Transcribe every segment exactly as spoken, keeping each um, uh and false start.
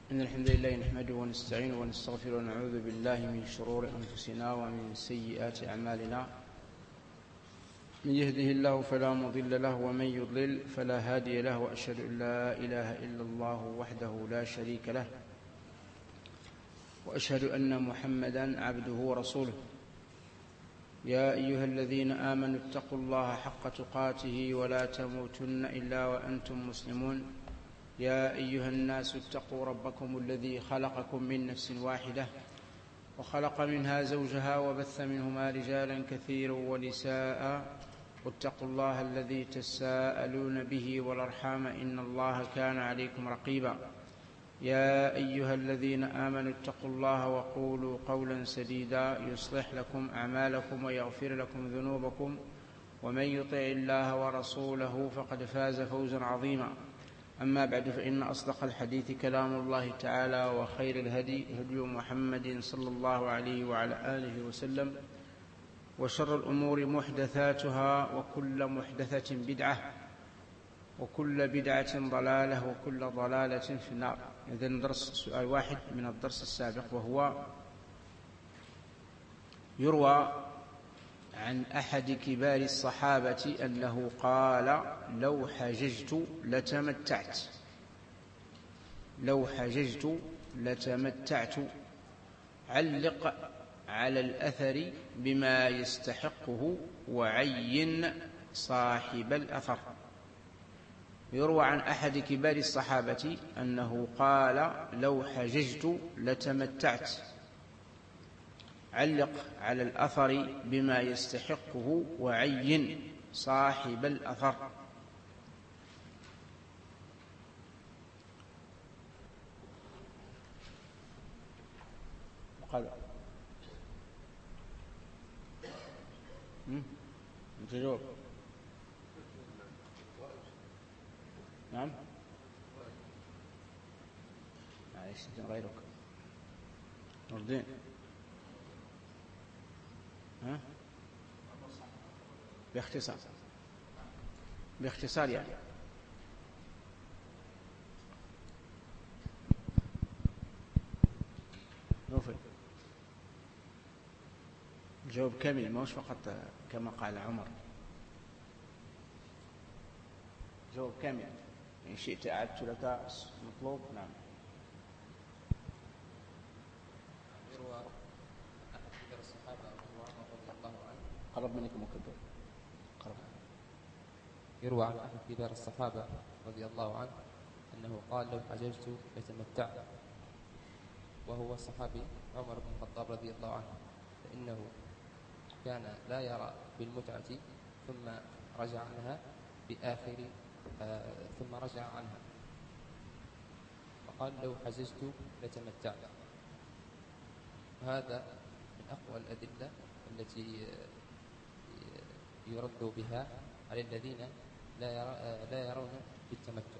إن الحمد لله نحمده ونستعينه ونستغفره ونعوذ بالله من شرور أنفسنا ومن سيئات أعمالنا. من يهده الله فلا مضل له ومن يضلل فلا هادي له، وأشهد أن لا إله إلا الله وحده لا شريك له، وأشهد أن محمدا عبده ورسوله. يا أيها الذين آمنوا اتقوا الله حق تقاته ولا تموتن إلا وأنتم مسلمون. يا أيها الناس اتقوا ربكم الذي خلقكم من نفس واحدة وخلق منها زوجها وبث منهما رجالا كثيرا ونساء، واتقوا الله الذي تساءلون به والأرحام إن الله كان عليكم رقيبا. يا أيها الذين آمنوا اتقوا الله وقولوا قولا سديدا يصلح لكم أعمالكم ويغفر لكم ذنوبكم، ومن يطع الله ورسوله فقد فاز فوزا عظيما. أما بعد، فإن أصدق الحديث كلام الله تعالى، وخير الهدي هدي محمد صلى الله عليه وعلى آله وسلم، وشر الأمور محدثاتها، وكل محدثة بدعة، وكل بدعة ضلالة، وكل ضلالة في النار. إذن درس سؤال واحد من الدرس السابق، وهو يروى عن أحد كبار الصحابة أنه قال: لو حججت لتمتعت لو حججت لتمتعت علق على الأثر بما يستحقه وعين صاحب الأثر. يروى عن أحد كبار الصحابة أنه قال: لو حججت لتمتعت علق على الأثر بما يستحقه وعين صاحب الأثر. قال جواب. نعم، معلش غيرك نردين. ها؟ باختصار باختصار يعني نوفل جواب كامل، ما هوش فقط كما قال عمر. جواب كامل، إن شئت أعدت لك مطلوب. نعم. يروى أحد كبار الصحابة أبو عمر رضي الله عنه قرب منك مكبر قرب. يروى عن أحد كبار الصحابة رضي الله عنه أنه قال: لو حججت لتمتعت، وهو الصحابي عمر بن الخطاب رضي الله عنه، فإنه كان لا يرى بالمتعة ثم رجع عنها بآخر آه ثم رجع عنها، وقال: لو حججت لتمتعت. هذا من أقوى الأدلة التي يرد بها على الذين لا, يرى لا يرون بالتمتع.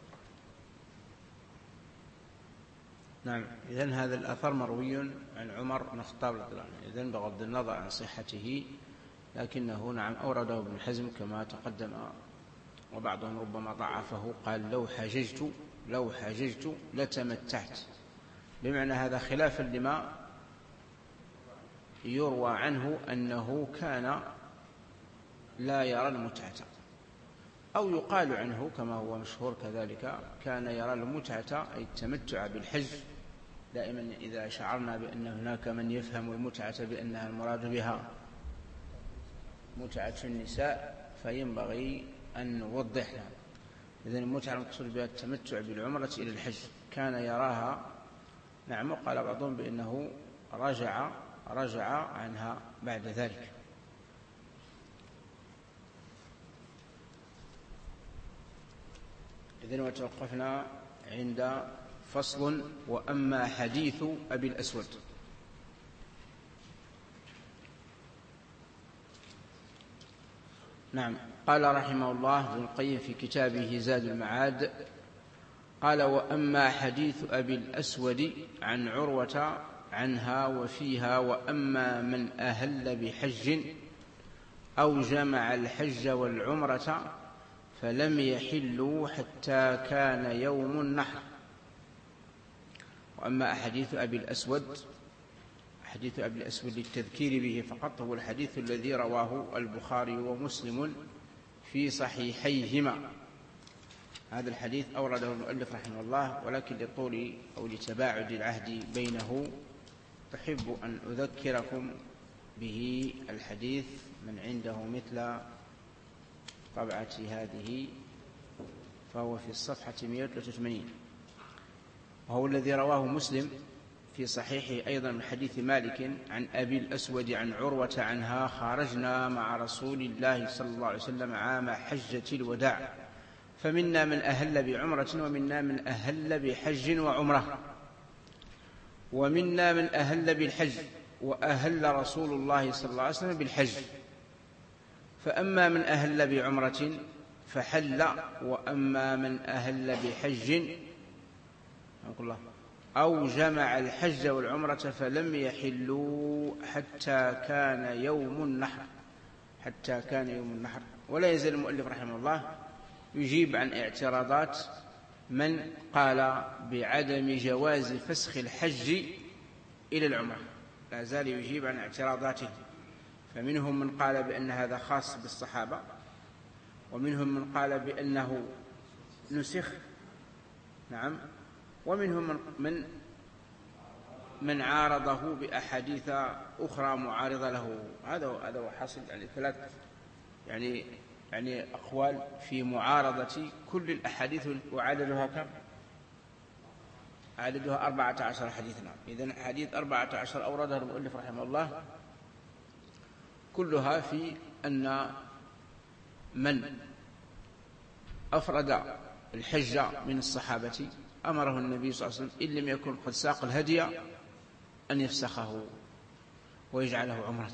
نعم. إذن هذا الأثر مروي عن عمر بن الخطاب رضي الله عنه، إذن بغض النظر عن صحته، لكنه نعم أورده ابن حزم كما تقدم، وبعضهم ربما ضعفه. قال: لو حججت لو حججت لتمتعت، بمعنى هذا خلافا لما يروى عنه أنه كان لا يرى المتعة، أو يقال عنه كما هو مشهور كذلك كان يرى المتعة أي التمتع بالحج. دائما إذا شعرنا بأن هناك من يفهم المتعة بأنها المراد بها متعة النساء فينبغي أن نوضحها. إذن المتعة المقصود بها التمتع بالعمرة إلى الحج، كان يراها. نعم. وقال بعضهم بأنه رجع رجع عنها بعد ذلك. إذن وتوقفنا عند فصل: وأما حديث أبي الأسود. نعم. قال رحمه الله ابن القيم في كتابه زاد المعاد، قال: وأما حديث أبي الأسود عن عروة عنها وفيها: وأما من أهل بحج أو جمع الحج والعمرة فلم يحلوا حتى كان يوم النحر، وأما أحاديث أبي الأسود حديث أبي الأسود للتذكير به فقط هو الحديث الذي رواه البخاري ومسلم في صحيحيهما. هذا الحديث أورده المؤلف رحمه الله، ولكن لطول أو لتباعد العهد بينه أحب أن أذكركم به الحديث من عنده مثل طبعة هذه، فهو في الصفحة مئة وثلاثة وثمانين، وهو الذي رواه مسلم في صحيحه أيضا من حديث مالك عن أبي الأسود عن عروة عنها: خرجنا مع رسول الله صلى الله عليه وسلم عام حجة الوداع، فمنا من أهل بعمرة ومنا من أهل بحج وعمرة، ومنا من أهل بالحج، وأهل رسول الله صلى الله عليه وسلم بالحج، فأما من أهل بعمرة فحل، وأما من أهل بحج أو جمع الحج والعمرة فلم يحلوا حتى كان يوم النحر حتى كان يوم النحر. ولا يزال المؤلف رحمه الله يجيب عن اعتراضات من قال بعدم جواز فسخ الحج إلى العمرة، لا زال يجيب عن اعتراضاته. فمنهم من قال بأن هذا خاص بالصحابة، ومنهم من قال بأنه نسخ، نعم، ومنهم من من عارضه بأحاديث أخرى معارضة له. هذا هذا هو حاصل، يعني ثلاث يعني يعني أقوال في معارضة كل الأحاديث، وعددها كم؟ عددها أربعة عشر حديثا. إذن حديث أربعة عشر أوردها المؤلف رحمه الله كلها في أن من أفرد الحج من الصحابة أمره النبي صلى الله عليه وسلم إن لم يكن قد ساق الهدي أن يفسخه ويجعله عمرة،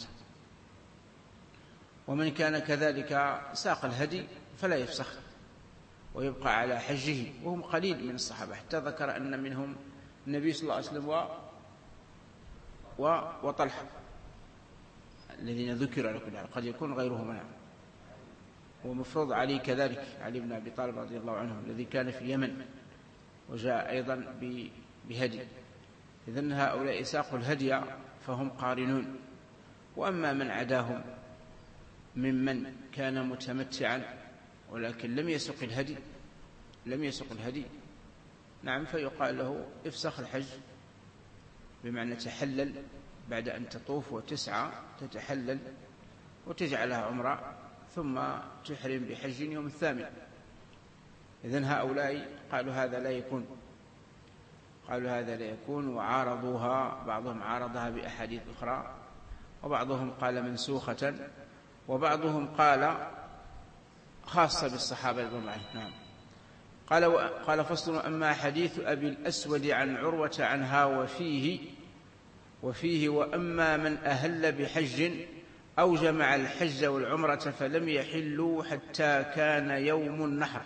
ومن كان كذلك ساق الهدي فلا يفسخ ويبقى على حجه، وهم قليل من الصحابة، حتى ذكر أن منهم النبي صلى الله عليه وسلم و... و... وطلحة الذين ذكر على كل حال، قد يكون غيرهم معه، ومفروض علي كذلك، علي بن أبي طالب رضي الله عنه الذي كان في اليمن وجاء أيضا بهدي. إذن هؤلاء ساقوا الهدي فهم قارنون. وأما من عداهم ممن كان متمتعا ولكن لم يسق الهدي لم يسق الهدي نعم، فيقال له افسخ الحج، بمعنى تحلل بعد أن تطوف وتسعى، تتحلل وتجعلها عمرة ثم تحرم بحج يوم الثامن. إذن هؤلاء قالوا هذا لا يكون قالوا هذا لا يكون وعارضوها. بعضهم عارضها بأحاديث أخرى، وبعضهم قال منسوخة، وبعضهم قال خاصة بالصحابة رضي الله عنهم. نعم. قال قال فصل: أما حديث أبي الأسود عن عروة عنها وفيه وفيه وأما من أهل بحج أو جمع الحج والعمرة فلم يحلوا حتى كان يوم النحر.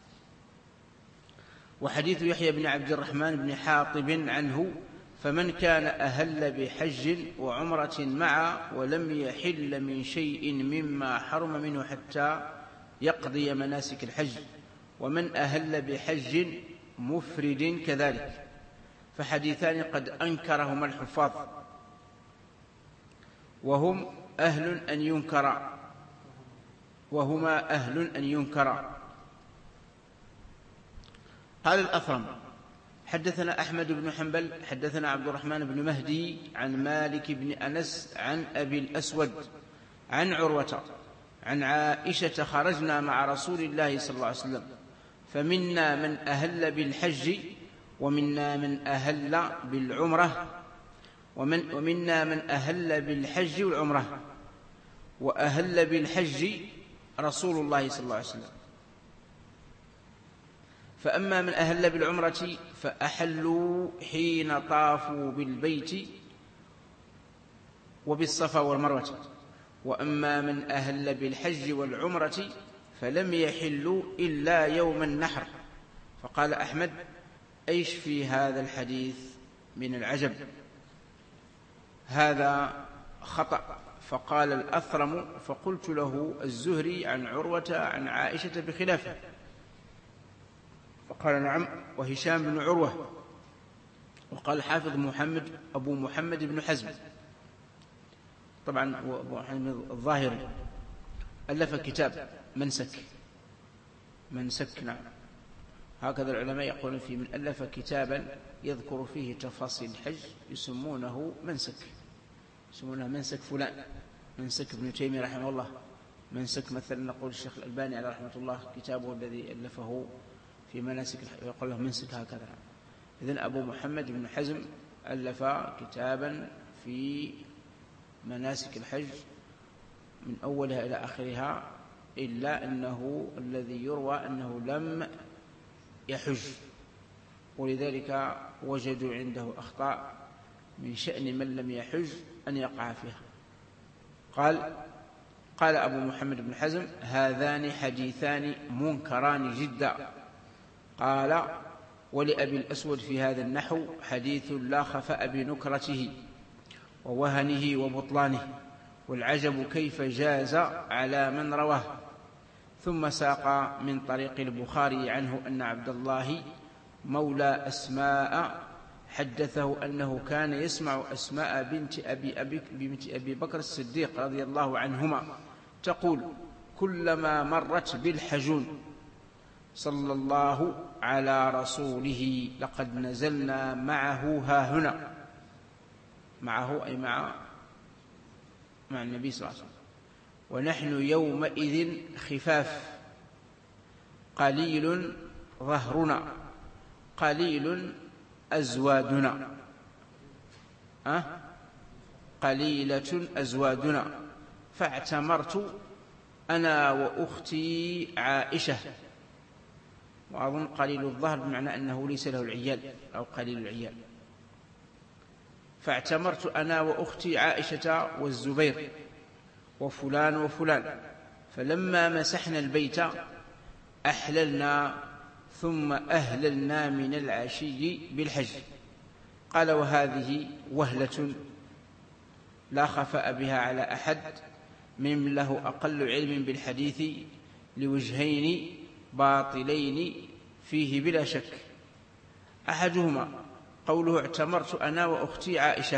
وحديث يحيى بن عبد الرحمن بن حاطب عنه: فمن كان أهل بحج وعمرة معا ولم يحل من شيء مما حرم منه حتى يقضي مناسك الحج، ومن أهل بحج مفرد كذلك. فحديثان قد أنكرهما الحفاظ، وهم أهل أن ينكر وهما أهل أن ينكر. قال الأثرم: حدثنا أحمد بن حنبل حدثنا عبد الرحمن بن مهدي عن مالك بن أنس عن أبي الأسود عن عروة عن عائشة: خرجنا مع رسول الله صلى الله عليه وسلم، فمنا من أهل بالحج ومنا من أهل بالعمرة ومن ومنا من أهل بالحج والعمرة، وأهل بالحج رسول الله صلى الله عليه وسلم. فأما من أهل بالعمرة فأحلوا حين طافوا بالبيت وبالصفا والمروة، وأما من أهل بالحج والعمرة فلم يحلوا إلا يوم النحر. فقال أحمد: أيش في هذا الحديث من العجب؟ هذا خطأ. فقال الأثرم: فقلت له الزهري عن عروة عن عائشة بخلافه. فقال: نعم، وهشام بن عروة وقال الحافظ محمد أبو محمد بن حزم، طبعا أبو محمد الظاهري، ألف كتاب منسك منسك نعم. هكذا العلماء يقولون في من ألف كتابا يذكر فيه تفاصيل الحج يسمونه منسك، يسمونه منسك فلان، منسك ابن تيمية رحمه الله، منسك مثلا نقول الشيخ الألباني على رحمة الله كتابه الذي ألفه في مناسك الحج يقول له منسك هكذا. إذن أبو محمد بن حزم ألف كتابا في مناسك الحج من أولها إلى آخرها، إلا أنه الذي يروى أنه لم يحج، ولذلك وجدوا عنده أخطاء من شأن من لم يحج أن يقع فيها. قال قال أبو محمد بن حزم: هذان حديثان منكران جدا. قال: ولأبي الأسود في هذا النحو حديث لا خفأ بنكرته ووهنه وبطلانه، والعجب كيف جاز على من رواه. ثم ساق من طريق البخاري عنه أن عبد الله مولى أسماء حدثه أنه كان يسمع أسماء بنت أبي, أبي, بنت أبي بكر الصديق رضي الله عنهما تقول: كلما مرت بالحجون صلى الله على رسوله لقد نزلنا معه ها هنا. معه أي مع مع النبي صلى الله عليه وسلم. ونحن يومئذ خفاف، قليل ظهرنا، قليل أزوادنا، أه؟ قليلة أزوادنا. فاعتمرت أنا وأختي عائشة. وأظن قليل الظهر بمعنى أنه ليس له العيال أو قليل العيال. فاعتمرت أنا وأختي عائشة والزبير وفلان وفلان، فلما مسحنا البيت أحللنا ثم أهللنا من العشي بالحج. قال: وهذه وهلة لا خفأ بها على أحد من له أقل علم بالحديث لوجهين باطلين فيه بلا شك. أحدهما قوله: اعتمرت أنا وأختي عائشة،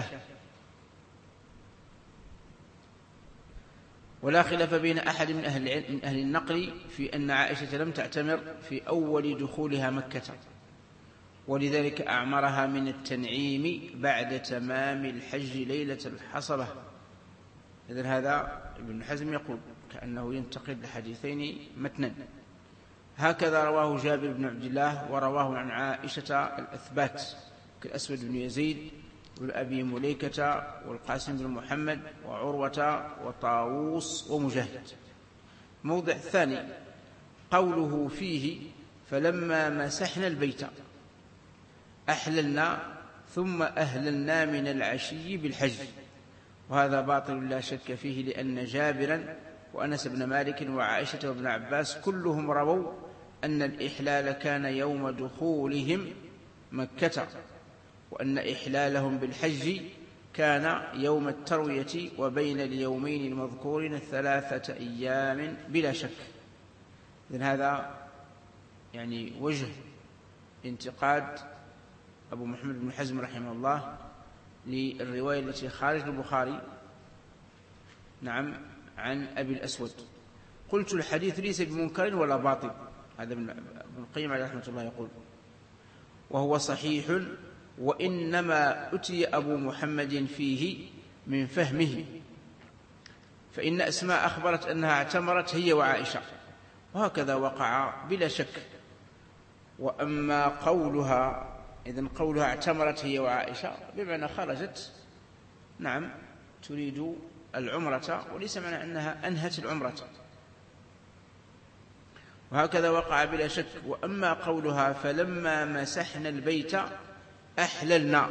ولا خلاف بين أحد من أهل, من أهل النقل في أن عائشة لم تعتمر في أول دخولها مكة، ولذلك أعمرها من التنعيم بعد تمام الحج ليلة الحصبة. إذن هذا ابن حزم يقول كأنه ينتقل لحديثين متنا. هكذا رواه جابر بن عبد الله، ورواه عن عائشة الأثبات كالأسود بن يزيد والأبي مليكة والقاسم بن محمد وعروة وطاووس ومجاهد. موضع الثاني قوله فيه: فلما مسحنا البيت أحللنا ثم أهللنا من العشي بالحج. وهذا باطل لا شك فيه، لأن جابرا وأنس بن مالك وعائشة وابن عباس كلهم رووا أن الإحلال كان يوم دخولهم مكة، وأن إحلالهم بالحج كان يوم التروية وبين اليومين المذكورين ثلاثة أيام بلا شك. إذن هذا يعني وجه انتقاد أبو محمد بن حزم رحمه الله للرواية التي خارج البخاري نعم عن أبي الأسود. قلت: الحديث ليس بمنكر ولا باطل. هذا ابن القيم عليه رحمة الله يقول: وهو صحيح، وإنما أتي أبو محمد فيه من فهمه، فإن أسماء أخبرت أنها اعتمرت هي وعائشة، وهكذا وقع بلا شك. وأما قولها إذن قولها اعتمرت هي وعائشة بمعنى خرجت نعم تريد العمرة، وليس معنى أنها أنهت العمرة، وهكذا وقع بلا شك. وأما قولها فلما مسحنا البيت أحللنا،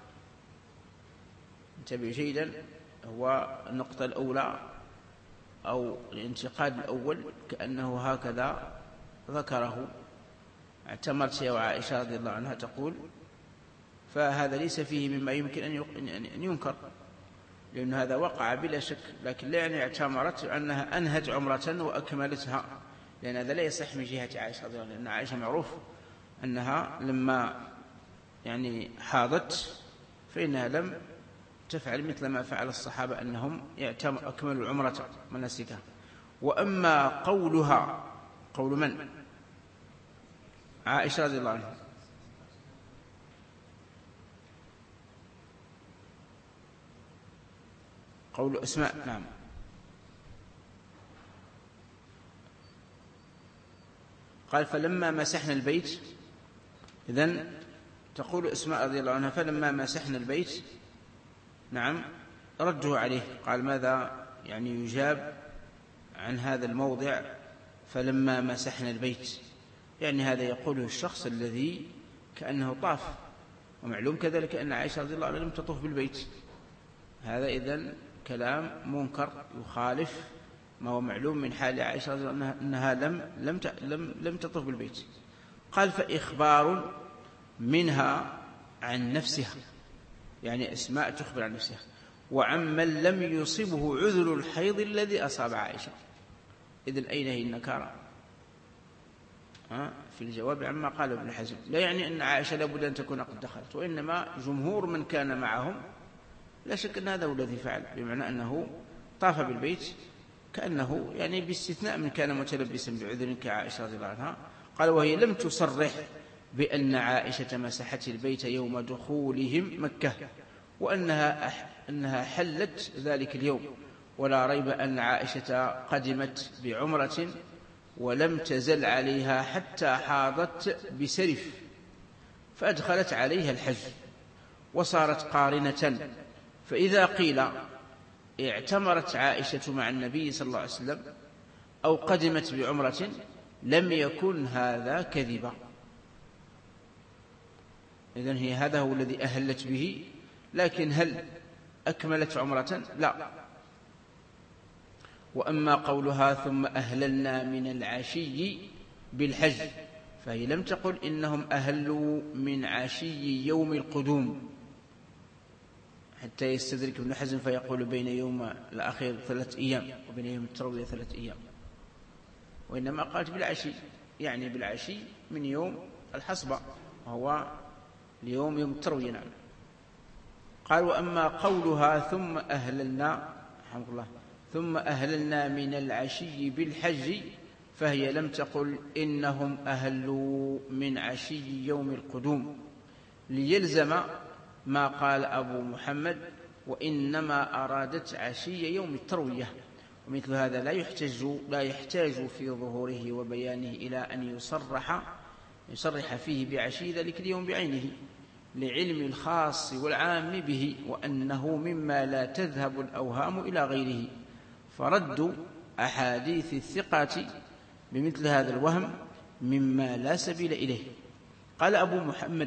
انتبه جيدا، هو النقطة الأولى أو الانتقاد الأول كأنه هكذا ذكره: اعتمرت يا عائشة رضي الله عنها تقول، فهذا ليس فيه مما يمكن أن ينكر، لأن هذا وقع بلا شك، لكن لا يعني اعتمرت أنها أنهت عمرة وأكملتها، لأن هذا لا يصح من جهة عائشة رضي الله عنها، لأن عائشة معروف أنها لما يعني حاضت فإنها لم تفعل مثل ما فعل الصحابة أنهم أكملوا العمرة مناسكها. وأما قولها، قول من؟ عائشة رضي الله عنها. قول أسماء، نعم. قال فلما مسحنا البيت، إذن تقول أسماء رضي الله عنها فلما مسحنا البيت، نعم، رده عليه. قال ماذا يعني يجاب عن هذا الموضع فلما مسحنا البيت؟ يعني هذا يقوله الشخص الذي كأنه طاف، ومعلوم كذلك أن عائشة رضي الله عنها لم تطوف بالبيت. هذا إذن كلام منكر يخالف ما هو معلوم من حال عائشة رضي الله عنها أنها لم لم لم لم تطوف بالبيت. قال فإخبار منها عن نفسها، يعني أسماء تخبر عن نفسها، وعمن لم يصبه عذر الحيض الذي أصاب عائشة. إذن أين هي النكارة في الجواب عما قال ابن حزم؟ لا يعني أن عائشة لابد أن تكون قد دخلت، وإنما جمهور من كان معهم لا شك أن هذا هو الذي فعل، بمعنى أنه طاف بالبيت كأنه يعني باستثناء من كان متلبسا بعذر كعائشة رضي الله عنها. قال وهي لم تصرح بأن عائشة مسحت البيت يوم دخولهم مكة، وأنها أنها حلت ذلك اليوم، ولا ريب أن عائشة قدمت بعمرة ولم تزل عليها حتى حاضت بسرف، فأدخلت عليها الحج وصارت قارنة. فإذا قيل اعتمرت عائشة مع النبي صلى الله عليه وسلم أو قدمت بعمرة لم يكن هذا كذبا. إذن هي هذا هو الذي أهلت به، لكن هل أكملت عمرة؟ لا. وأما قولها ثم أهللنا من العشي بالحج، فهي لم تقل إنهم أهلوا من عشي يوم القدوم حتى يستدرك ابن حزم فيقول بين يوم الأخير ثلاث أيام وبين يوم التروية ثلاث أيام، وإنما قالت بالعشي، يعني بالعشي من يوم الحصبة وهو اليوم يوم التروية. نعم. قال وأما قولها ثم أهللنا رحمه الله ثم أهللنا من العشي بالحج، فهي لم تقل إنهم أهلوا من عشي يوم القدوم، ليلزم ما قال أبو محمد وإنما أرادت عشي يوم التروية. ومثل هذا لا يحتاج لا يحتاج في ظهوره وبيانه إلى أن يصرح يصرح فيه بعشي ذلك اليوم بعينه، لعلم الخاص والعام به، وأنه مما لا تذهب الأوهام إلى غيره، فرد أحاديث الثقات بمثل هذا الوهم مما لا سبيل إليه. قال أبو محمد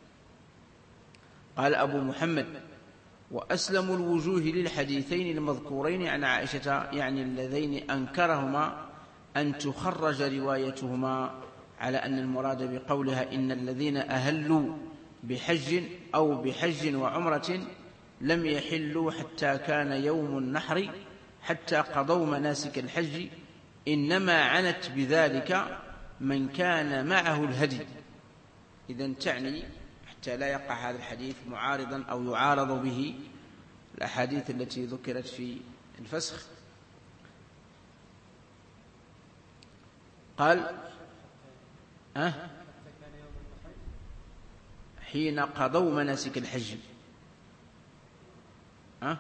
قال أبو محمد وأسلم الوجوه للحديثين المذكورين عن عائشة، يعني اللذين أنكرهما، أن تخرج روايتهما على أن المراد بقولها إن الذين أهلوا بحج أو بحج وعمرة لم يحلوا حتى كان يوم النحر حتى قضوا مناسك الحج، إنما عنت بذلك من كان معه الهدي. إذن تعني حتى لا يقع هذا الحديث معارضا أو يعارض به الأحاديث التي ذكرت في الفسخ. قال أه حين قضوا مناسك الحج أه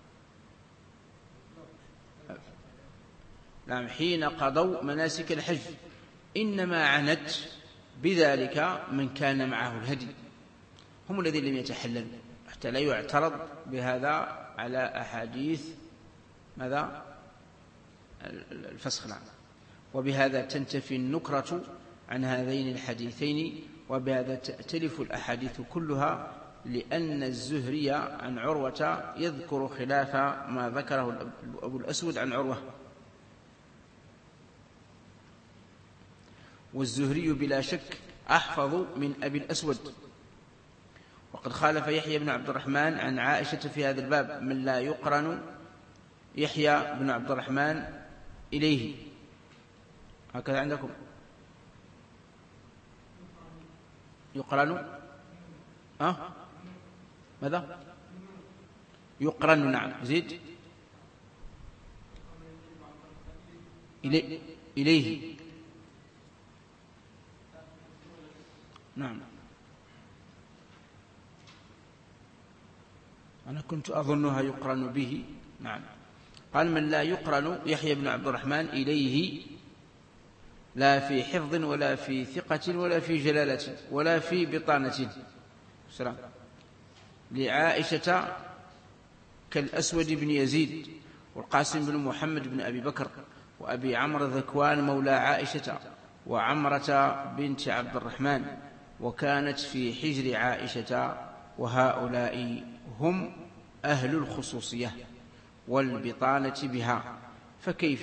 نعم حين قضوا مناسك الحج، إنما عنت بذلك من كان معه الهدي، هم الذين لم يتحللوا، حتى لا يعترض بهذا على أحاديث ماذا الفسخ. نعم. وبهذا تنتفي النكرة عن هذين الحديثين، وبهذا تأتلف الأحاديث كلها، لأن الزهري عن عروة يذكر خلاف ما ذكره أبو الأسود عن عروة، والزهري بلا شك أحفظ من أبي الأسود. وقد خالف يحيى بن عبد الرحمن عن عائشة في هذا الباب من لا يقرن يحيى بن عبد الرحمن إليه. هكذا عندكم يقرن أه؟ ماذا؟ يقرن. نعم. زيد. إلي... إليه. نعم. أنا كنت أظنها يقرن به. نعم. قال من لا يقرن يحيى بن عبد الرحمن إليه لا في حفظ ولا في ثقة ولا في جلالة ولا في بطانة. سلام. لعائشة كالأسود بن يزيد والقاسم بن محمد بن أبي بكر وأبي عمرو ذكوان مولى عائشة وعمرة بنت عبد الرحمن وكانت في حجر عائشة، وهؤلاء هم أهل الخصوصية والبطانة بها. فكيف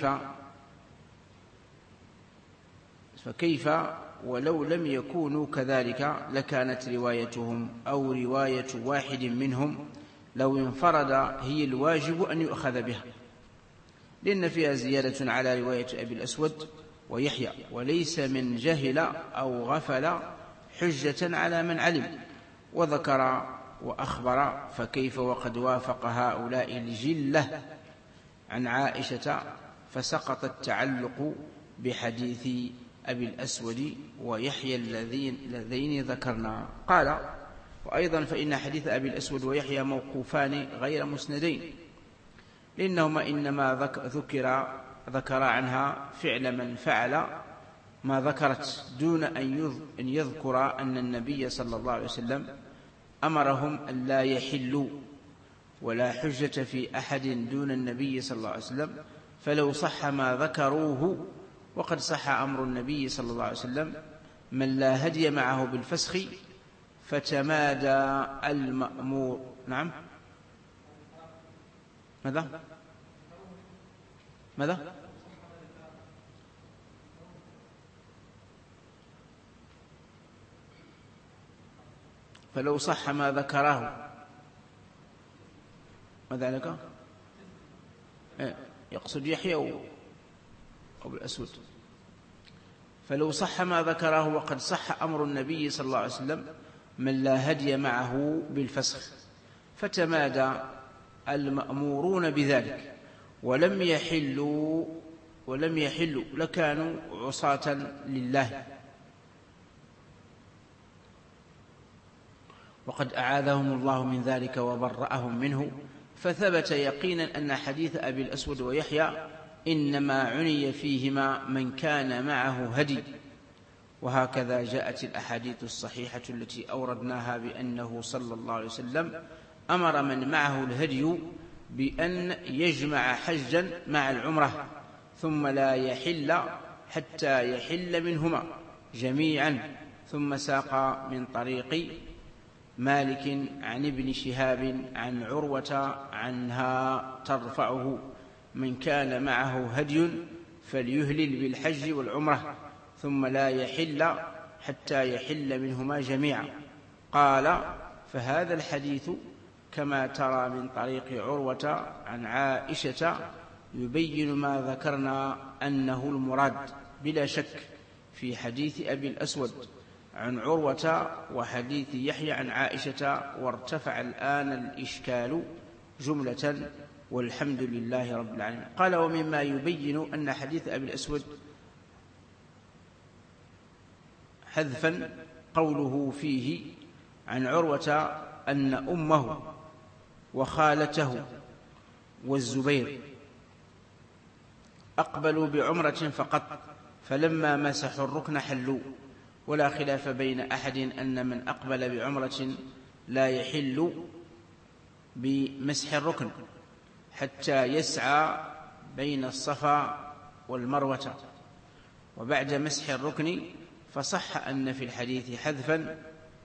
فكيف ولو لم يكونوا كذلك لكانت روايتهم أو رواية واحد منهم لو انفرد هي الواجب أن يؤخذ بها، لأن فيها زيادة على رواية أبي الأسود ويحيى، وليس من جهل أو غفل حجة على من علم وذكر وأخبر. فكيف وقد وافق هؤلاء الجلة عن عائشة فسقط التعلق بحديث أبي الأسود ويحيى اللذين, اللذين ذكرنا. قال وأيضا فإن حديث أبي الأسود ويحيى موقوفان غير مسندين، لأنهما إنما ذكر ذكر عنها فعل من فعل ما ذكرت دون أن يذكر أن النبي صلى الله عليه وسلم أمرهم أن لا يحلوا، ولا حجة في أحد دون النبي صلى الله عليه وسلم. فلو صح ما ذكروه وقد صح أمر النبي صلى الله عليه وسلم من لا هدي معه بالفسخ فتمادى المأمور. نعم. ماذا؟ ماذا؟ فلو صح ما ذكره. ماذا لك؟ يقصد يحيى أو بالأسود. فلو صح ما ذكره وقد صح أمر النبي صلى الله عليه وسلم من لا هدي معه بالفسخ فتمادى المأمورون بذلك ولم يحلوا ولم يحلوا لكانوا عصاة لله، وقد أعاذهم الله من ذلك وبرأهم منه. فثبت يقينا أن حديث أبي الأسود ويحيى إنما عني فيهما من كان معه هدي. وهكذا جاءت الأحاديث الصحيحة التي أوردناها بأنه صلى الله عليه وسلم أمر من معه الهدي بأن يجمع حجا مع العمرة ثم لا يحل حتى يحل منهما جميعا. ثم ساق من طريق مالك عن ابن شهاب عن عروة عنها ترفعه من كان معه هدي فليهلل بالحج والعمرة ثم لا يحل حتى يحل منهما جميعا. قال فهذا الحديث كما ترى من طريق عروة عن عائشة يبين ما ذكرنا أنه المراد بلا شك في حديث أبي الأسود عن عروة وحديث يحيى عن عائشة، وارتفع الآن الإشكال جملة والحمد لله رب العالمين. قال ومما يبين أن حديث أبي الأسود حذفا قوله فيه عن عروة أن أمه وخالته والزبير أقبلوا بعمرة فقط فلما مسحوا الركن حلوا، ولا خلاف بين أحد أن من أقبل بعمرة لا يحل بمسح الركن حتى يسعى بين الصفا والمروة، وبعد مسح الركن فصح أن في الحديث حذفا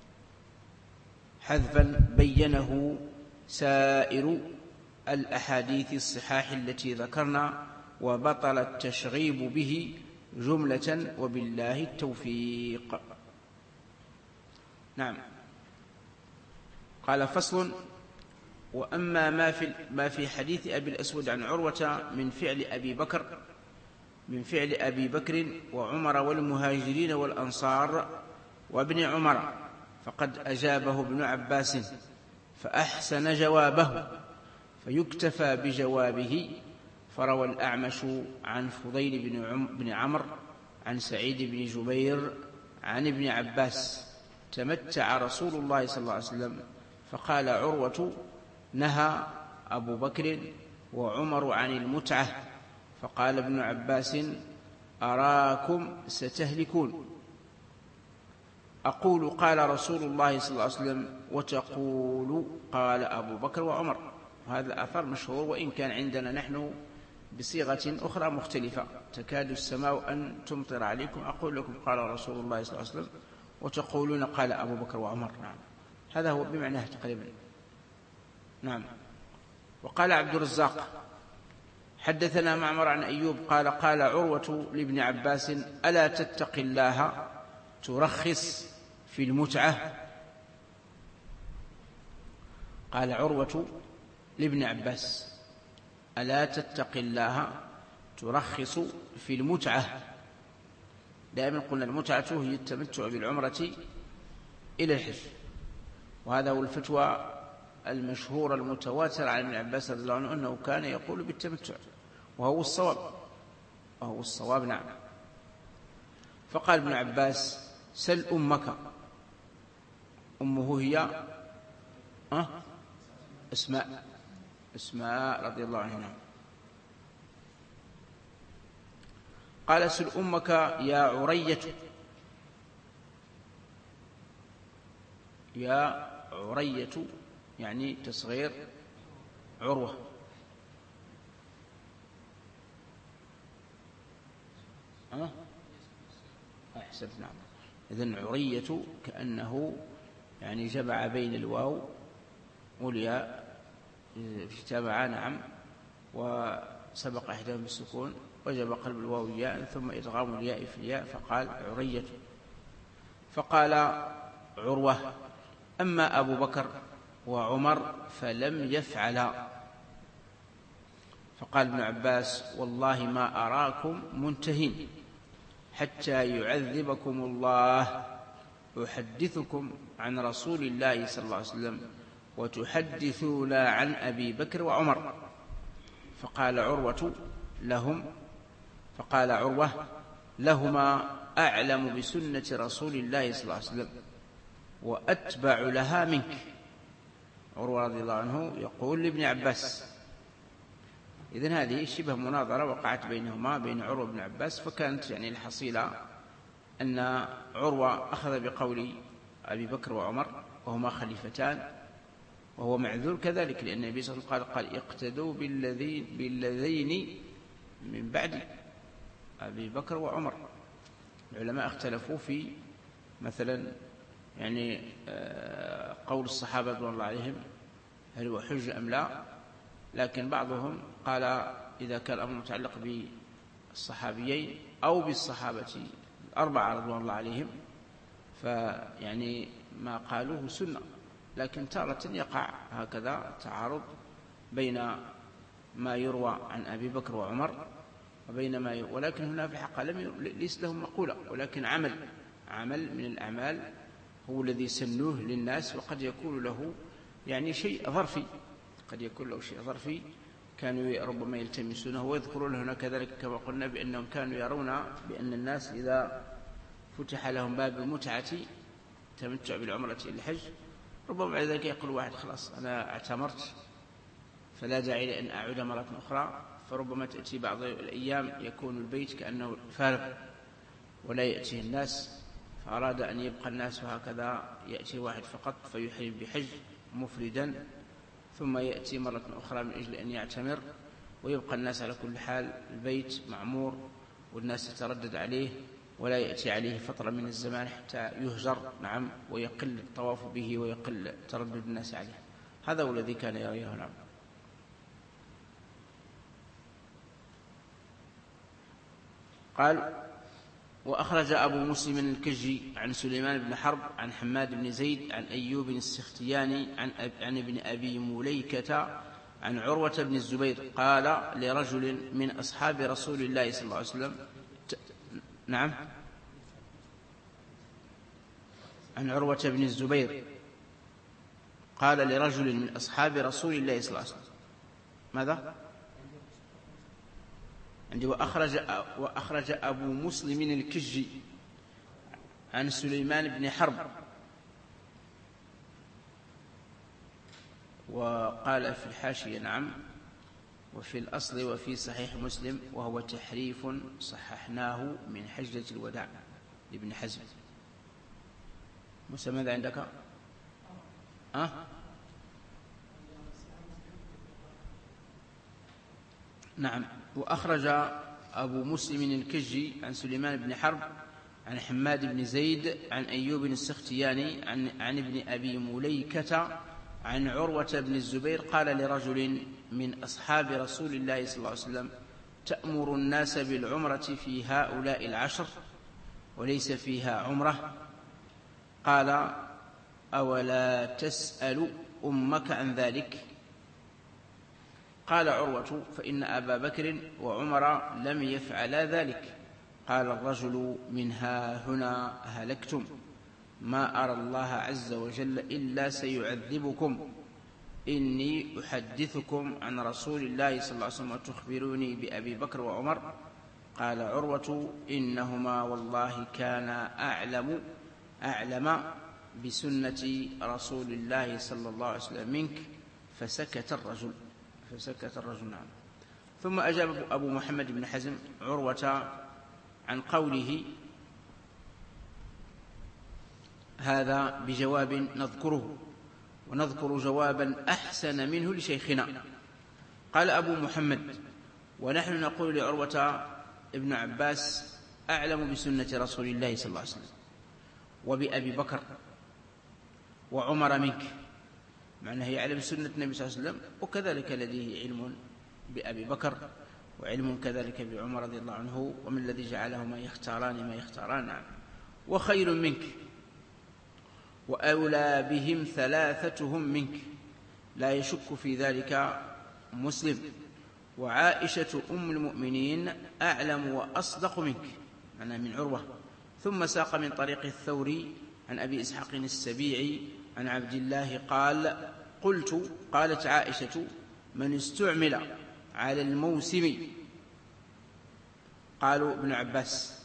حذفا بينه سائر الأحاديث الصحاح التي ذكرنا، وبطل التشغيب به جملة وبالله التوفيق. نعم. قال فصل وأما ما في ما في حديث أبي الأسود عن عروة من فعل أبي بكر من فعل أبي بكر وعمر والمهاجرين والأنصار وابن عمر فقد أجابه ابن عباس فأحسن جوابه فيكتفى بجوابه. فروى الأعمش عن فضيل بن, عم بن عمرو عن سعيد بن جبير عن ابن عباس تمتع رسول الله صلى الله عليه وسلم. فقال عروة نهى أبو بكر وعمر عن المتعة. فقال ابن عباس أراكم ستهلكون. أقول قال رسول الله صلى الله عليه وسلم وتقول قال أبو بكر وعمر. هذا أثر مشهور، وإن كان عندنا نحن بصيغة أخرى مختلفة. تكاد السماء أن تمطر عليكم أقول لكم قال رسول الله صلى الله عليه وسلم وتقولون قال أبو بكر وعمر. نعم، هذا هو بمعناه تقريبا. نعم. وقال عبد الرزاق حدثنا معمر عن أيوب قال قال عروة لابن عباس ألا تتق الله ترخص في المتعة. قال عروة لابن عباس ألا تتق الله ترخص في المتعة. دائما قلنا المتعة هي التمتع بالعمرة إلى الحج، وهذا هو الفتوى المشهورة المتواترة عن ابن عباس رضي الله عنه أنه كان يقول بالتمتع، وهو الصواب وهو الصواب. نعم. فقال ابن عباس سل أمك. أمه هي أه؟ أسماء أسماء رضي الله عنها. قال سل أمك يا عرية. يا عرية يعني تصغير عروة. أه؟ أحسن. نعم. إذن عرية كأنه يعني جمع بين الواو والياء اجتمعا. نعم. وسبق إحداهما بالسكون وجب قلب الواو ياء ثم إدغام الياء في الياء فقال عرية. فقال عروة أما أبو بكر وعمر فلم يفعلا. فقال ابن عباس والله ما أراكم منتهين حتى يعذبكم الله. أحدثكم عن رسول الله صلى الله عليه وسلم وتحدثون عن أبي بكر وعمر. فقال عروة لهم فقال عروة لهما أعلم بسنة رسول الله صلى الله عليه وسلم وأتبع لها منك. عروة رضي الله عنه يقول لابن عباس. إذن هذه شبه مناظرة وقعت بينهما بين عروة بن عباس. فكانت يعني الحصيلة أن عروة أخذ بقول أبي بكر وعمر وهما خليفتان، وهو معذور كذلك لأن النبي صلى الله عليه وسلم قال قال اقتدوا بالذين, بالذين من بعد أبي بكر وعمر. العلماء اختلفوا في مثلا يعني قول الصحابة رضوان الله عليهم هل هو حج أم لا، لكن بعضهم قال إذا كان الأمر متعلق بالصحابيين أو بالصحابة الأربعة رضوان الله عليهم فيعني ما قالوه سنة، لكن تارة يقع هكذا تعارض بين ما يروى عن أبي بكر وعمر وبين ما يروى. ولكن هنا في الحقيقة لم ليس لهم مقولة، ولكن عمل عمل من الأعمال هو الذي سنوه للناس. وقد يكون له يعني شيء ظرفي، قد يكون له شيء ظرفي كانوا ربما يلتمسونه ويذكرون هنا كذلك كما قلنا بأنهم كانوا يرون بأن الناس إذا فتح لهم باب المتعة تمتع بالعمرة إلى الحج ربما بعد ذلك يقول واحد خلاص أنا اعتمرت فلا داعي لأن أعود مرة أخرى. فربما تأتي بعض الأيام يكون البيت كأنه فارغ ولا يأتيه الناس، فأراد أن يبقى الناس وهكذا يأتي واحد فقط فيحرم بحج مفردا ثم يأتي مرة أخرى من أجل أن يعتمر، ويبقى الناس على كل حال البيت معمور والناس تتردد عليه ولا يأتي عليه فترة من الزمان حتى يهجر. نعم. ويقل الطواف به ويقل تردد الناس عليه. هذا هو الذي كان يريه. نعم. قال وأخرج أبو مسلم الكجي عن سليمان بن حرب عن حماد بن زيد عن أيوب السختياني عن, أب عن ابن أبي مليكة عن عروة بن الزبير قال لرجل من أصحاب رسول الله صلى الله عليه وسلم ت... نعم عن عروة بن الزبير قال لرجل من أصحاب رسول الله صلى الله عليه وسلم ماذا؟ عندي وأخرج, وأخرج أبو مسلم الكجي عن سليمان بن حرب وقال في الحاشية نعم وفي الأصل وفي صحيح مسلم وهو تحريف صححناه من حجة الوداع لابن حزم. موسى ماذا عندك؟ أه؟ نعم. وأخرج أبو مسلم الكجي عن سليمان بن حرب عن حماد بن زيد عن أيوب السختياني عن, عن ابن أبي مليكة عن عروة بن الزبير قال لرجل من أصحاب رسول الله صلى الله عليه وسلم تأمر الناس بالعمرة في هؤلاء العشر وليس فيها عمرة؟ قال أولا تسأل أمك عن ذلك؟ قال عروة فإن أبا بكر وعمر لم يفعلا ذلك. قال الرجل منها هنا هلكتم ما أرى الله عز وجل إلا سيعذبكم إني أحدثكم عن رسول الله صلى الله عليه وسلم وتخبروني بأبي بكر وعمر. قال عروة إنهما والله كانا أعلم أعلم بسنة رسول الله صلى الله عليه وسلم منك. فسكت الرجل فسكت الرجل نعم. ثم أجاب أبو محمد بن حزم عروة عن قوله هذا بجواب نذكره ونذكر جوابا أحسن منه لشيخنا. قال أبو محمد ونحن نقول لعروة ابن عباس أعلم بسنة رسول الله صلى الله عليه وسلم وبأبي بكر وعمر منك، معناه يعلم سنة النبي صلى الله عليه وسلم وكذلك لديه علم بأبي بكر وعلم كذلك بعمر رضي الله عنه ومن الذي جعلهما يختاران ما يختاران عنه وخير منك وأولى بهم ثلاثتهم منك لا يشك في ذلك مسلم. وعائشة أم المؤمنين أعلم وأصدق منك أنا من عروة. ثم ساق من طريق الثوري عن أبي إسحاق السبيعي عن عبد الله قال قلت قالت عائشة من استعمل على الموسم؟ قالوا ابن عباس.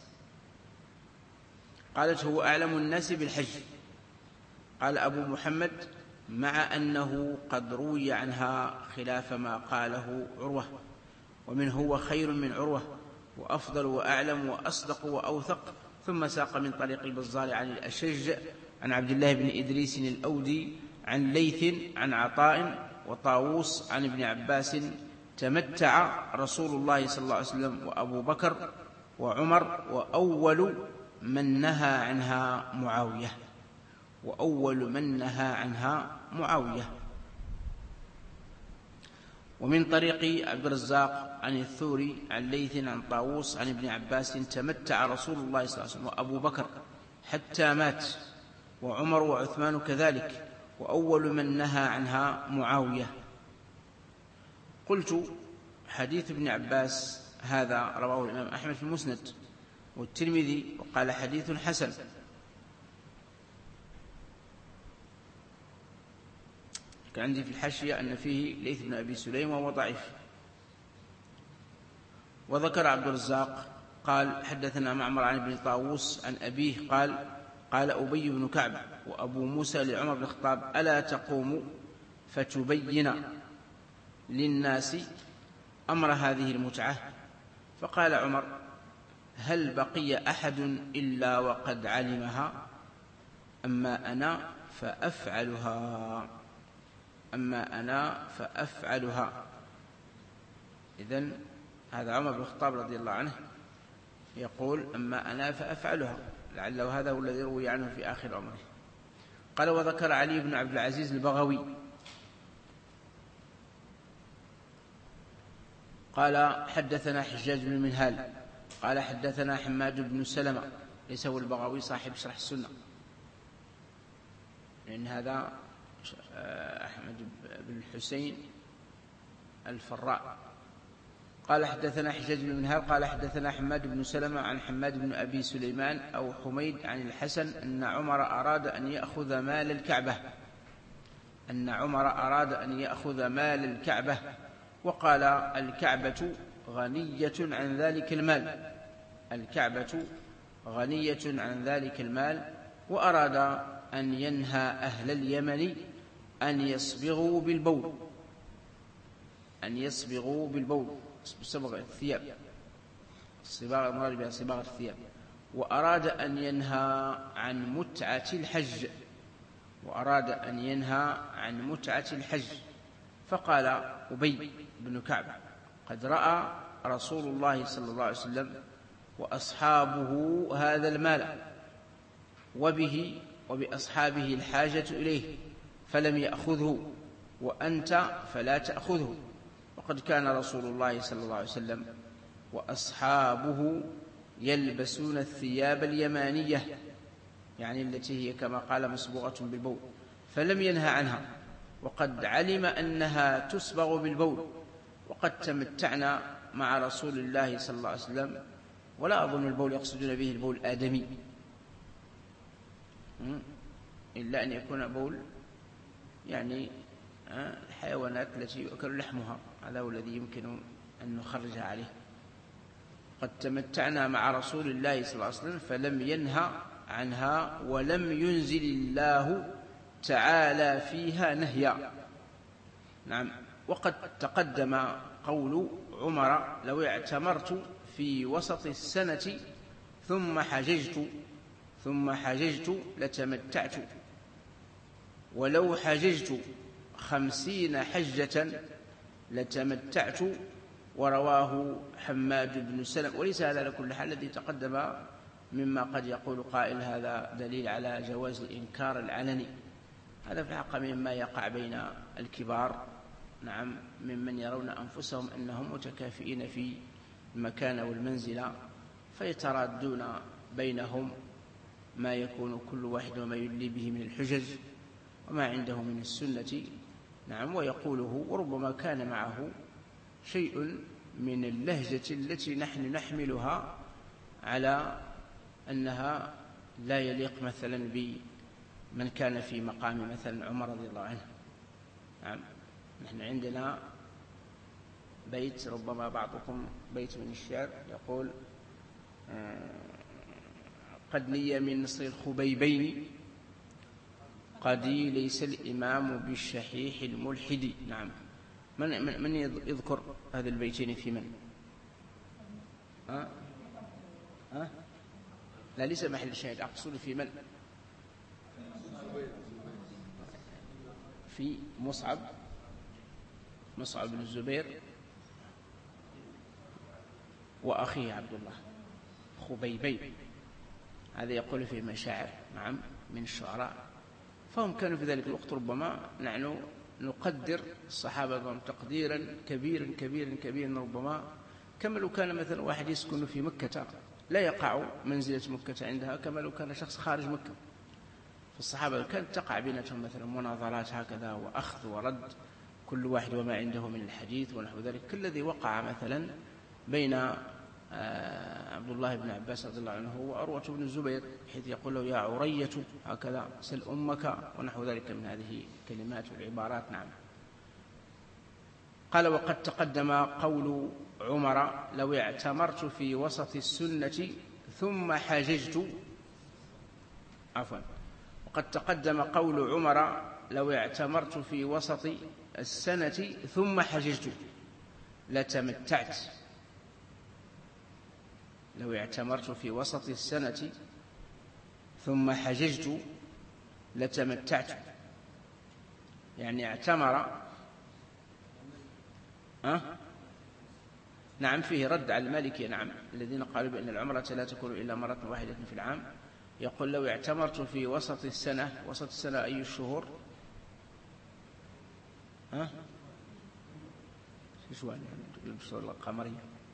قالت هو أعلم الناس بالحج. قال أبو محمد مع أنه قد روي عنها خلاف ما قاله عروة ومن هو خير من عروة وأفضل وأعلم وأصدق وأوثق. ثم ساق من طريق البزار عن الأشج عن عبد الله بن إدريس الأودي عن ليث عن عطاء وطاووس عن ابن عباس تمتع رسول الله صلى الله عليه وسلم وأبو بكر وعمر وأول من نهى عنها معاوية وأول من نهى عنها معاوية. ومن طريق عبد الرزاق عن الثوري عن ليث عن طاووس عن ابن عباس تمتع رسول الله صلى الله عليه وسلم وأبو بكر حتى مات وعمر وعثمان كذلك وأول من نهى عنها معاوية. قلت حديث ابن عباس هذا رواه الإمام أحمد في المسند والترمذي وقال حديث حسن. كان عندي في الحاشية أن فيه ليث بن أبي سليم وهو ضعيف. وذكر عبد الرزاق قال حدثنا معمر عن ابن طاووس عن أبيه قال قال أبي بن كعب وأبو موسى لعمر بن الخطاب ألا تقوم فتبين للناس أمر هذه المتعة؟ فقال عمر هل بقي أحد إلا وقد علمها؟ أما أنا فأفعلها أما أنا فأفعلها. إذن هذا عمر بن الخطاب رضي الله عنه يقول أما أنا فأفعلها، لعله هذا هو الذي روي عنه في آخر عمره. قال وذكر علي بن عبد العزيز البغوي قال حدثنا حجاج بن منهال قال حدثنا حماد بن سلمة ليس هو البغوي صاحب شرح السنة لأن هذا أحمد بن الحسين الفراء قال حدثنا حجاج بن منهال قال حدثنا حماد بن سلمة عن حماد بن أبي سليمان أو حميد عن الحسن أن عمر أراد أن يأخذ مال الكعبة أن عمر أراد أن يأخذ مال الكعبة وقال الكعبة غنية عن ذلك المال الكعبة غنية عن ذلك المال وأراد أن ينهى أهل اليمن أن يصبغوا بالبول أن يصبغوا بالبول بصبغ الثياب الصباغة المراد بها صباغة الثياب وأراد أن ينهى عن متعة الحج وأراد أن ينهى عن متعة الحج فقال أبي بن كعب قد رأى رسول الله صلى الله عليه وسلم وأصحابه هذا المال وبه وبأصحابه الحاجة إليه فلم يأخذه وأنت فلا تأخذه وقد كان رسول الله صلى الله عليه وسلم وأصحابه يلبسون الثياب اليمانية يعني التي هي كما قال مصبوغة بالبول فلم ينهى عنها وقد علم أنها تصبغ بالبول وقد تمتعنا مع رسول الله صلى الله عليه وسلم ولا أظن البول يقصدون به البول الآدمي إلا أن يكون بول يعني الحيوانات التي يؤكل لحمها هذا هو الذي يمكن أن نخرجها عليه قد تمتعنا مع رسول الله صلى الله عليه وسلم فلم ينهى عنها ولم ينزل الله تعالى فيها نهيا نعم وقد تقدم قول عمر لو اعتمرت في وسط السنة ثم حججت ثم حججت لتمتعت ولو حججت خمسين حجة لتمتعت ورواه حماد بن سلمة وليس هذا على كل حال الذي تقدم مما قد يقول قائل هذا دليل على جواز الإنكار العلني هذا في الحق مما يقع بين الكبار نعم ممن يرون أنفسهم أنهم متكافئين في المكان والمنزلة فيترادون بينهم ما يكون كل واحد وما يلي به من الحجج وما عنده من السنة نعم ويقوله وربما كان معه شيء من اللهجة التي نحن نحملها على أنها لا يليق مثلا بمن كان في مقام مثلا عمر رضي الله عنه نعم نحن عندنا بيت ربما بعضكم بيت من الشعر يقول قد لي من نصر الخبيبين قدي ليس الإمام بالشحيح الملحد نعم من, من, من يذكر هذا البيتين في من ها؟ ها؟ لا ليس محل الشاهد أقصد في من في مصعب مصعب بن الزبير وأخيه عبد الله خبيبين هذا يقول في مشاعر نعم من الشعراء فهم كانوا في ذلك الوقت ربما نحن نقدر الصحابة تقديرا كبيرا كبيرا كبيرا ربما كما لو كان مثلا واحد يسكن في مكة لا يقع منزلة مكة عندها كما لو كان شخص خارج مكة فالصحابة كانت تقع بينهم مثلا مناظرات هكذا وأخذ ورد كل واحد وما عنده من الحديث ونحو ذلك كالذي وقع مثلا بين عبد الله بن عباس رضي الله عنه وعروة بن الزبير حيث يقول له يا عرية هكذا سل أمك ونحو ذلك من هذه الكلمات والعبارات نعم قال وقد تقدم قول عمر لو اعتمرت في وسط السنة ثم حججت عفوا وقد تقدم قول عمر لو اعتمرت في وسط السنة ثم حججت لتمتعت لو اعتمرت في وسط السنة ثم حججت لتمتعت يعني اعتمر أه؟ نعم فيه رد على المالكية نعم الذين قالوا بأن العمرة لا تكون إلا مرة واحدة في العام يقول لو اعتمرت في وسط السنة وسط السنة أي الشهور ها شو الشهور القمرية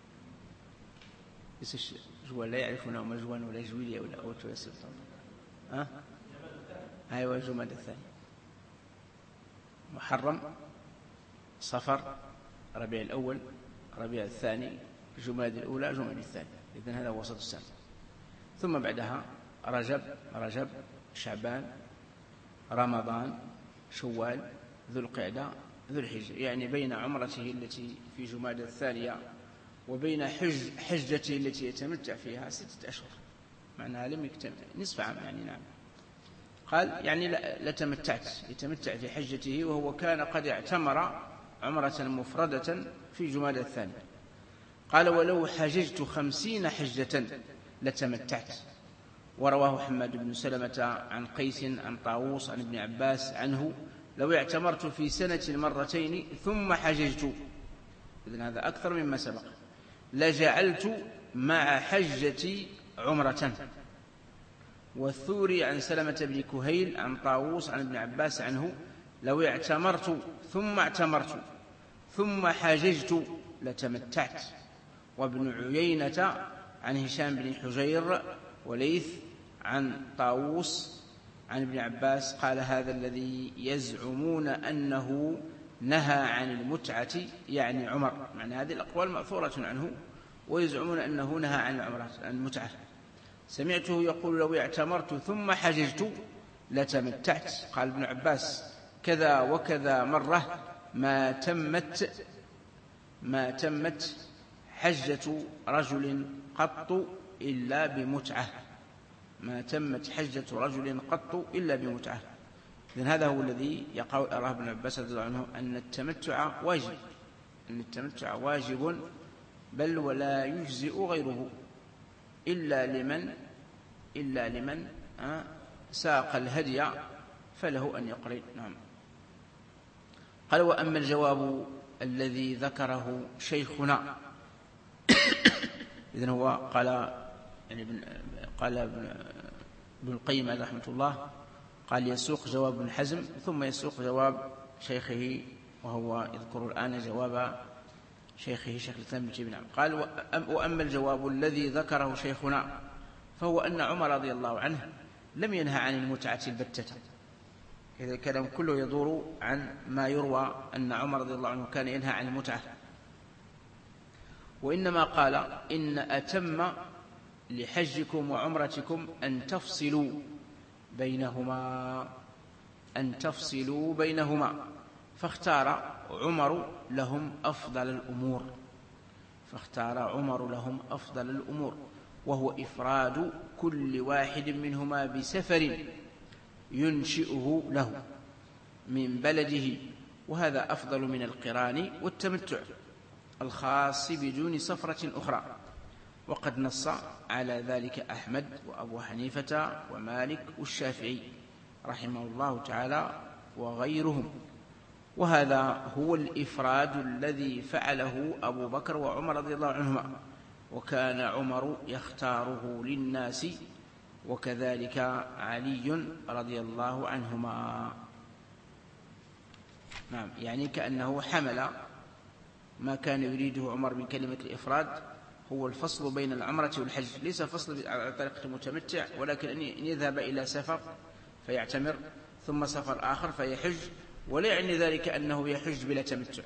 جوال لا يعرفون ما جوان ولا جويلية ولا أوت ولا سلطان ها أيوة جماد الثاني محرم صفر ربيع الأول ربيع الثاني، جماد الأولى، جماد الثاني، إذن هذا وسط السنة. ثم بعدها رجب رجب شعبان رمضان شوال ذو القعدة ذو الحجة، يعني بين عمرته التي في جماد الثانية وبين حج حجته التي يتمتع فيها ستة أشهر، معناها لم يكتمل نصف عام يعني. نعم. قال يعني لتمتعت، يتمتع في حجته وهو كان قد اعتمر عمرة مفردة في جماد الثانية. قال ولو حججت خمسين حجة لتمتعت. ورواه حماد بن سلمة عن قيس عن طاووس عن ابن عباس عنه لو اعتمرت في سنة مرتين ثم حججت، إذن هذا أكثر مما سبق، لجعلت مع حجتي عمرة. والثوري عن سلمة بن كهيل عن طاووس عن ابن عباس عنه لو اعتمرت ثم اعتمرت ثم حججت لتمتعت. وابن عيينة عن هشام بن حجير وليث عن طاووس عن ابن عباس قال هذا الذي يزعمون أنه نهى عن المتعة يعني عمر، معنى هذه الأقوال مأثورة عنه، ويزعمون أنه نهى عن العمرة عن المتعة. سمعته يقول لو اعتمرت ثم حججت لتمتعت. قال ابن عباس كذا وكذا مرة ما تمت ما تمت حجة رجل قط إلا بمتعة، ما تمت حجة رجل قط إلا بمتعة. إذن هذا هو الذي يراه ابن عباس رضي الله عنه، أن التمتع واجب، أن التمتع واجب بل ولا يجزئ غيره إلا لمن إلا لمن ساق الهدي فله أن يقرن. نعم. قال وأما الجواب الذي ذكره شيخنا إذن هو قال يعني قال ابن القيم رحمه الله قال يسوق جواب ابن حزم ثم يسوق جواب شيخه، وهو يذكر الآن جواب شيخه شيخ الإسلام ابن تيمية. قال وأما الجواب الذي ذكره شيخنا فهو أن عمر رضي الله عنه لم ينهى عن المتعة البتة. هذا الكلام كله يدور عن ما يروى أن عمر رضي الله عنه كان ينهى عن المتعة، وإنما قال إن أتم لحجكم وعمرتكم أن تفصلوا بينهما أن تفصلوا بينهما فاختار عمر لهم أفضل الأمور فاختار عمر لهم أفضل الأمور وهو إفراد كل واحد منهما بسفر ينشئه له من بلده، وهذا أفضل من القران والتمتع الخاص بدون سفرة أخرى. وقد نص على ذلك أحمد وأبو حنيفة ومالك والشافعي رحمه الله تعالى وغيرهم. وهذا هو الإفراد الذي فعله أبو بكر وعمر رضي الله عنهما، وكان عمر يختاره للناس وكذلك علي رضي الله عنهما. نعم، يعني كأنه حمل ما كان يريده عمر من كلمة الإفراد هو الفصل بين العمرة والحج، ليس فصل على طريقة المتمتع، ولكن أن يذهب إلى سفر فيعتمر ثم سفر آخر فيحج، ولا يعني ذلك أنه يحج بلا تمتع،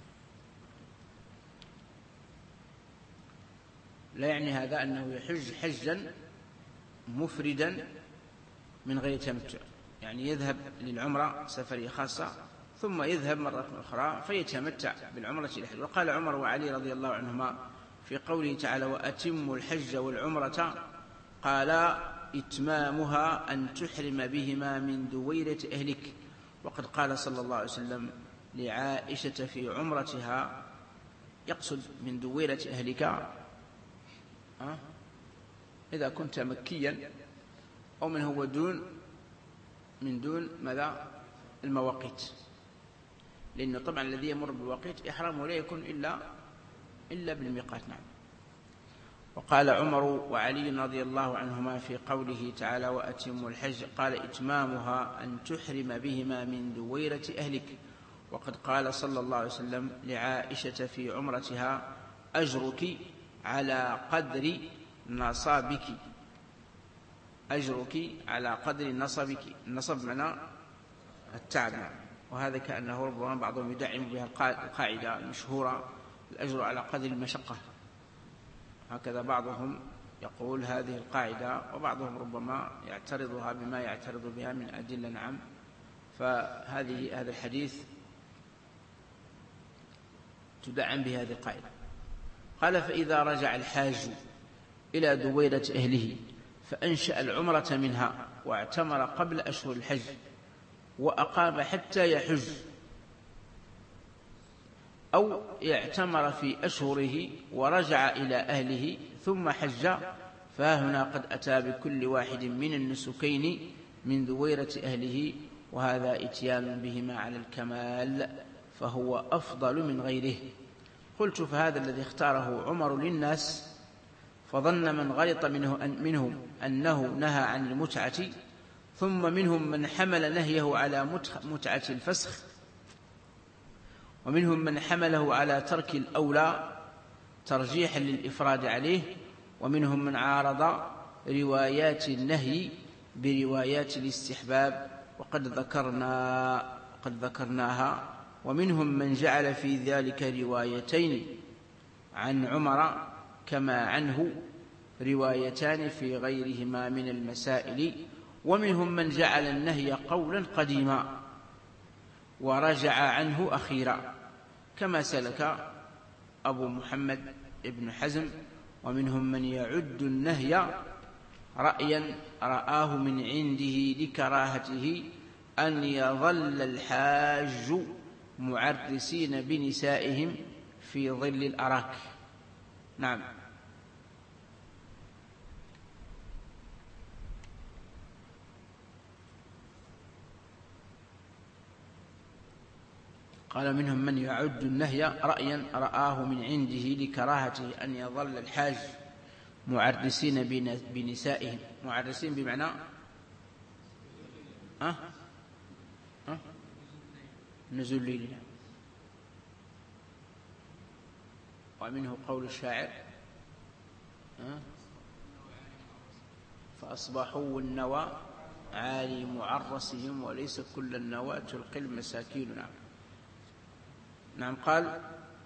لا يعني هذا أنه يحج حجا مفردا من غير تمتع، يعني يذهب للعمرة سفرية خاصة ثم يذهب مرة أخرى فيتمتع بالعمرة الحج. وقال عمر وعلي رضي الله عنهما في قوله تعالى وأتموا الحج والعمرة قال إتمامها أن تحرم بهما من دويرة أهلك. وقد قال صلى الله عليه وسلم لعائشة في عمرتها، يقصد من دويرة أهلك أه؟ إذا كنت مكيا أو من هو دون من دون ماذا المواقيت، لأنه طبعا الذي يمر بالواقيت إحرامه لا يكون إلا إلا بالميقات. نعم. وقال عمر وعلي رضي الله عنهما في قوله تعالى وأتموا الحج قال إتمامها أن تحرم بهما من دويرة أهلك. وقد قال صلى الله عليه وسلم لعائشة في عمرتها أجرك على قدر نصابك، أجرك على قدر نصبك، النصب معنى التعب. وهذا كأنه ربما بعضهم يدعم بها القاعدة المشهورة الأجر على قدر المشقة. هكذا بعضهم يقول هذه القاعدة، وبعضهم ربما يعترضها بما يعترض بها من أدلة. نعم. فهذه هذا الحديث تدعم بهذه القاعدة. قال: فإذا رجع الحاج إلى دويرة أهله فأنشأ العمرة منها واعتمر قبل أشهر الحج وأقام حتى يحج، أو اعتمر في أشهره ورجع إلى أهله ثم حج، فهنا قد أتى بكل واحد من النسكين من دويرة أهله، وهذا إتيان بهما على الكمال، فهو أفضل من غيره. قلت: فهذا الذي اختاره عمر للناس، فظن من غلط منه أن منهم أنه نهى عن المتعة، ثم منهم من حمل نهيه على متعة الفسخ، ومنهم من حمله على ترك الأولى ترجيحا للإفراد عليه، ومنهم من عارض روايات النهي بروايات الاستحباب وقد ذكرنا قد ذكرناها، ومنهم من جعل في ذلك روايتين عن عمر كما عنه روايتان في غيرهما من المسائل، ومنهم من جعل النهي قولا قديما ورجع عنه أخيرا كما سلك أبو محمد ابن حزم، ومنهم من يعد النهي رأيا رآه من عنده لكراهته أن يظل الحاج معرسين بنسائهم في ظل الأراك. نعم. قال: منهم من يعد النهي رأيا رآه من عنده لكراهته أن يظل الحاج معرسين بنسائهم. معرسين بمعنى أه؟ أه؟ نزول ليل. ومنه قول الشاعر: أه؟ فأصبحوا النوى عالي معرسهم وليس كل النوى تلقي المساكين. نعم. نعم. قال: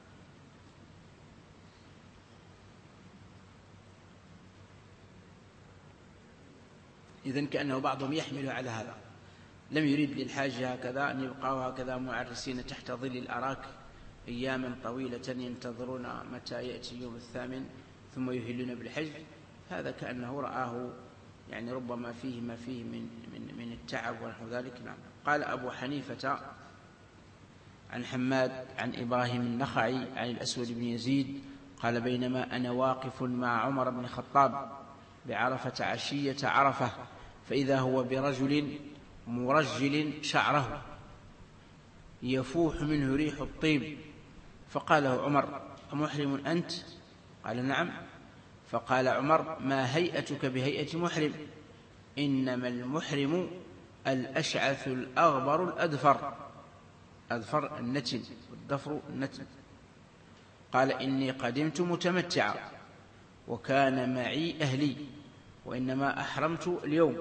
إذن كأنه بعضهم يحمل على هذا، لم يريد للحاج هكذا أن يبقوا هكذا معرسين تحت ظل الأراك أياما طويلة ينتظرون متى يأتي يوم الثامن ثم يهلون بالحج. هذا كأنه رآه يعني ربما فيه ما فيه من, من, من التعب ونحو ذلك. نعم. قال أبو حنيفة عن حماد عن إبراهيم النخعي عن الأسود بن يزيد قال: بينما أنا واقف مع عمر بن الخطاب بعرفة عشية عرفة، فإذا هو برجل مرجل شعره يفوح منه ريح الطيب، فقال له عمر: أمحرم أنت؟ قال: نعم. فقال عمر: ما هيئتك بهيئة محرم؟ إنما المحرم الأشعث الأغبر الأدفر. أدفر النتن والدفر النتن. قال: إني قدمت متمتعا وكان معي أهلي وإنما أحرمت اليوم.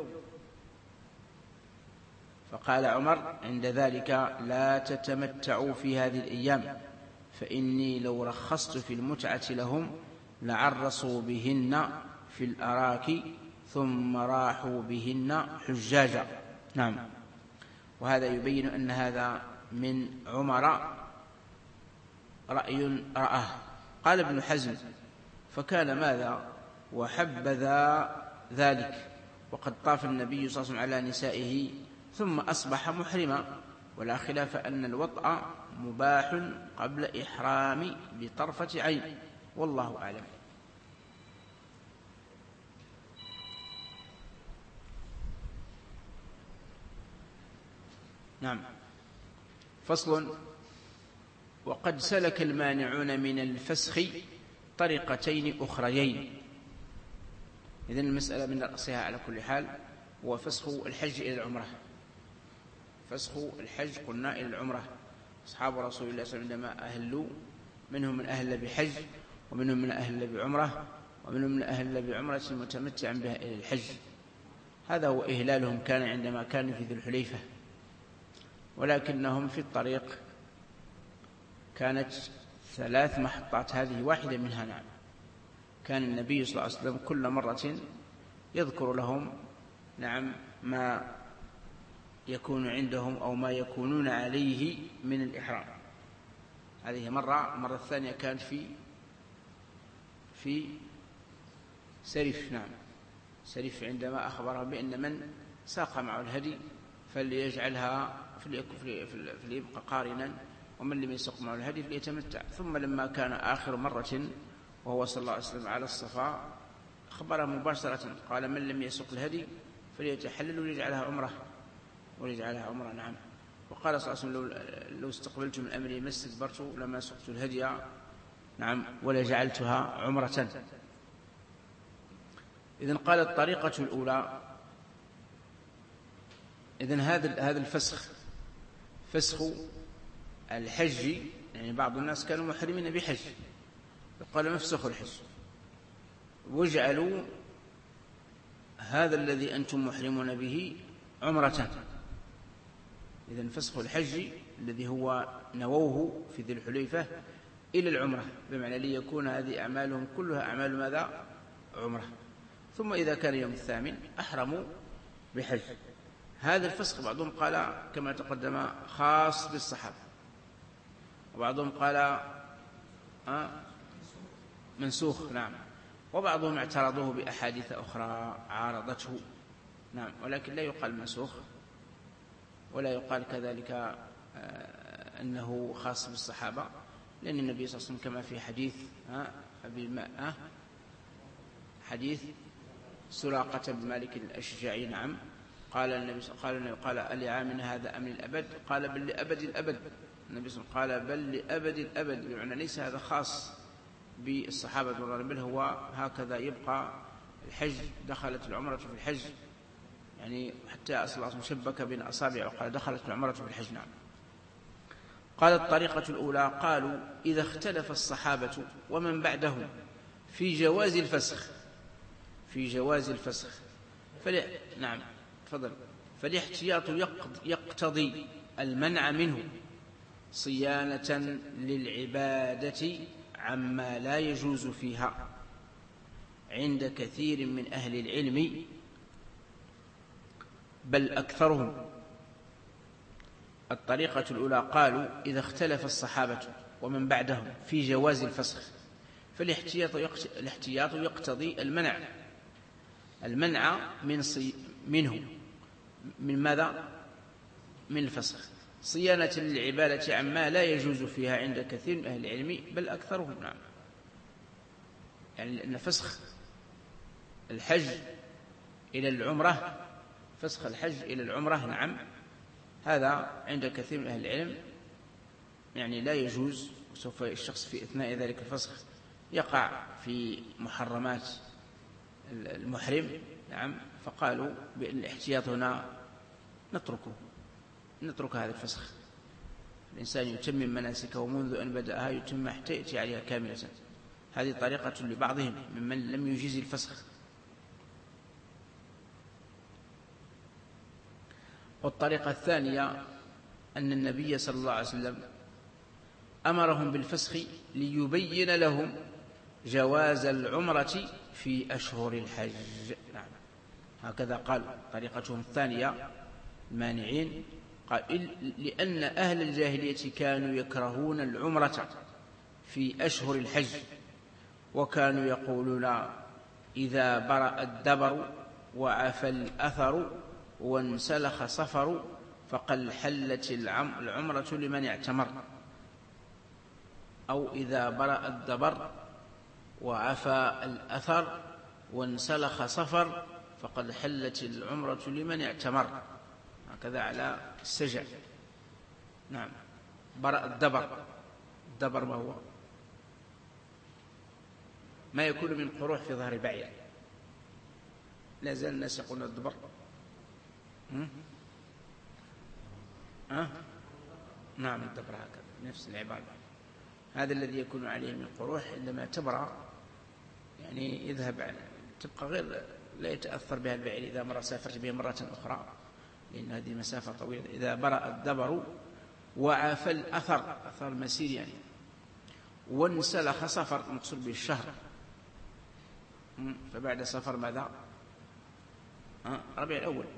فقال عمر عند ذلك: لا تتمتعوا في هذه الأيام، فإني لو رخصت في المتعة لهم لعرصوا بهن في الأراك ثم راحوا بهن حجاجا. نعم. وهذا يبين أن هذا من عمر رأي رآه. قال ابن حزم: فكان ماذا وحبذا ذلك، وقد طاف النبي صلى الله عليه وسلم على نسائه ثم أصبح محرما، ولا خلاف أن الوطأ مباح قبل إحرام بطرفة عين، والله أعلم. نعم. فصل: وقد سلك المانعون من الفسخ طريقتين أخريين. إذن المسألة من رأسها على كل حال هو فسخ الحج إلى العمرة. فسخ الحج قلنا إلى العمرة. أصحاب رسول الله صلى الله عليه وسلم عندما أهلوا منهم من أهل بحج ومنهم من أهل بعمرة ومنهم من أهل بعمرة متمتعا بها إلى الحج. هذا هو إهلالهم كان عندما كانوا في ذي الحليفة، ولكنهم في الطريق كانت ثلاث محطات هذه واحدة منها. نعم. كان النبي صلى الله عليه وسلم كل مرة يذكر لهم نعم ما يكون عندهم أو ما يكونون عليه من الإحرام. هذه مرة. المرة الثانية كانت في في سرف. نعم سرف، عندما أخبرهم بأن من ساق معه الهدي فليجعلها فليبقى قارنا، ومن لم يسق معه الهدي فليتمتع. ثم لما كان آخر مرة وهو صلى الله عليه وسلم على الصفا أخبر مباشرة قال من لم يسق الهدي فليتحلل وليجعلها عمرة وليجعلها عمرة. نعم. وقال صلى الله عليه وسلم لو استقبلت من أمري ما استدبرت لما سقت الهدي نعم ولجعلتها عمرة. إذن قال الطريقة الأولى. إذن هذا هذا الفسخ فسخ الحج، يعني بعض الناس كانوا محرمين بحج قال مفسخ الحج، واجعلوا هذا الذي أنتم محرمون به عمرة. إذن فسخ الحج الذي هو نووه في ذي الحليفة إلى العمرة، بمعنى ليكون هذه أعمالهم كلها أعمال ماذا؟ عمرة. ثم إذا كان يوم الثامن أحرموا بحج. هذا الفسخ بعضهم قال كما تقدم خاص بالصحابة، وبعضهم قال آه منسوخ. نعم. وبعضهم اعترضوه بأحاديث أخرى عارضته. نعم. ولكن لا يقال منسوخ، ولا يقال كذلك آه أنه خاص بالصحابة، لأن النبي صلى الله عليه وسلم كما في حديث آه أبي آه حديث سراقة بن مالك الأشجعي. نعم. قال النبي قال النبي قال ألعامنا هذا أم للأبد؟ قال بل لأبد الأبد. النبي صلى الله عليه وسلم قال بل لأبد الأبد، بمعنى ليس هذا خاص بالصحابة رضي الله عنهم، بل هو هكذا يبقى الحج. دخلت العمرة في الحج، يعني حتى أصل الله شبك بين أصابعه وقال دخلت العمرة في الحج. نعم. قال الطريقة الأولى. قالوا إذا اختلف الصحابة ومن بعدهم في جواز الفسخ في جواز الفسخ فلي... نعم تفضل. فالاحتياط يقتضي المنع منه صيانة للعبادة عما لا يجوز فيها عند كثير من أهل العلم بل أكثرهم. الطريقة الأولى. قالوا إذا اختلف الصحابة ومن بعدهم في جواز الفسخ فالاحتياط يقتضي المنع المنع من صي... منه من ماذا؟ من الفسخ، صيانة للعبادة عما لا يجوز فيها عند كثير من أهل العلم بل أكثرهم. نعم. يعني أن فسخ الحج إلى العمرة فسخ الحج إلى العمرة نعم هذا عند كثير من أهل العلم يعني لا يجوز، وسوف الشخص في أثناء ذلك الفسخ يقع في محرمات المحرم. نعم. فقالوا بأن الاحتياط هنا نتركه نترك هذا الفسخ. الإنسان يتمم مناسكه منذ أن بدأها يتم حتى يأتي عليها كاملة. هذه طريقة لبعضهم ممن لم يجيز الفسخ. والطريقة الثانية أن النبي صلى الله عليه وسلم أمرهم بالفسخ ليبين لهم جواز العمرة في أشهر الحج. نعم. هكذا قال طريقتهم الثانية المانعين. قال لأن أهل الجاهلية كانوا يكرهون العمرة في أشهر الحج، وكانوا يقولون إذا برأ الدبر وعفى الأثر وانسلخ صفر فقد حلت العمرة لمن اعتمر، أو إذا برأ الدبر وعفى الأثر وانسلخ صفر فقد حلت العمرة لمن اعتمر. هكذا على السجع. نعم. برأ الدبر. الدبر ما هو؟ ما يكون من قروح في ظهر بعير. لا زال الناس يقولون الدبر. أه؟ نعم الدبر هكذا نفس العبارة. هذا الذي يكون عليه من قروح عندما تبرأ يعني يذهب عنه، تبقى غير لا يتأثر بها البعير إذا مرة سافرت به مرة أخرى، لأن هذه مسافة طويلة. إذا برأ الدبر وعفى الأثر أثر المسير يعني وانسلخ صفر مقصود به الشهر، فبعد صفر ماذا؟ ربيع الأول.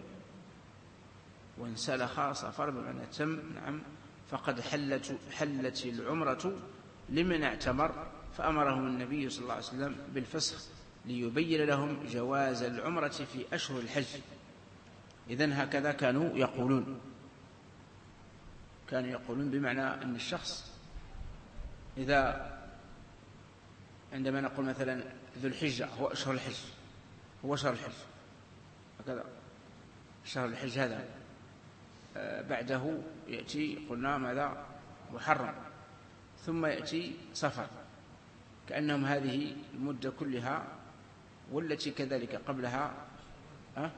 وانسلخ صفر بمعنى تم. نعم. فقد حلت, حلت العمرة لمن اعتمر، فأمرهم النبي صلى الله عليه وسلم بالفسخ ليبين لهم جواز العمرة في أشهر الحج. إذن هكذا كانوا يقولون، كانوا يقولون بمعنى أن الشخص إذا عندما نقول مثلا ذو الحجة هو أشهر الحج، هو شهر الحج هكذا، شهر الحج هذا بعده يأتي قلنا ماذا؟ محرم، ثم يأتي صفر، كأنهم هذه المدة كلها، والتي كذلك قبلها أه؟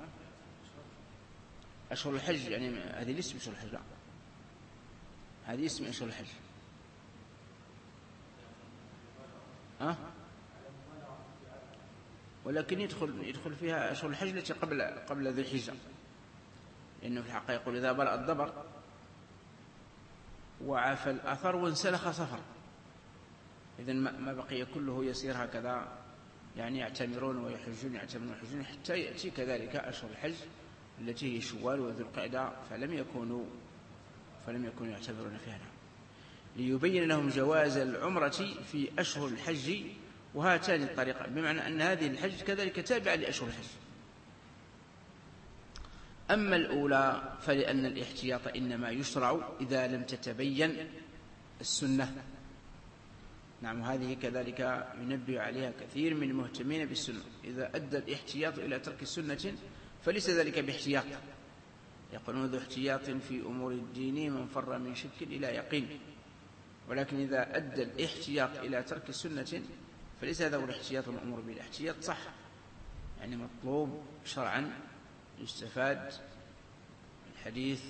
أشهر الحج، يعني هذه ليست أشهر الحج، لا هذه اسم أشهر الحج. أه؟ ولكن يدخل يدخل فيها أشهر الحج التي قبل قبل ذي الحجة، لأنه في الحقيقة يقول إذا برأ الدبر وعاف الأثر وانسلخ صفر، إذن ما بقي كله يسير هكذا، يعني يعتمرون ويحجون يعتمرون ويحجون حتى يأتي كذلك أشهر الحج التي هي شوال وذو القعدة، فلم يكونوا فلم يكونوا يعتبرون فيها. ليبين لهم جواز العمرة في أشهر الحج، وهاتان الطريقة، بمعنى أن هذه الحج كذلك تابعة لأشهر الحج. أما الأولى فلأن الاحتياط إنما يشرع إذا لم تتبين السنة. نعم، هذه كذلك ينبه عليها كثير من المهتمين بالسنة، إذا أدى الاحتياط إلى ترك السنة فليس ذلك باحتياط. يقولون ذو احتياط في أمور الدين من فر من شك إلى يقين، ولكن إذا أدى الاحتياط إلى ترك السنة فليس هذا هو الاحتياط الأمور به. الاحتياط صح، يعني مطلوب شرعا، يستفاد الحديث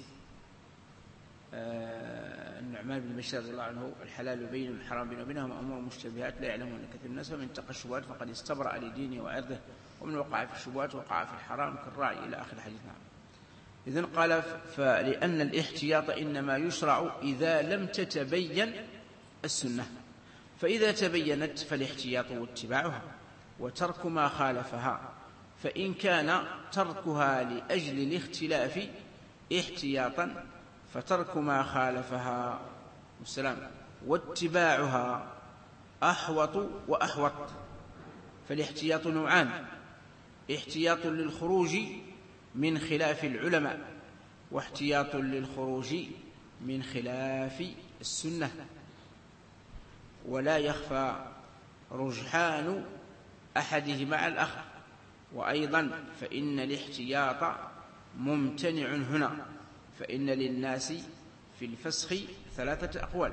آه النعمان بن بشير رضي الله عنه: الحلال بين والحرام بين وبينهما أمور مشتبهات لا يعلمون كثير من الناس، ومن اتقى الشبهات فقد استبرأ لدينه وعرضه، ومن وقع في الشبهات وقع في الحرام كالراعي، إلى آخر الحديث. إذن قال: فلأن الاحتياط إنما يشرع إذا لم تتبين السنة، فإذا تبينت فالاحتياط واتباعها وترك ما خالفها، فإن كان تركها لأجل الاختلاف احتياطا فترك ما خالفها والسلام واتباعها أحوط وأحوط. فالاحتياط نوعان: احتياط للخروج من خلاف العلماء، واحتياط للخروج من خلاف السنة. ولا يخفى رجحان أحدهما على الآخر. وأيضا فإن الاحتياط ممتنع هنا، فإن للناس في الفسخ ثلاثة أقوال.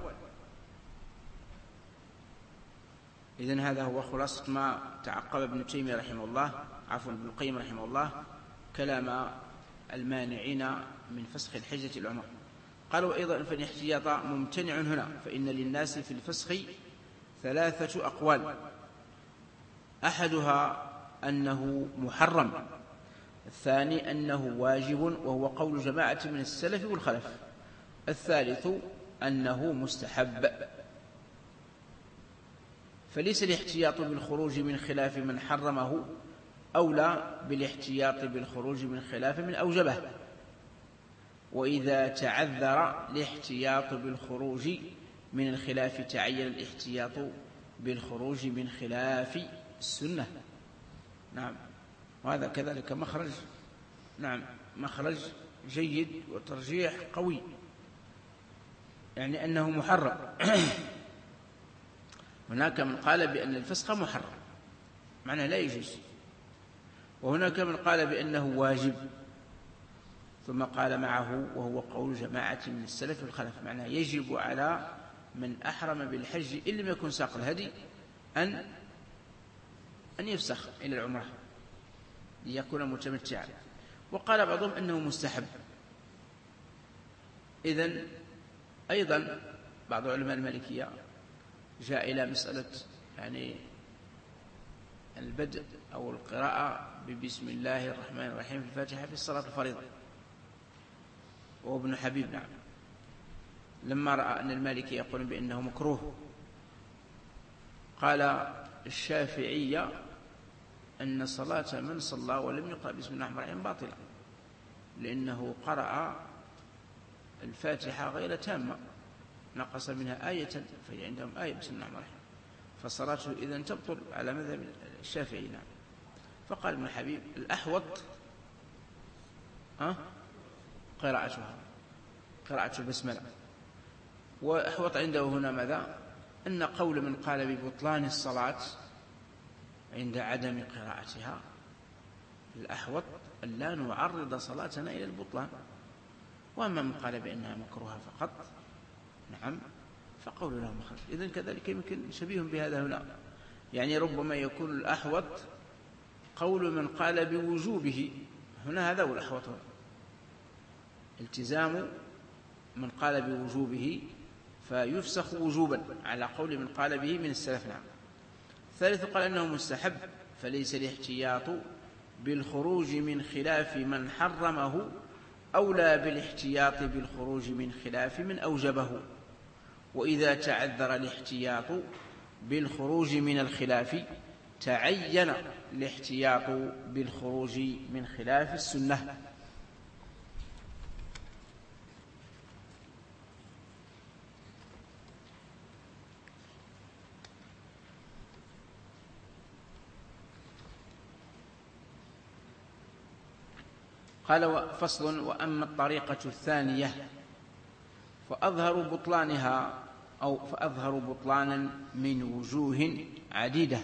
إذن هذا هو خلاصة ما تعقب ابن تيمية رحمه الله، عفوا ابن القيم رحمه الله، كلام المانعين من فسخ الحجة العمر. قالوا أيضا فإن الاحتياط ممتنع هنا، فإن للناس في الفسخ ثلاثة أقوال: أحدها أنه محرم، الثاني أنه واجب وهو قول جماعة من السلف والخلف، الثالث أنه مستحب. فليس الاحتياط بالخروج من خلاف من حرمه أولى بالاحتياط بالخروج من خلاف من أوجبه. وإذا تعذر الاحتياط بالخروج من الخلاف تعين الاحتياط بالخروج من خلاف السنة. نعم، وهذا كذلك مخرج نعم مخرج جيد وترجيح قوي، يعني أنه محرم. هناك من قال بأن الفسخ محرم، معناه لا يجوز، وهناك من قال بأنه واجب، ثم قال معه وهو قول جماعة من السلف والخلف، معناه يجب على من أحرم بالحج إن لم يكن ساق الهدي أن أن يفسخ إلى العمرة ليكون متمتعا. وقال بعضهم أنه مستحب. إذن أيضا بعض علماء المالكية جاء إلى مسألة يعني البدء أو القراءة ببسم الله الرحمن الرحيم في الفاتحة في الصلاة الفريضة، وهو ابن حبيب. نعم، لما رأى أن المالكي يقول بأنه مكروه قال الشافعية أن صلاة من صلى ولم يقرأ بسم الله الرحمن الرحيم باطلة، لأنه قرأ الفاتحة غير تامة، نقص منها آية، فهي عندهم آية بسم الله الرحمن الرحيم، فصلاته إذن تبطل على مذهب الشافعي. نعم. فقال ابن حبيب الأحوط أه؟ قراءتها قراءة البسملة. وأحوط عنده هنا ماذا؟ أن قول من قال ببطلان الصلاة عند عدم قراءتها الأحوط أن لا نعرض صلاتنا إلى البطلان. وأما من قال بأنها مكروهة فقط نعم فقول له مخرج. إذن كذلك يمكن شبيه بهذا هنا، يعني ربما يكون الأحوط قول من قال بوجوبه هنا، هذا هو الأحوط هنا، التزام من قال بوجوبه فيفسخ وجوبا على قول من قال به من السلف. نعم. الثالث قال أنه مستحب، فليس الاحتياط بالخروج من خلاف من حرمه أولى بالاحتياط بالخروج من خلاف من أوجبه. وإذا تعذر الاحتياط بالخروج من الخلاف تعين الاحتياط بالخروج من خلاف السنة. قال فصل: وأما الطريقة الثانية فأظهر بطلانها أو فأظهر بطلانا من وجوه عديدة.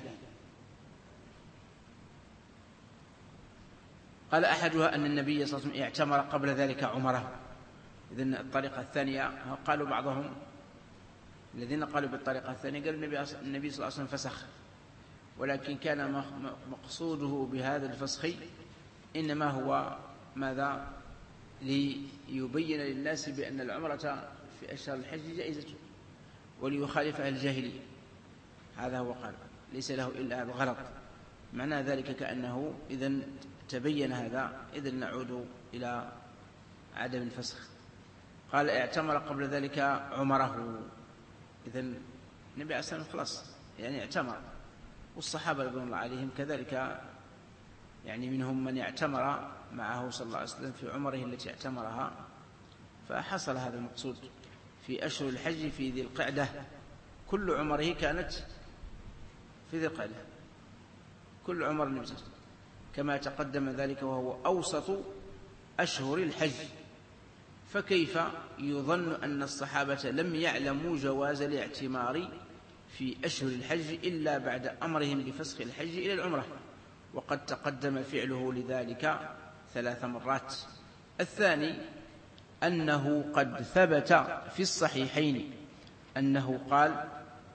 قال أحدها أن النبي صلى الله عليه وسلم اعتمر قبل ذلك عمره. إذن الطريقة الثانية قالوا بعضهم الذين قالوا بالطريقة الثانية قالوا النبي صلى الله عليه وسلم فسخ، ولكن كان مقصوده بهذا الفسخ إنما هو ماذا؟ ليبين للناس بأن العمرة في أشهر الحج جائزة وليخالف أهل الجاهلية. هذا هو قال، ليس له إلا هذا الغلط. معنى ذلك كأنه إذن تبين هذا إذن نعود إلى عدم الفسخ. قال اعتمر قبل ذلك عمره، إذن النبي عليه الصلاة والسلام خلاص يعني اعتمر، والصحابة رضوان الله عليهم كذلك، يعني منهم من اعتمر معه صلى الله عليه وسلم في عمره التي اعتمرها، فحصل هذا المقصود في أشهر الحج في ذي القعدة. كل عمره كانت في ذي القعدة، كل عمر النبي صلى الله عليه وسلم كما تقدم ذلك، وهو أوسط أشهر الحج. فكيف يظن أن الصحابة لم يعلموا جواز الاعتمار في أشهر الحج إلا بعد أمرهم بفسخ الحج إلى العمرة، وقد تقدم فعله لذلك ثلاث مرات. الثاني أنه قد ثبت في الصحيحين أنه قال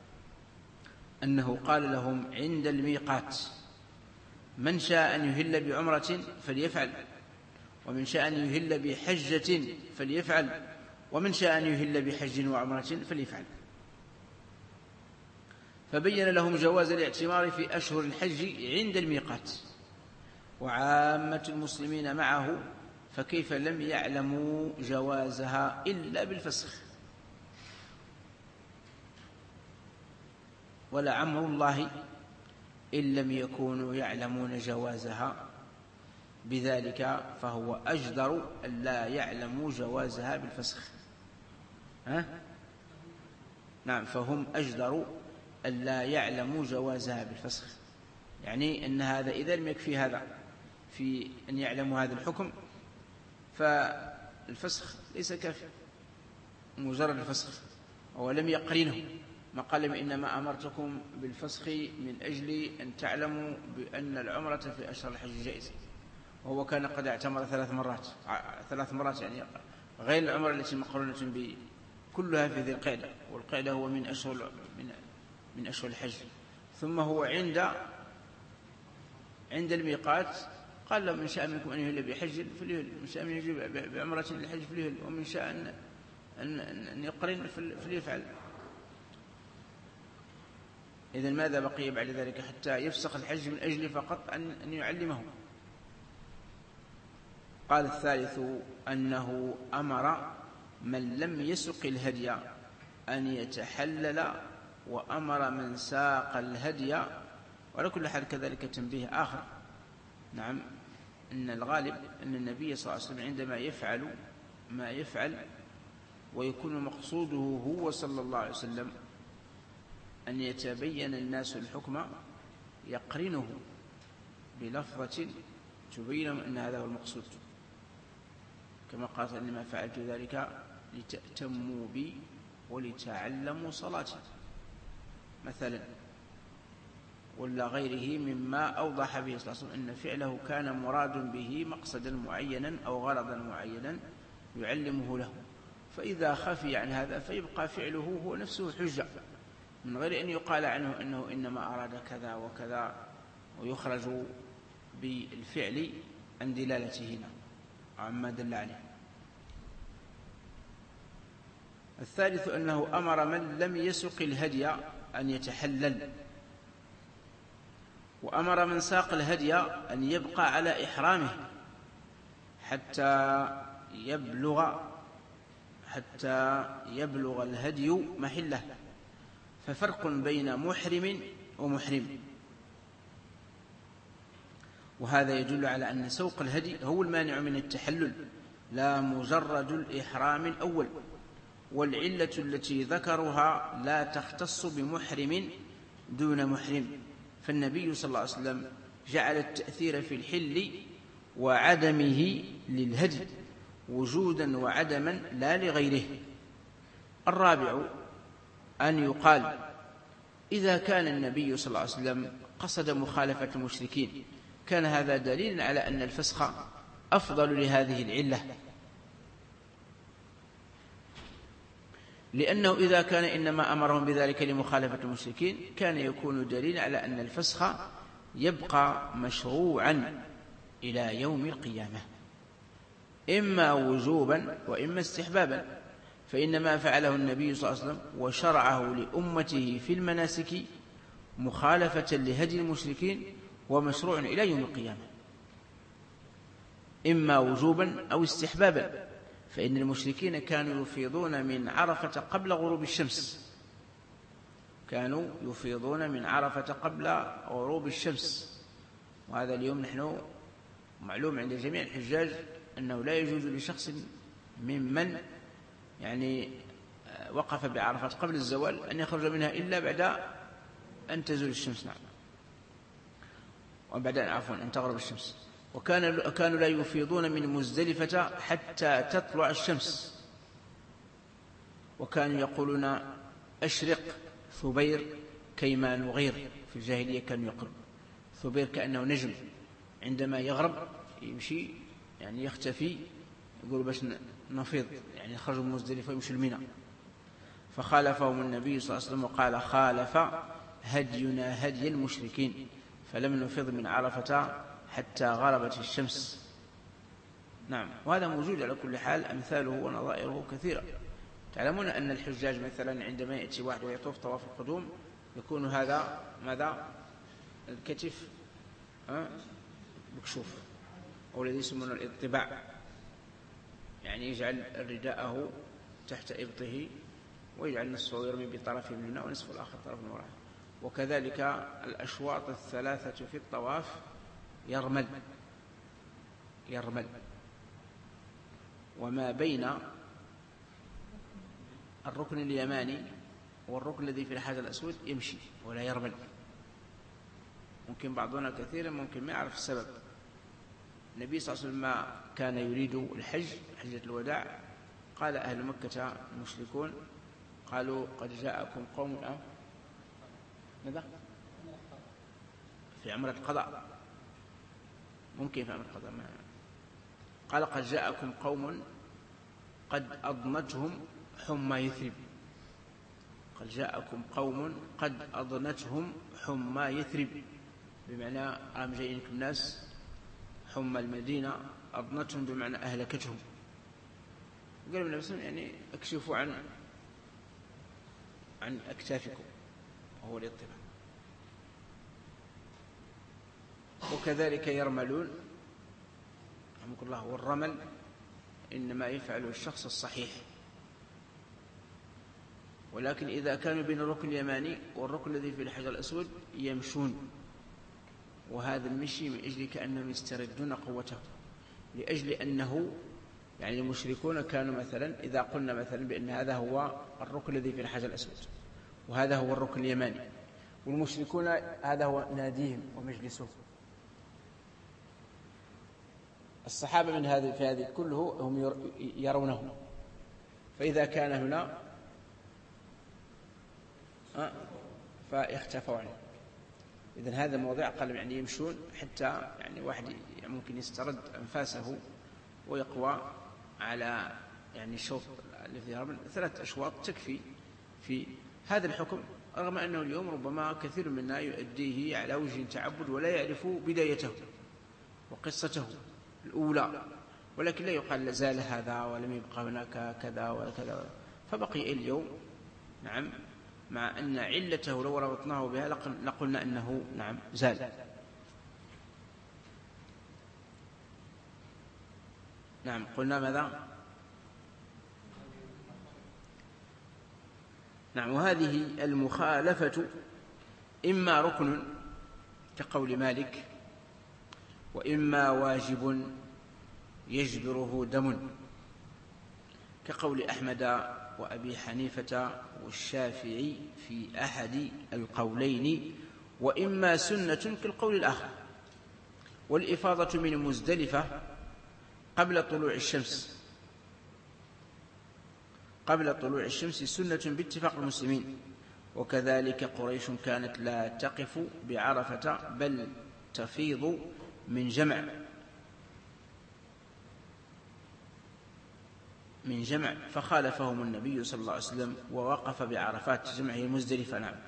أنه قال لهم عند الميقات: من شاء أن يهل بعمرة فليفعل، ومن شاء أن يهل بحجة فليفعل، ومن شاء أن يهل بحج وعمرة فليفعل. فبين لهم جواز الاعتمار في أشهر الحج عند الميقات، وعامة المسلمين معه، فكيف لم يعلموا جوازها إلا بالفسخ؟ ولعمر الله إن لم يكونوا يعلمون جوازها، بذلك فهو أجدر أن لا يعلموا جوازها بالفسخ. ها؟ نعم، فهم أجدر أن لا يعلموا جوازها بالفسخ، يعني أن هذا إذا لم يكفي هذا في أن يعلموا هذا الحكم، فالفسخ ليس كافي مجرد الفسخ، ولم يقرنه. ما قال إنما أمرتكم بالفسخ من أجل أن تعلموا بأن العمرة في أشهر الحج جائزة، وهو كان قد اعتمر ثلاث مرات ثلاث مرات يعني غير العمرة التي مقرونة كلها في ذي القعدة، والقعدة هو من أشهر من من أشهر الحج. ثم هو عند عند الميقات قال له: من شاء منكم أن يهل بحج فليهل، من شاء من يجيب بعمرة للحج فليهل، ومن شاء أن أن, أن يقرن فليفعل. إذن ماذا بقي بعد ذلك حتى يفسخ الحج من أجل فقط أن, أن يعلمهم؟ قال الثالث أنه أمر من لم يسق الهدي أن يتحلل وأمر من ساق الهدي. وعلى كل حال كذلك تنبيه آخر، نعم، إن الغالب أن النبي صلى الله عليه وسلم عندما يفعل ما يفعل ويكون مقصوده هو صلى الله عليه وسلم أن يتبين الناس الحكم يقرنه بلفظة تبين أن هذا هو المقصود، كما قال إنما فعلت ذلك لتأتموا بي ولتعلموا صلاتي مثلا، ولا غيره مما أوضح به صلى الله عليه وسلم أن فعله كان مراد به مقصدا معينا أو غرضا معينا يعلمه له. فإذا خفي عن هذا فيبقى فعله هو نفسه حجة، من غير أن يقال عنه أنه إنما أراد كذا وكذا، ويخرج بالفعل عن دلالته عما دل عليه. الثالث أنه أمر من لم يسق الهدي أن يتحلل، وأمر من ساق الهدي أن يبقى على إحرامه حتى يبلغ حتى يبلغ الهدي محله. ففرق بين محرم ومحرم، وهذا يدل على أن سوق الهدي هو المانع من التحلل لا مجرد الإحرام الأول. والعلة التي ذكرها لا تختص بمحرم دون محرم، فالنبي صلى الله عليه وسلم جعل التأثير في الحل وعدمه للهدي وجودا وعدما لا لغيره. الرابع أن يقال إذا كان النبي صلى الله عليه وسلم قصد مخالفة المشركين كان هذا دليل على أن الفسخ أفضل لهذه العلة، لأنه إذا كان إنما أمرهم بذلك لمخالفة المشركين كان يكون دليل على أن الفسخ يبقى مشروعا إلى يوم القيامة، إما وجوبا وإما استحبابا. فإنما فعله النبي صلى الله عليه وسلم وشرعه لأمته في المناسك مخالفة لهدي المشركين ومشروع إلى يوم القيامة، إما وجوبا أو استحبابا. فإن المشركين كانوا يفيضون من عرفة قبل غروب الشمس كانوا يفيضون من عرفة قبل غروب الشمس وهذا اليوم نحن معلوم عند جميع الحجاج أنه لا يجوز لشخص ممن يعني وقف بعرفة قبل الزوال أن يخرج منها إلا بعد أن تزول الشمس، نعم، وبعد عفوا أن تغرب الشمس. وكان كانوا لا يفيضون من مزدلفة حتى تطلع الشمس، وكانوا يقولون أشرق ثبير كيما نغير. في الجاهلية كانوا يقولون ثبير كأنه نجم عندما يغرب يمشي يعني يختفي، يقول باش نفيض يعني يخرجوا من مزدلفة ويمشوا الميناء. فخالفهم النبي صلى الله عليه وسلم وقال خالف هدينا هدي المشركين فلم نفض من عرفة حتى غربت الشمس. نعم، وهذا موجود على كل حال، أمثاله ونظائره كثيرة. تعلمون أن الحجاج مثلا عندما يأتي واحد ويطوف طواف القدوم يكون هذا ماذا الكتف مكشوف، أو الذي يسمونه الاطباع، يعني يجعل رداءه تحت إبطه ويجعل نصفه يرمي بطرفه من هنا ونصف الآخر طرف من وراءه. وكذلك الأشواط الثلاثة في الطواف يرمل يرمل وما بين الركن اليماني والركن الذي في الحجر الأسود يمشي ولا يرمل. ممكن بعضنا كثيرا ممكن ما يعرف السبب. النبي صلى الله عليه وسلم ما كان يريد الحج حجة الوداع قال أهل مكة المشركون قالوا قد جاءكم قوم أه؟ ماذا في عمرة القضاء، ممكن في عمرة القضاء ما. قال قد جاءكم قوم قد أضنتهم حمى يثرب، قد جاءكم قوم قد أضنتهم حمى يثرب، بمعنى قام جايينكم ناس حمى المدينة أضنتهم بمعنى أهلكتهم. قالوا النبي صلى الله عليه وسلم يعني اكشفوا عن عن أكتافكم، وهو الاطباع. وكذلك يرملون رحمك الله. والرمل إنما يفعله الشخص الصحيح، ولكن إذا كانوا بين الركن اليماني والركن الذي في الحجر الأسود يمشون، وهذا المشي من أجل كأنهم يستردون قوته، لأجل أنه يعني المشركون كانوا مثلا إذا قلنا مثلا بأن هذا هو الركن الذي في الحجر الأسود وهذا هو الركن اليماني، والمشركون هذا هو ناديهم ومجلسهم، الصحابة من هذه في هذه كله هم يرونه، فإذا كان هنا فاختفوا عنه. إذن هذا الموضع قال يعني يمشون حتى يعني واحد ممكن يسترد أنفاسه ويقوى على يعني الشوط اللي في هرب. ثلاث أشواط تكفي في هذا الحكم، رغم أنه اليوم ربما كثير منا يؤديه على وجه تعبد ولا يعرف بدايته وقصته الأولى، ولكن لا يقال لازال هذا ولم يبقى هناك كذا وكذا، فبقي اليوم نعم، مع أن علته لو ربطناه بها لقلنا أنه نعم زال. نعم قلنا ماذا؟ نعم. وهذه المخالفة إما ركن كقول مالك، وإما واجب يجبره دم كقول أحمد وأبي حنيفة والشافعي في أحد القولين، وإما سنة كالقول الآخر. والإفاضة من مزدلفة قبل طلوع الشمس قبل طلوع الشمس سنة باتفاق المسلمين، وكذلك قريش كانت لا تقف بعرفة بل تفيض من جمع من جمع فخالفهم النبي صلى الله عليه وسلم ووقف بعرفات جمعه المزدلفة. نعم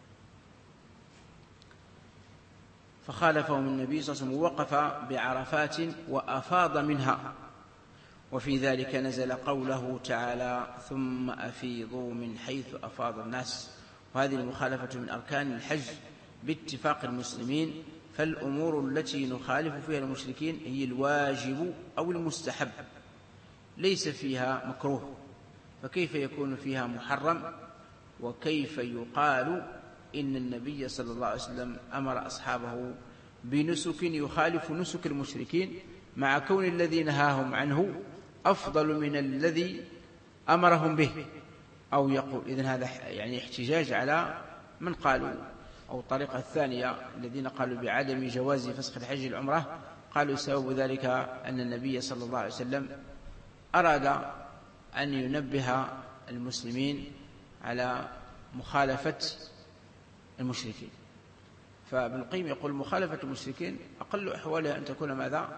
فخالفهم النبي صلى الله عليه وسلم ووقف بعرفات وأفاض منها، وفي ذلك نزل قوله تعالى ثم أفيضوا من حيث أفاض الناس. وهذه المخالفة من أركان الحج باتفاق المسلمين، فالأمور التي نخالف فيها المشركين هي الواجب أو المستحب، ليس فيها مكروه، فكيف يكون فيها محرم؟ وكيف يقال إن النبي صلى الله عليه وسلم أمر أصحابه بنسك يخالف نسك المشركين مع كون الذي نهاهم عنه أفضل من الذي أمرهم به؟ أو يقول إذن هذا يعني احتجاج على من قالوا، أو الطريقة الثانية الذين قالوا بعدم جواز فسخ الحج العمرة، قالوا سبب ذلك أن النبي صلى الله عليه وسلم أراد أن ينبه المسلمين على مخالفة المشركين. فابن القيم يقول مخالفة المشركين أقل أحوالها أن تكون ماذا؟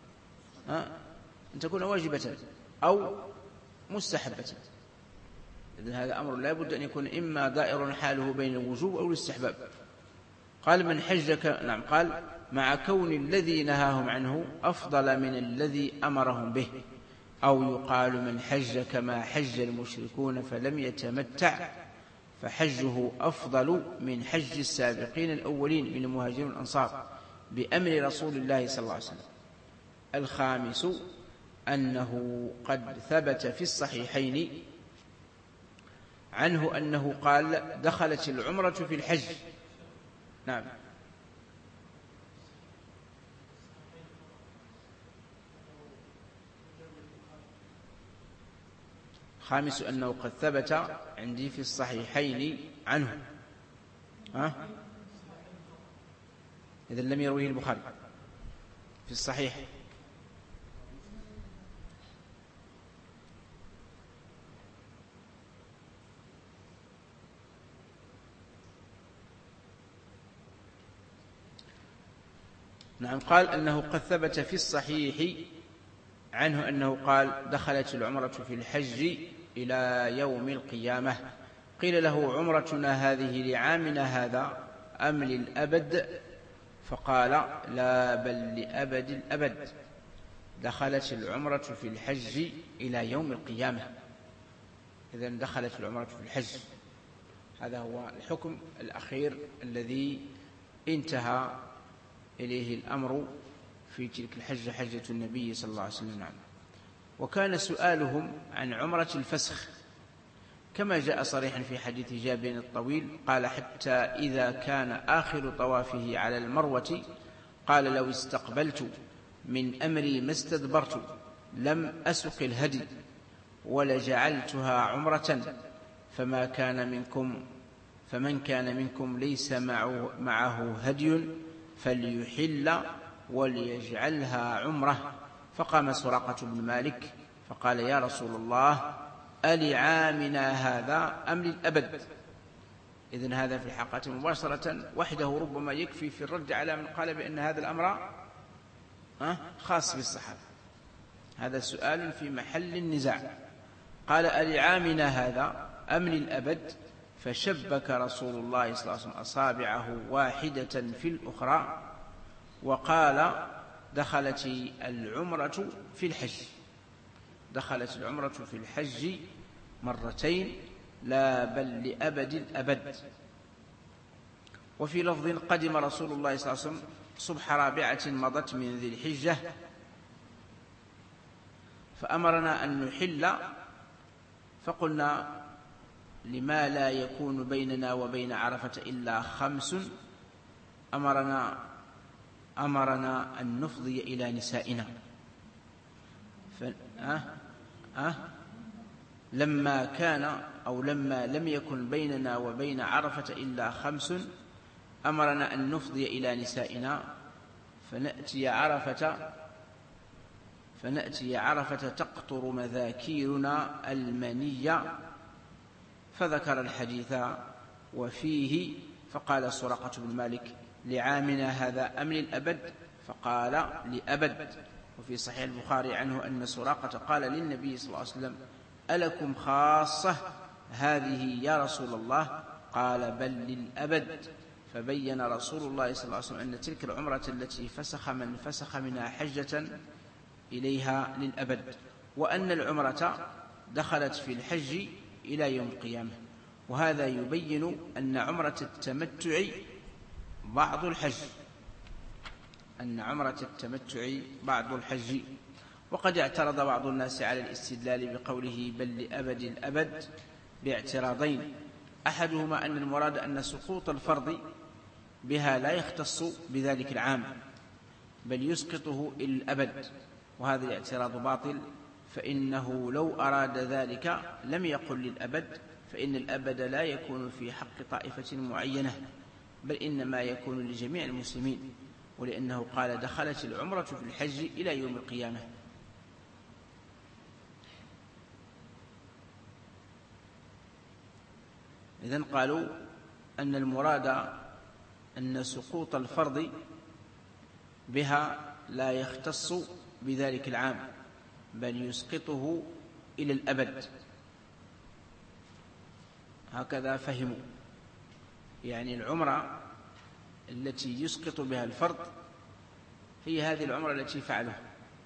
أن تكون واجبة أو مستحبة. إذن هذا أمر لا بد أن يكون إما دائر حاله بين الوجوب أو الاستحباب. قال من حجك، نعم قال مع كون الذي نهاهم عنه أفضل من الذي أمرهم به، أو يقال من حج كما حج المشركون فلم يتمتع فحجه أفضل من حج السابقين الأولين من المهاجرين والأنصار بأمر رسول الله صلى الله عليه وسلم. الخامس أنه قد ثبت في الصحيحين عنه أنه قال دخلت العمرة في الحج. نعم خامس أنه قد ثبت عندي في الصحيحين عنه، ها إذا لم يرويه البخاري في الصحيح. نعم قال أنه قد ثبت في الصحيح عنه أنه قال دخلت العمرة في الحج إلى يوم القيامة. قيل له عمرتنا هذه لعامنا هذا أم للأبد؟ فقال لا بل لأبد الأبد، دخلت العمرة في الحج إلى يوم القيامة. إذن دخلت العمرة في الحج، هذا هو الحكم الأخير الذي انتهى إليه الأمر في تلك الحجة، حجة النبي صلى الله عليه وسلم. نعم. وكان سؤالهم عن عمرة الفسخ كما جاء صريحا في حديث جابر الطويل قال حتى إذا كان آخر طوافه على المروة قال لو استقبلت من أمري ما استدبرت لم أسق الهدي ولجعلتها عمرة فما كان منكم فمن كان منكم ليس معه, معه هدي فليحل وليجعلها عمرة. فقام سراقة بن مالك فقال يا رسول الله ألعامنا هذا أم للأبد؟ إذن هذا في الحلقة مباشرة وحده ربما يكفي في الرد على من قال بأن هذا الأمر خاص بالصحابة. هذا سؤال في محل النزاع. قال ألعامنا هذا أم للأبد؟ فشبك رسول الله صلى الله عليه وسلم أصابعه واحدة في الأخرى وقال دخلت العمرة في الحج دخلت العمرة في الحج مرتين لا بل لأبد الأبد. وفي لفظ قدم رسول الله صلى الله عليه وسلم صبح رابعة مضت من ذي الحجة فأمرنا أن نحل فقلنا لما لا يكون بيننا وبين عرفة إلا خمس أمرنا أمرنا أن نفضي إلى نسائنا ف... أه؟ أه؟ لما كان أو لما لم يكن بيننا وبين عرفة إلا خمس أمرنا أن نفضي إلى نسائنا فنأتي عرفة فنأتي عرفة تقطر مذاكيرنا المنية. فذكر الحديث وفيه فقال سراقة بن مالك لعامنا هذا أم للأبد؟ فقال لأبد. وفي صحيح البخاري عنه أن سراقة قال للنبي صلى الله عليه وسلم ألكم خاصة هذه يا رسول الله؟ قال بل للأبد. فبين رسول الله صلى الله عليه وسلم أن تلك العمرة التي فسخ من فسخ منها حجة إليها للأبد، وأن العمرة دخلت في الحج إلى يوم القيامة. وهذا يبين أن عمرة التمتع بعض الحج أن عمرة التمتع بعض الحج. وقد اعترض بعض الناس على الاستدلال بقوله بل لأبد الأبد باعتراضين. أحدهما أن المراد أن سقوط الفرض بها لا يختص بذلك العام بل يسقطه إلى الأبد، وهذا الاعتراض باطل، فإنه لو أراد ذلك لم يقل للأبد، فإن الأبد لا يكون في حق طائفة معينة بل إنما يكون لجميع المسلمين، ولأنه قال دخلت العمرة في الحج إلى يوم القيامة. إذن قالوا أن المراد أن سقوط الفرض بها لا يختص بذلك العام بل يسقطه إلى الأبد. هكذا فهموا، يعني العمرة التي يسقط بها الفرض هي هذه العمرة التي فعلها،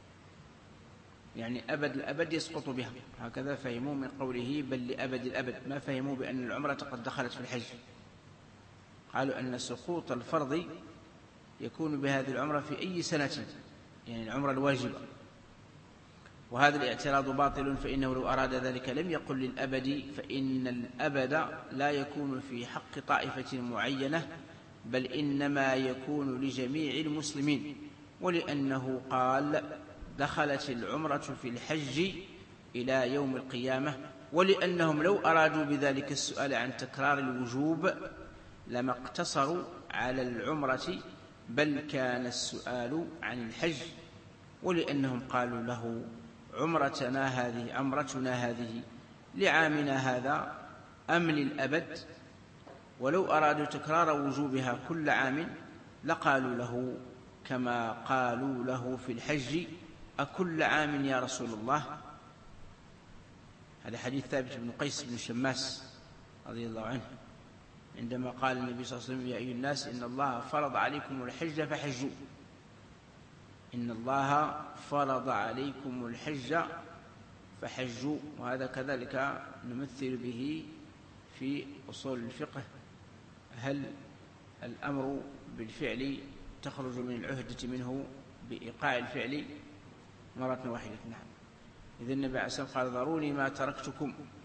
يعني أبد الأبد يسقط بها. هكذا فهموا من قوله بل لأبد الأبد، ما فهموا بأن العمرة قد دخلت في الحج. قالوا أن سقوط الفرض يكون بهذه العمرة في أي سنة، يعني العمرة الواجبة. وهذا الاعتراض باطل، فإنه لو أراد ذلك لم يقل للأبد، فإن الأبد لا يكون في حق طائفة معينة بل إنما يكون لجميع المسلمين، ولأنه قال دخلت العمرة في الحج إلى يوم القيامة، ولأنهم لو أرادوا بذلك السؤال عن تكرار الوجوب لما اقتصروا على العمرة بل كان السؤال عن الحج، ولأنهم قالوا له عمرتنا هذه عمرتنا هذه لعامنا هذا أم للأبد؟ ولو أرادوا تكرار وجوبها كل عام لقالوا له كما قالوا له في الحج أكل عام يا رسول الله؟ هذا حديث ثابت بن قيس بن شماس رضي الله عنه عندما قال النبي صلى الله عليه وسلم يا أيها الناس إن الله فرض عليكم الحج فحجوا، إن الله فرض عليكم الحج فحجوا. وهذا كذلك نمثل به في أصول الفقه، هل الأمر بالفعل تخرج من العهدة منه بإيقاع الفعل مرة واحدة؟ نعم. إذن النبي عليه الصلاة والسلام قال ذروني ما تركتكم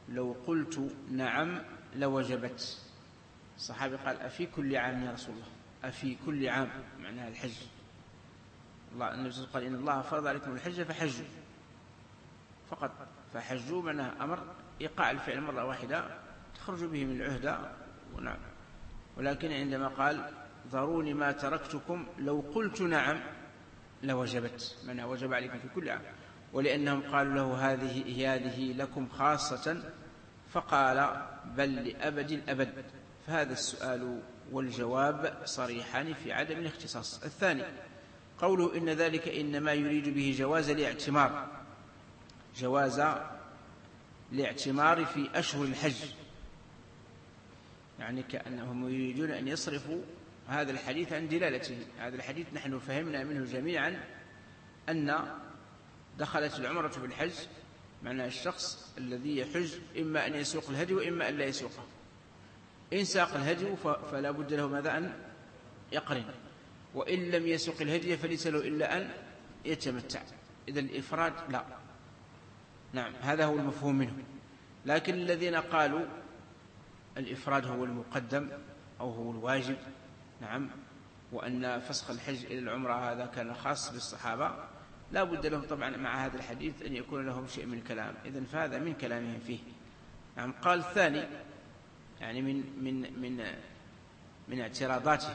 لو قلت نعم لوجبت. الصحابي قال أفي كل عام يا رسول الله؟ أفي كل عام معناها الحج. الله النبي صلى الله عليه وسلم قال إن الله فرض عليكم الحج فحجوا فقط، فحجوا معناها أمر إيقاع الفعل مرة واحدة تخرج به من العهدة. ونعم. ولكن عندما قال ذروني ما تركتكم لو قلت نعم لوجبت، معناها وجب عليكم في كل عام، ولأنهم قالوا له هذه هذه لكم خاصة، فقال بل لأبد الأبد. فهذا السؤال والجواب صريحان في عدم الاختصاص. الثاني قوله إن ذلك إنما يريد به جواز الاعتمار، جواز الاعتمار في أشهر الحج، يعني كأنهم يريدون أن يصرفوا هذا الحديث عن دلالته. هذا الحديث نحن فهمنا منه جميعا أن دخلت العمرة في الحج، معنى الشخص الذي يحج إما أن يسوق الهدي وإما أن لا يسوقه. إن ساق الهدي فلا بد له ماذا؟ أن يقرن، وإن لم يسوق الهدي فليس له إلا أن يتمتع. إذن الإفراد لا. نعم، هذا هو المفهوم منه. لكن الذين قالوا الإفراد هو المقدم أو هو الواجب، نعم، وأن فسخ الحج إلى العمرة هذا كان خاص بالصحابة، لا بد لهم طبعا مع هذا الحديث أن يكون لهم شيء من الكلام. إذن فهذا من كلامهم فيه. نعم. قال الثاني يعني من من من من اعتراضاته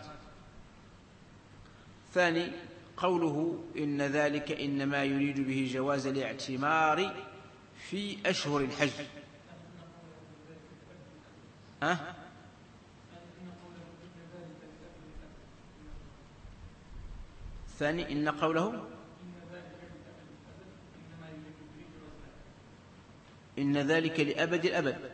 ثاني قوله إن ذلك إنما يريد به جواز الاعتمار في أشهر الحج. ها؟ ثاني إن قوله إن ذلك لأبد الأبد.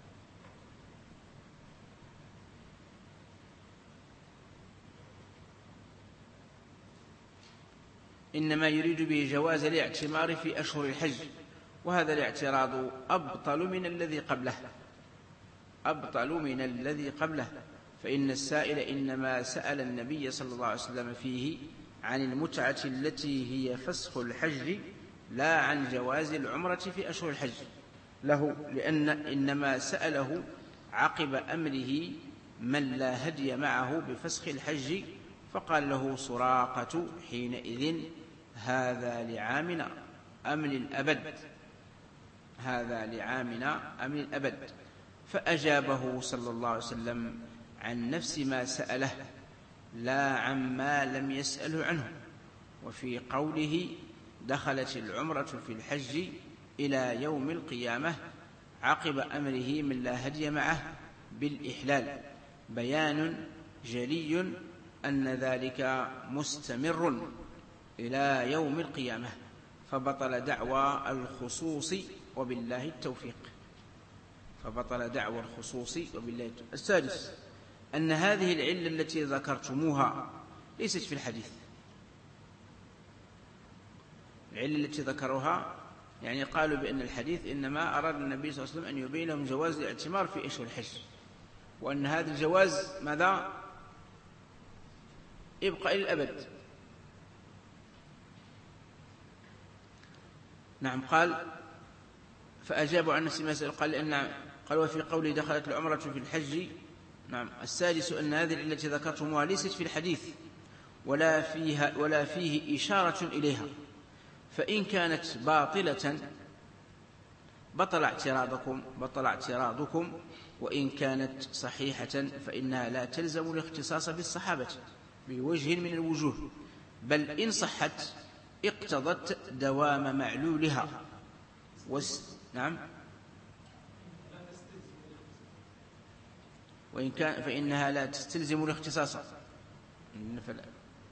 إنما يريد به جواز الاعتمار في أشهر الحج، وهذا الاعتراض أبطل من الذي قبله، أبطل من الذي قبله. فإن السائل إنما سأل النبي صلى الله عليه وسلم فيه عن المتعة التي هي فسخ الحج، لا عن جواز العمرة في أشهر الحج له، لأن إنما سأله عقب أمره من لا هدي معه بفسخ الحج، فقال له سراقة حينئذ هذا لعامنا أم للأبد؟ هذا لعامنا أم للأبد؟ فأجابه صلى الله عليه وسلم عن نفس ما سأله لا عما لم يسأله عنه. وفي قوله دخلت العمرة في الحج إلى يوم القيامة عقب أمره من لا هدي معه بالإحلال بيان جلي أن ذلك مستمر إلى يوم القيامة، فبطل دعوى الخصوص وبالله التوفيق. فبطل دعوى الخصوص وبالله التوفيق. السادس أن هذه العلة التي ذكرتموها ليست في الحديث. العلة التي ذكروها يعني قالوا بأن الحديث إنما أراد النبي صلى الله عليه وسلم أن يبين لهم جواز الاعتمار في أشهر الحج، وأن هذا الجواز ماذا؟ يبقى إلى الأبد. نعم. قال فأجابوا عن نفس ما سأل. قال لأن قال وفي قوله دخلت العمرة في الحج. نعم. السادس أن هذه التي ذكرتموها ليست في الحديث ولا فيها ولا فيه إشارة إليها، فإن كانت باطلة بطل اعتراضكم بطل اعتراضكم وإن كانت صحيحة فإنها لا تلزم الاختصاص بالصحابة بوجه من الوجوه، بل إن صحت اقتضت دوام معلولها. وس... نعم. وإن كان فإنها لا تستلزم الاختصاص. فلا.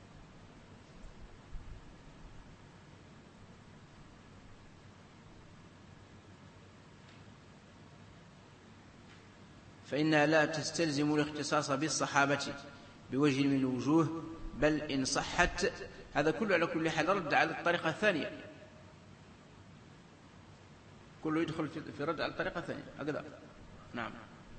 فإنها لا تستلزم الاختصاص بالصحابة بوجه من الوجوه، بل إن صحت. هذا كله على كل حال رد على الطريقة الثانية، كله يدخل في رد على الطريقة الثانية هكذا. نعم.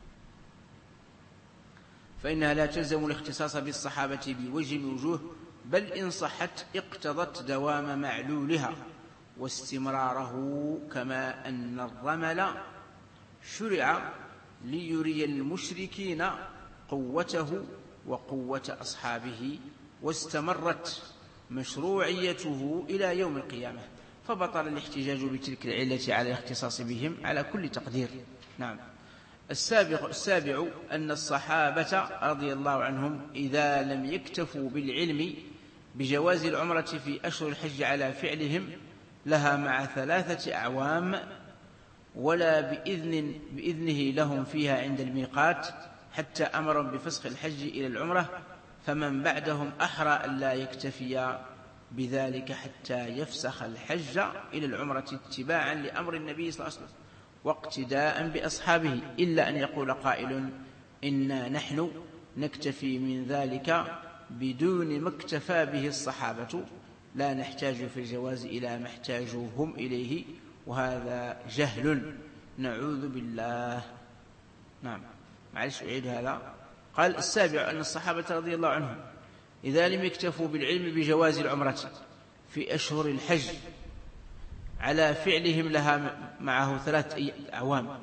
فإنها لا تلزم الاختصاص بالصحابة بوجه من الوجوه، بل إن صحت اقتضت دوام معلولها واستمراره، كما أن الرمل شرع ليري المشركين قوته وقوة أصحابه، واستمرت مشروعيته إلى يوم القيامة، فبطل الاحتجاج بتلك العلة على الاختصاص بهم على كل تقدير. نعم. السابع, السابع أن الصحابة رضي الله عنهم إذا لم يكتفوا بالعلم بجواز العمرة في أشهر الحج على فعلهم لها مع ثلاثة أعوام، ولا بإذن بإذنه لهم فيها عند الميقات حتى أمرهم بفسخ الحج إلى العمرة، فمن بعدهم أحرى أن لا يكتفي بذلك حتى يفسخ الحج إلى العمرة اتباعا لأمر النبي صلى الله عليه وسلم واقتداء بأصحابه، إلا أن يقول قائل إنا نحن نكتفي من ذلك بدون ما اكتفى به الصحابة، لا نحتاج في الجواز إلى ما احتاجوا هم إليه، وهذا جهل نعوذ بالله. نعم. معلش أعيد هذا. قال السابع أن الصحابة رضي الله عنهم إذا لم يكتفوا بالعلم بجواز العمرة في أشهر الحج على فعلهم لها معه ثلاث أعوام،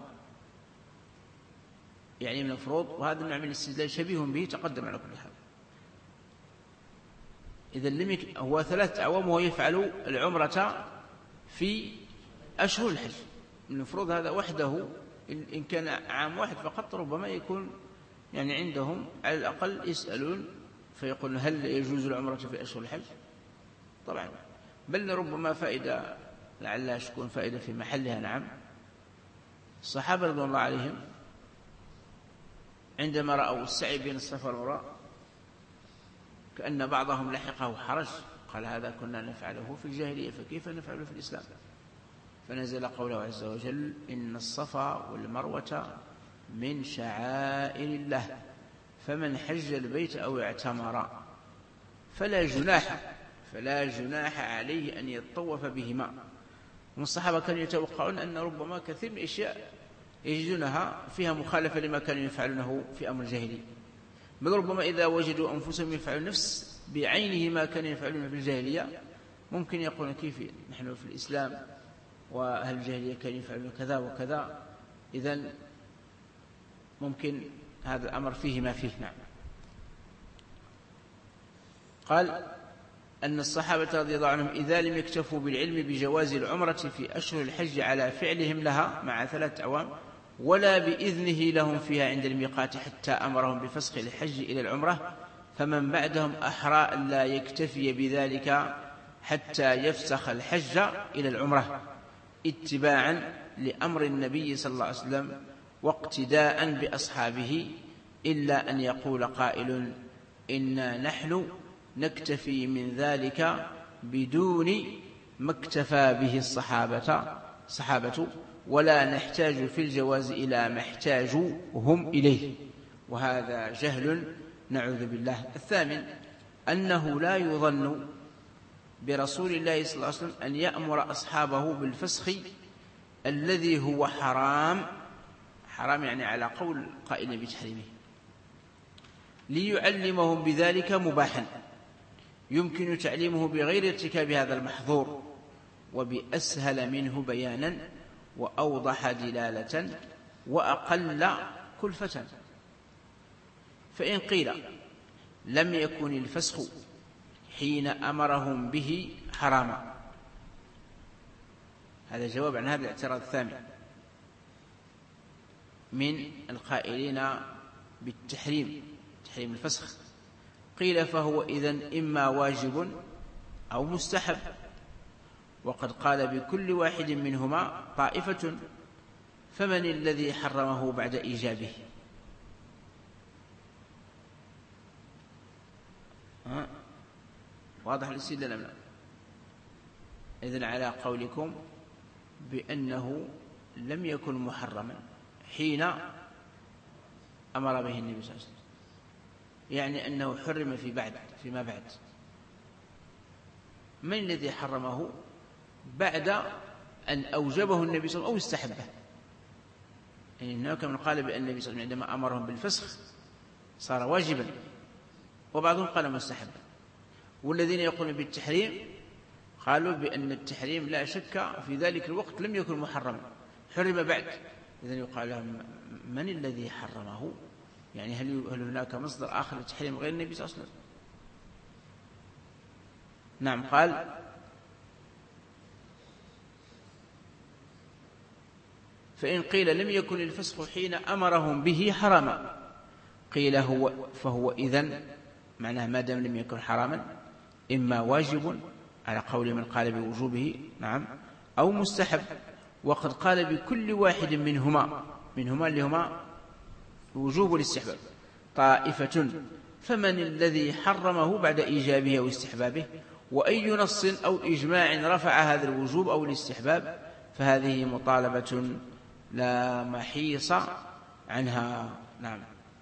يعني من الفروض، وهذا النوع من الاستدلال شبيه به تقدم على كل حال. إذا لم يك... هو ثلاث أعوام وهو يفعل العمرة في أشهر الحج، من الفروض هذا وحده إن كان عام واحد فقط ربما يكون يعني عندهم على الأقل يسألون فيقولون هل يجوز العمرة في أشهر الحج؟ طبعا، بل ربما فائدة لعلها تكون فائدة في محلها. نعم. الصحابة رضي الله عليهم عندما رأوا السعي بين الصفا والمروة كأن بعضهم لحقه حرج، قال هذا كنا نفعله في الجاهلية فكيف نفعله في الإسلام؟ فنزل قوله عز وجل إن الصفا والمروة من شعائر الله فمن حج البيت أو اعتمر فلا جناح فلا جناح عليه أن يطوف بهما. والصحابة كانوا يتوقعون أن ربما كثير من الأشياء يجدونها فيها مخالفة لما كانوا يفعلونه في أمر الجاهلية، بل ربما إذا وجدوا أنفسهم يفعلون نفس بعينه ما كانوا يفعلون في الجاهلية ممكن يقولون كيف نحن في الإسلام وأهل الجاهلية كانوا يفعلون كذا وكذا، إذن ممكن هذا الأمر فيه ما فيه. نعم. قال أن الصحابة رضي الله عنهم إذا لم يكتفوا بالعلم بجواز العمرة في أشهر الحج على فعلهم لها مع ثلاث أعوام، ولا بإذنه لهم فيها عند الميقات حتى أمرهم بفسخ الحج إلى العمرة، فمن بعدهم أحرى أن لا يكتفي بذلك حتى يفسخ الحج إلى العمرة اتباعا لأمر النبي صلى الله عليه وسلم واقتداء بأصحابه، إلا أن يقول قائل إنا نحن نكتفي من ذلك بدون ما اكتفى به الصحابة صحابة ولا نحتاج في الجواز إلى ما احتاجوا هم إليه، وهذا جهل نعوذ بالله. الثامن أنه لا يظن برسول الله صلى الله عليه وسلم أن يأمر أصحابه بالفسخ الذي هو حرام حرام يعني على قول قائل بتحريمه، ليعلمهم بذلك مباحا يمكن تعليمه بغير ارتكاب هذا المحظور وبأسهل منه بيانا وأوضح دلالة وأقل كلفة. فإن قيل لم يكن الفسخ حين أمرهم به حراما، هذا جواب عن هذا الاعتراض الثامن من القائلين بالتحريم تحريم الفسخ. قيل فهو إذن إما واجب أو مستحب، وقد قال بكل واحد منهما طائفة، فمن الذي حرمه بعد إيجابه؟ ها؟ واضح الاستدلال أم لا؟ إذن على قولكم بأنه لم يكن محرما حين أمر به النبي صلى الله عليه وسلم، يعني أنه حرم في بعد فيما بعد. من الذي حرمه بعد أن أوجبه النبي صلى الله عليه وسلم أو استحبه؟ يعني هناك من قال بأن النبي صلى الله عليه وسلم عندما أمرهم بالفسخ صار واجبا، وبعضهم قال مستحبا، والذين يقولون بالتحريم قالوا بأن التحريم لا شك في ذلك الوقت لم يكن محرما، حرم بعد إذن يقال لهم من الذي حرمه؟ يعني هل هل هناك مصدر آخر لتحريم غير النبي صلى الله عليه وسلم؟ نعم. قال فإن قيل لم يكن الفسخ حين أمرهم به حراما قيل هو فهو إذن معناه ما دام لم يكن حراما إما واجب على قول من قال بوجوبه نعم أو مستحب، وقد قال بكل واحد منهما منهما اللي هما وجوب الاستحباب طائفة، فمن الذي حرمه بعد إيجابه أو استحبابه؟ وأي نص أو إجماع رفع هذا الوجوب أو الاستحباب؟ فهذه مطالبة لا محيص عنها. نعم.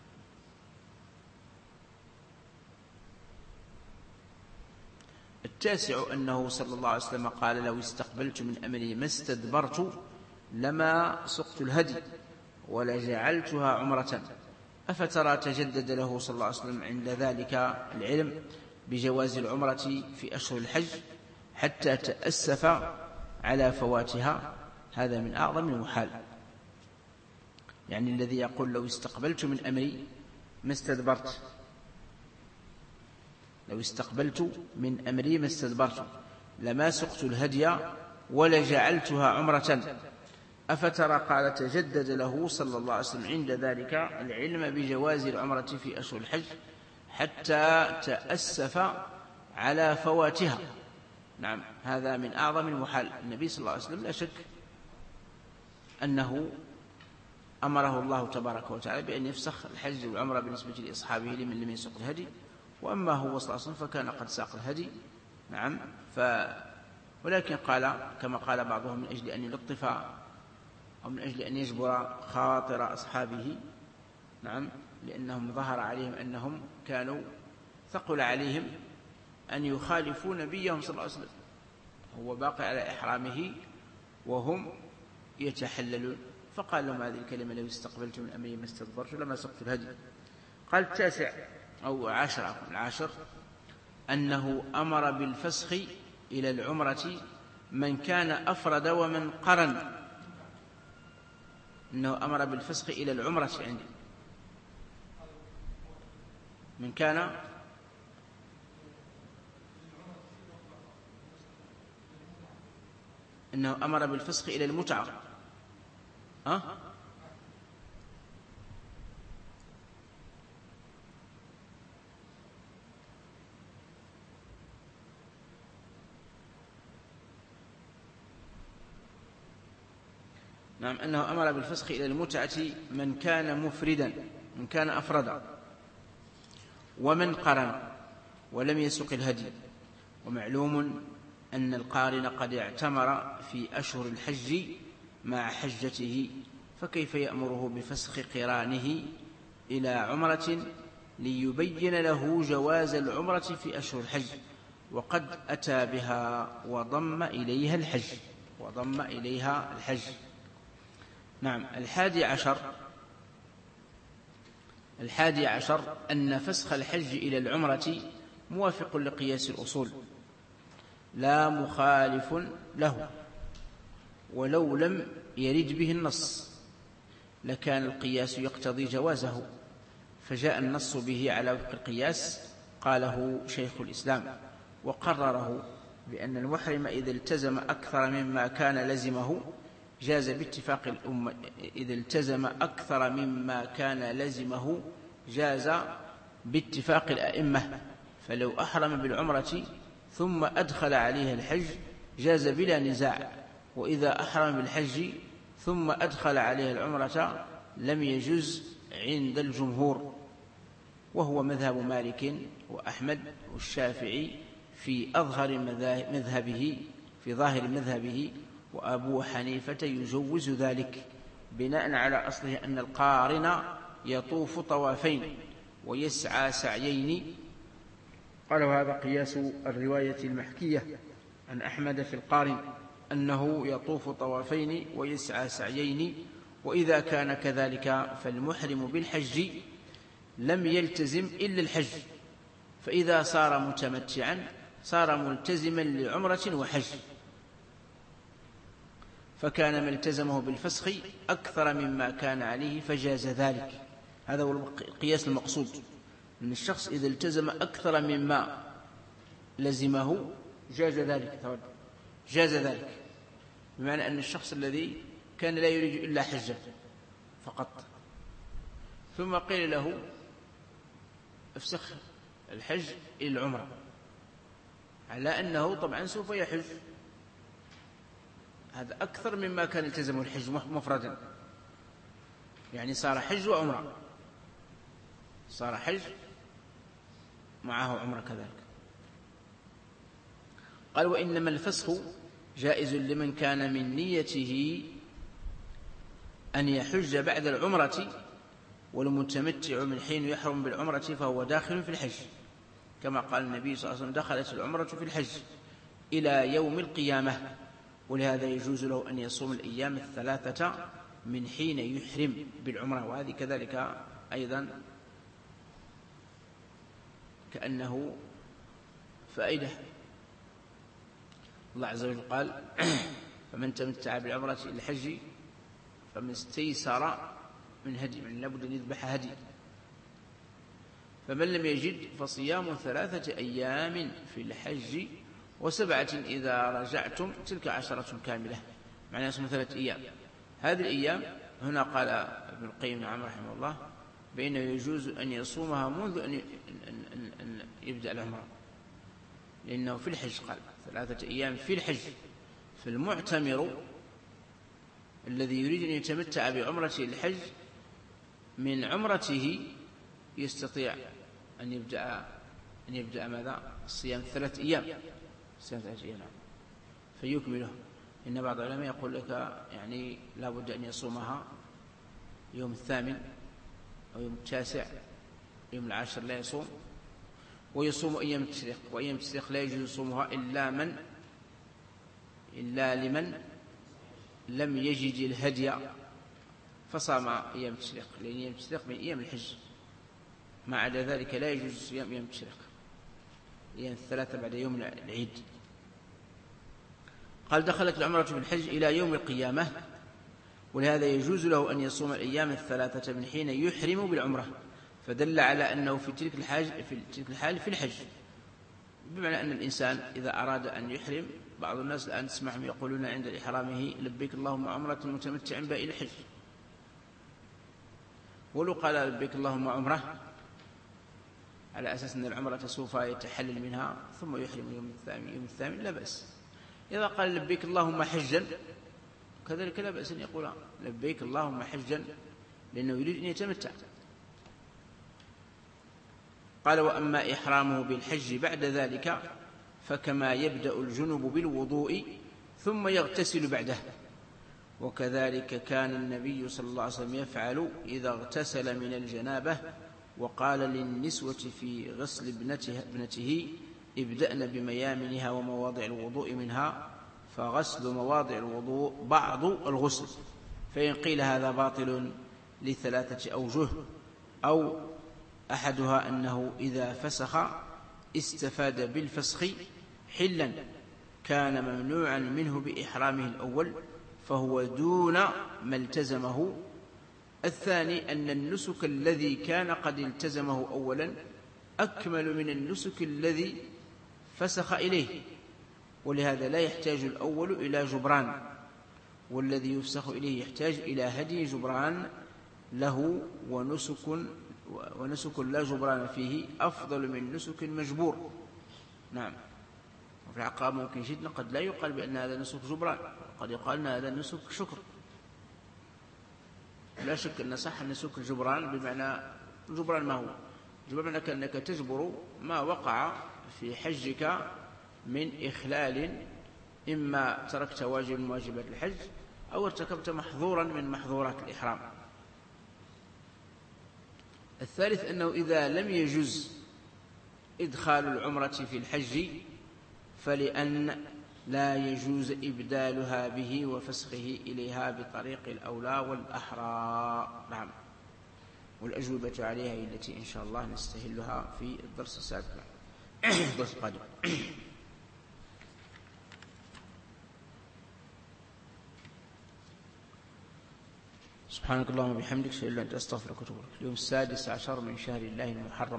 التاسع أنه صلى الله عليه وسلم قال لو استقبلت من أمري ما استدبرت لما سقت الهدي ولجعلتها عمرة. أفترى تجدد له صلى الله عليه وسلم عند ذلك العلم بجواز العمرة في أشهر الحج حتى تأسف على فواتها؟ هذا من أعظم المحال. يعني الذي يقول لو استقبلت من أمري ما استدبرت لو استقبلت من أمري ما استدبرت لما سقت الهدي ولجعلتها عمرة. أفترى قال تجدد له صلى الله عليه وسلم عند ذلك العلم بجواز العمرة في أشهر الحج حتى تأسف على فواتها. نعم. هذا من أعظم المحال. النبي صلى الله عليه وسلم لا شك أنه أمره الله تبارك وتعالى بأن يفسخ الحج والعمرة بالنسبة لأصحابه لمن لم يسق الهدي، وأما هو صلى الله عليه وسلم فكان قد ساق الهدي. نعم. ف ولكن قال كما قال بعضهم من أجل أن يلطف أو من أجل أن يجبر خاطر أصحابه. نعم. لأنهم ظهر عليهم أنهم كانوا ثقل عليهم أن يخالفوا نبيهم صلى الله عليه وسلم، هو باقي على إحرامه وهم يتحللون، فقال لهم هذه الكلمة لو استقبلت من أمري ما استدبرت لما سقت الهدي. قال التاسع أو عشر العاشر أنه أمر بالفسخ إلى العمرة من كان أفرد ومن قرن. أنه أمر بالفسخ إلى العمرة عندي من كان أنه أمر بالفسخ إلى المتعة. ها؟ نعم. أنه أمر بالفسخ إلى المتعة من كان مفردا من كان أفردا ومن قرن ولم يسق الهدي. ومعلوم أن القارن قد اعتمر في أشهر الحج مع حجته، فكيف يأمره بفسخ قرانه إلى عمرة ليبين له جواز العمرة في أشهر الحج وقد أتى بها وضم إليها الحج وضم إليها الحج. نعم. الحادي عشر الحادي عشر أن فسخ الحج إلى العمرة موافق لقياس الأصول لا مخالف له، ولو لم يرد به النص لكان القياس يقتضي جوازه، فجاء النص به على وفق القياس. قاله شيخ الإسلام وقرره بأن المحرم إذا التزم أكثر مما كان لزمه جاز باتفاق الأمة إذا التزم أكثر مما كان لزمه جاز باتفاق الأئمة، فلو أحرم بالعمرة ثم أدخل عليها الحج جاز بلا نزاع، وإذا أحرم بالحج ثم أدخل عليها العمرة لم يجز عند الجمهور، وهو مذهب مالك وأحمد والشافعي في أظهر مذهبه في ظاهر مذهبه، وأبو حنيفة يجوز ذلك بناء على أصله أن القارن يطوف طوافين ويسعى سعيين. قالوا هذا قياس الرواية المحكية عن أحمد في القارن أنه يطوف طوافين ويسعى سعيين، وإذا كان كذلك فالمحرم بالحج لم يلتزم إلا الحج، فإذا صار متمتعا صار ملتزما لعمرة وحج. فكان ما التزمه بالفسخ أكثر مما كان عليه فجاز ذلك. هذا هو القياس المقصود، أن الشخص إذا التزم أكثر مما لزمه جاز ذلك جاز ذلك بمعنى أن الشخص الذي كان لا يريد إلا حجة فقط، ثم قيل له افسخ الحج إلى العمرة، على أنه طبعا سوف يحج، هذا أكثر مما كان التزمه الحج مفردا، يعني صار حج وعمرة، صار حج معه عمرة كذلك. قال وإنما الفسخ جائز لمن كان من نيته أن يحج بعد العمرة، والمتمتع من حين يحرم بالعمرة فهو داخل في الحج، كما قال النبي صلى الله عليه وسلم دخلت العمرة في الحج إلى يوم القيامة، ولهذا يجوز له أن يصوم الأيام الثلاثة من حين يحرم بالعمرة. وهذه كذلك أيضا كأنه فائدة. الله عز وجل قال فمن تمتع بالعمرة إلى الحج فمن استيسر من هدي، من لابد أن يذبح هدي، فمن لم يجد فصيام ثلاثة أيام في الحج وسبعة إذا رجعتم تلك عشرة كاملة، معنى يصوم ثلاثة أيام. هذه الأيام هنا قال ابن القيم نعم رحمه الله بأنه يجوز أن يصومها منذ أن يبدأ العمرة، لأنه في الحج قال ثلاثة أيام في الحج. فالمعتمر الذي يريد أن يتمتع بعمرته الحج من عمرته يستطيع أن يبدأ أن يبدأ ماذا؟ الصيام ثلاثة أيام، صيام ثلاثة أيام فيكمله. إن بعض العلماء يقول لك يعني لا بد أن يصومها يوم الثامن أو يوم التاسع، يوم العاشر لا يصوم، ويصوم أيام التشريق، وأيام التشريق لا يجوز يصومها إلا من إلا لمن لم يجد الهدي فصام أيام التشريق، لأن أيام التشريق من أيام الحج، ما عدا ذلك لا يجوز صيام أيام التشريق، أيام الثلاثة بعد يوم العيد. قال دخلت العمرة في الحج إلى يوم القيامة، ولهذا يجوز له أن يصوم الأيام الثلاثة من حين يحرم بالعمرة، فدل على أنه في تلك الحاج في تلك الحال في الحج، بمعنى أن الإنسان إذا أراد أن يحرم، بعض الناس الآن تسمعهم يقولون عند إحرامه لبيك اللهم عمرة متمتع بها إلى الحج، ولو قال لبيك اللهم عمرة على أساس أن العمرة سوف يتحلل منها ثم يحرم يوم الثامن يوم الثامن لا بأس. إذا قال لبيك اللهم حجا كذلك لا بأس أن يقول لبيك اللهم حجا، لأنه يريد أن يتمتع. قال وأما إحرامه بالحج بعد ذلك فكما يبدأ الجنب بالوضوء ثم يغتسل بعده، وكذلك كان النبي صلى الله عليه وسلم يفعل إذا اغتسل من الجنابة، وقال للنسوة في غسل ابنته, ابنته ابدأن بميامنها ومواضع الوضوء منها، فغسل مواضع الوضوء بعض الغسل. فإن قيل هذا باطل لثلاثة أوجه، أو أحدها أنه إذا فسخ استفاد بالفسخ حلا كان ممنوعا منه بإحرامه الأول فهو دون ما التزمه. الثاني أن النسك الذي كان قد التزمه أولا أكمل من النسك الذي فسخ إليه، ولهذا لا يحتاج الأول إلى جبران، والذي يفسخ إليه يحتاج إلى هدي جبران له، ونسك ونسك لا جبران فيه أفضل من نسك مجبور. نعم. وفي العقاب ممكن جدا قد لا يقال بأن هذا نسك جبران، قد يقال أن هذا نسك شكر. لا شك أن صح نسك الجبران بمعنى الجبران ما هو جبران؟ كأنك تجبر ما وقع في حجك من إخلال، إما تركت واجب من واجبات الحج أو ارتكبت محظورا من محظورات الإحرام. الثالث أنه إذا لم يجز إدخال العمرة في الحج فلأن لا يجوز إبدالها به وفسخه إليها بطريق الأولى والأحرى. نعم. والأجوبة عليها هي التي إن شاء الله نستهلها في الدرس السابق الدرس القادم. سبحانك اللهم وبحمدك أشهد أن لا إله إلا أنت أستغفرك وأتوب إليك. اليوم السادس عشر من شهر الله المحرم.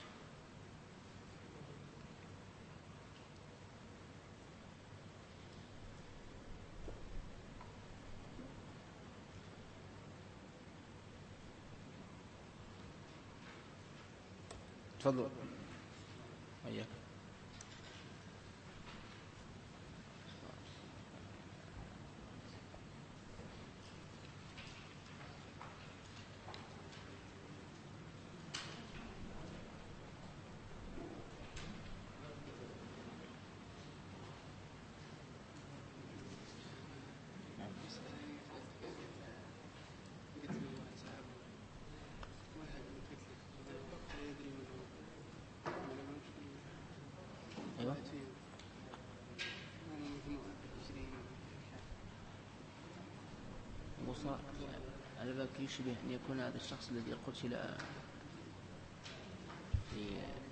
تفضل. وياك. أيوة. وصار على بالك يشبه أن يكون هذا الشخص الذي قتل في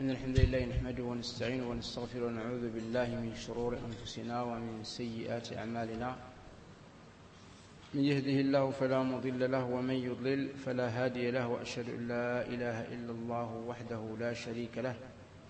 إن الحمد لله نحمده ونستعينه ونستغفره ونعوذ بالله من شرور أنفسنا ومن سيئات أعمالنا. من يهده الله فلا مضل له ومن يضلل فلا هادي له، وأشهد أن لا إله إلا الله وحده لا شريك له،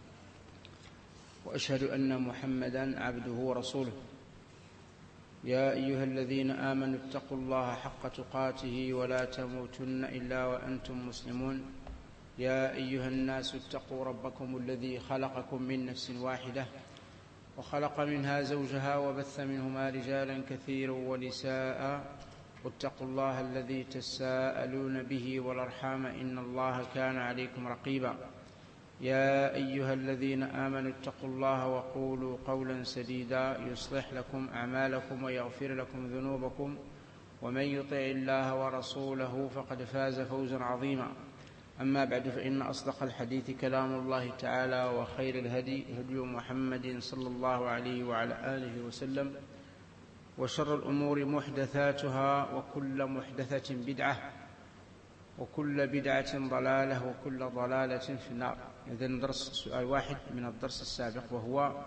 وأشهد أن محمدًا عبده ورسوله. يا أيها الذين آمنوا اتقوا الله حق تقاته ولا تموتن إلا وأنتم مسلمون. يا أيها الناس اتقوا ربكم الذي خلقكم من نفس واحدة وخلق منها زوجها وبث منهما رجالا كثيرا ونساء، واتقوا الله الذي تساءلون به والأرحام إن الله كان عليكم رقيبا. يا أيها الذين آمنوا اتقوا الله وقولوا قولا سديدا يصلح لكم أعمالكم ويغفر لكم ذنوبكم، ومن يطع الله ورسوله فقد فاز فوزا عظيما. أما بعد، فإن أصدق الحديث كلام الله تعالى، وخير الهدي هدي محمد صلى الله عليه وعلى آله وسلم، وشر الأمور محدثاتها، وكل محدثة بدعة، وكل بدعة ضلالة، وكل ضلالة في النار. إذن درس سؤال واحد من الدرس السابق، وهو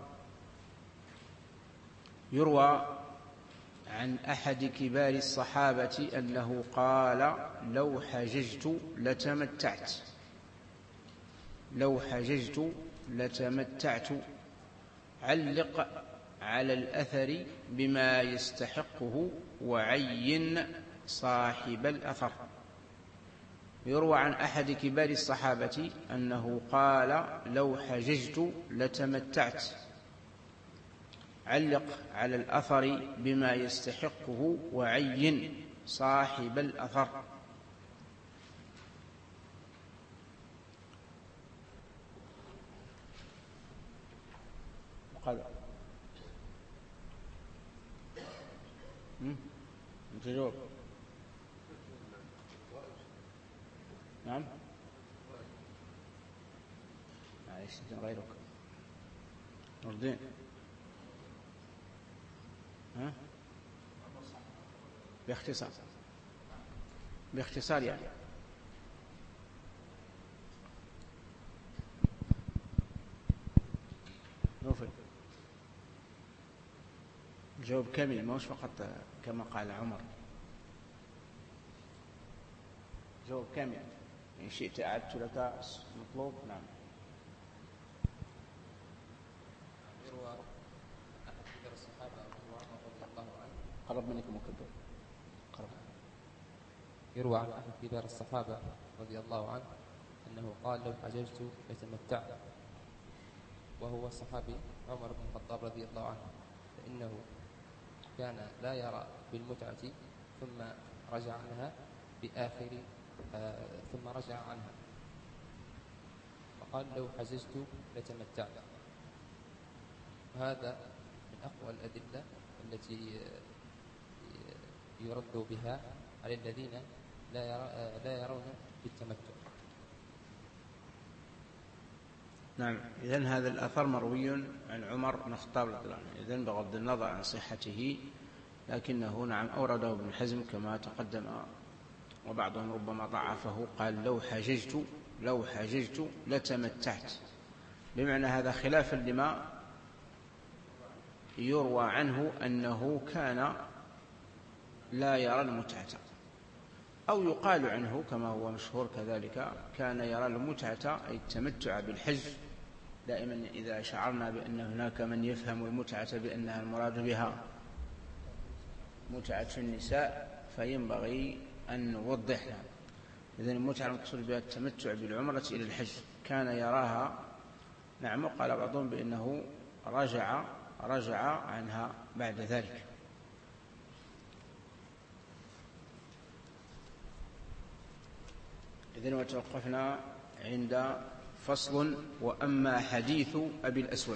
يروى عن أحد كبار الصحابة أنه قال: لو حججت لتمتعت لو حججت لتمتعت علق على الأثر بما يستحقه وعين صاحب الأثر. يروى عن أحد كبار الصحابة أنه قال: لو حججت لتمتعت علق على الأثر بما يستحقه وعين صاحب الأثر. قال تجاوب. نعم، معلش غيرك نردين. ها؟ باختصار باختصار يعني. نوفل الجواب كامل، ما هوش فقط كما قال عمر. جواب كامل. إن شئت أعدت لك مطلوب. نعم. يروى أحد كبار الصحابة رضي الله عنه. قرب منك مكبر. قرب. يروى عن أحد كبار الصحابة رضي الله عنه أنه قال: لو حججت لتمتعت، وهو الصحابي عمر بن الخطاب رضي الله عنه، فإنه كان لا يرى بالمتعة ثم رجع عنها بآخر آه ثم رجع عنها، فقال: لو حججت لتمتعت. وهذا من أقوى الأدلة التي يرد بها على الذين لا, يرى لا يرون بالتمتع. نعم. إذن هذا الأثر مروي عن عمر بن الخطاب رضي الله عنه، إذن بغض النظر عن صحته، لكنه نعم أورده ابن حزم كما تقدم، وبعضهم ربما ضعفه. قال: لو حججت لو حججت لتمتعت، بمعنى هذا خلافا لما يروى عنه أنه كان لا يرى المتعة، أو يقال عنه كما هو مشهور كذلك كان يرى المتعة أي التمتع بالحج. دائما إذا شعرنا بأن هناك من يفهم المتعة بأنها المراد بها متعة النساء فينبغي أن نوضحها. إذن المتعة المقصود بها التمتع بالعمرة إلى الحج، كان يراها. نعم. وقال بعضهم بأنه رجع رجع عنها بعد ذلك. إذن وتوقفنا عند فصل: وأما حديث أبي الأسود.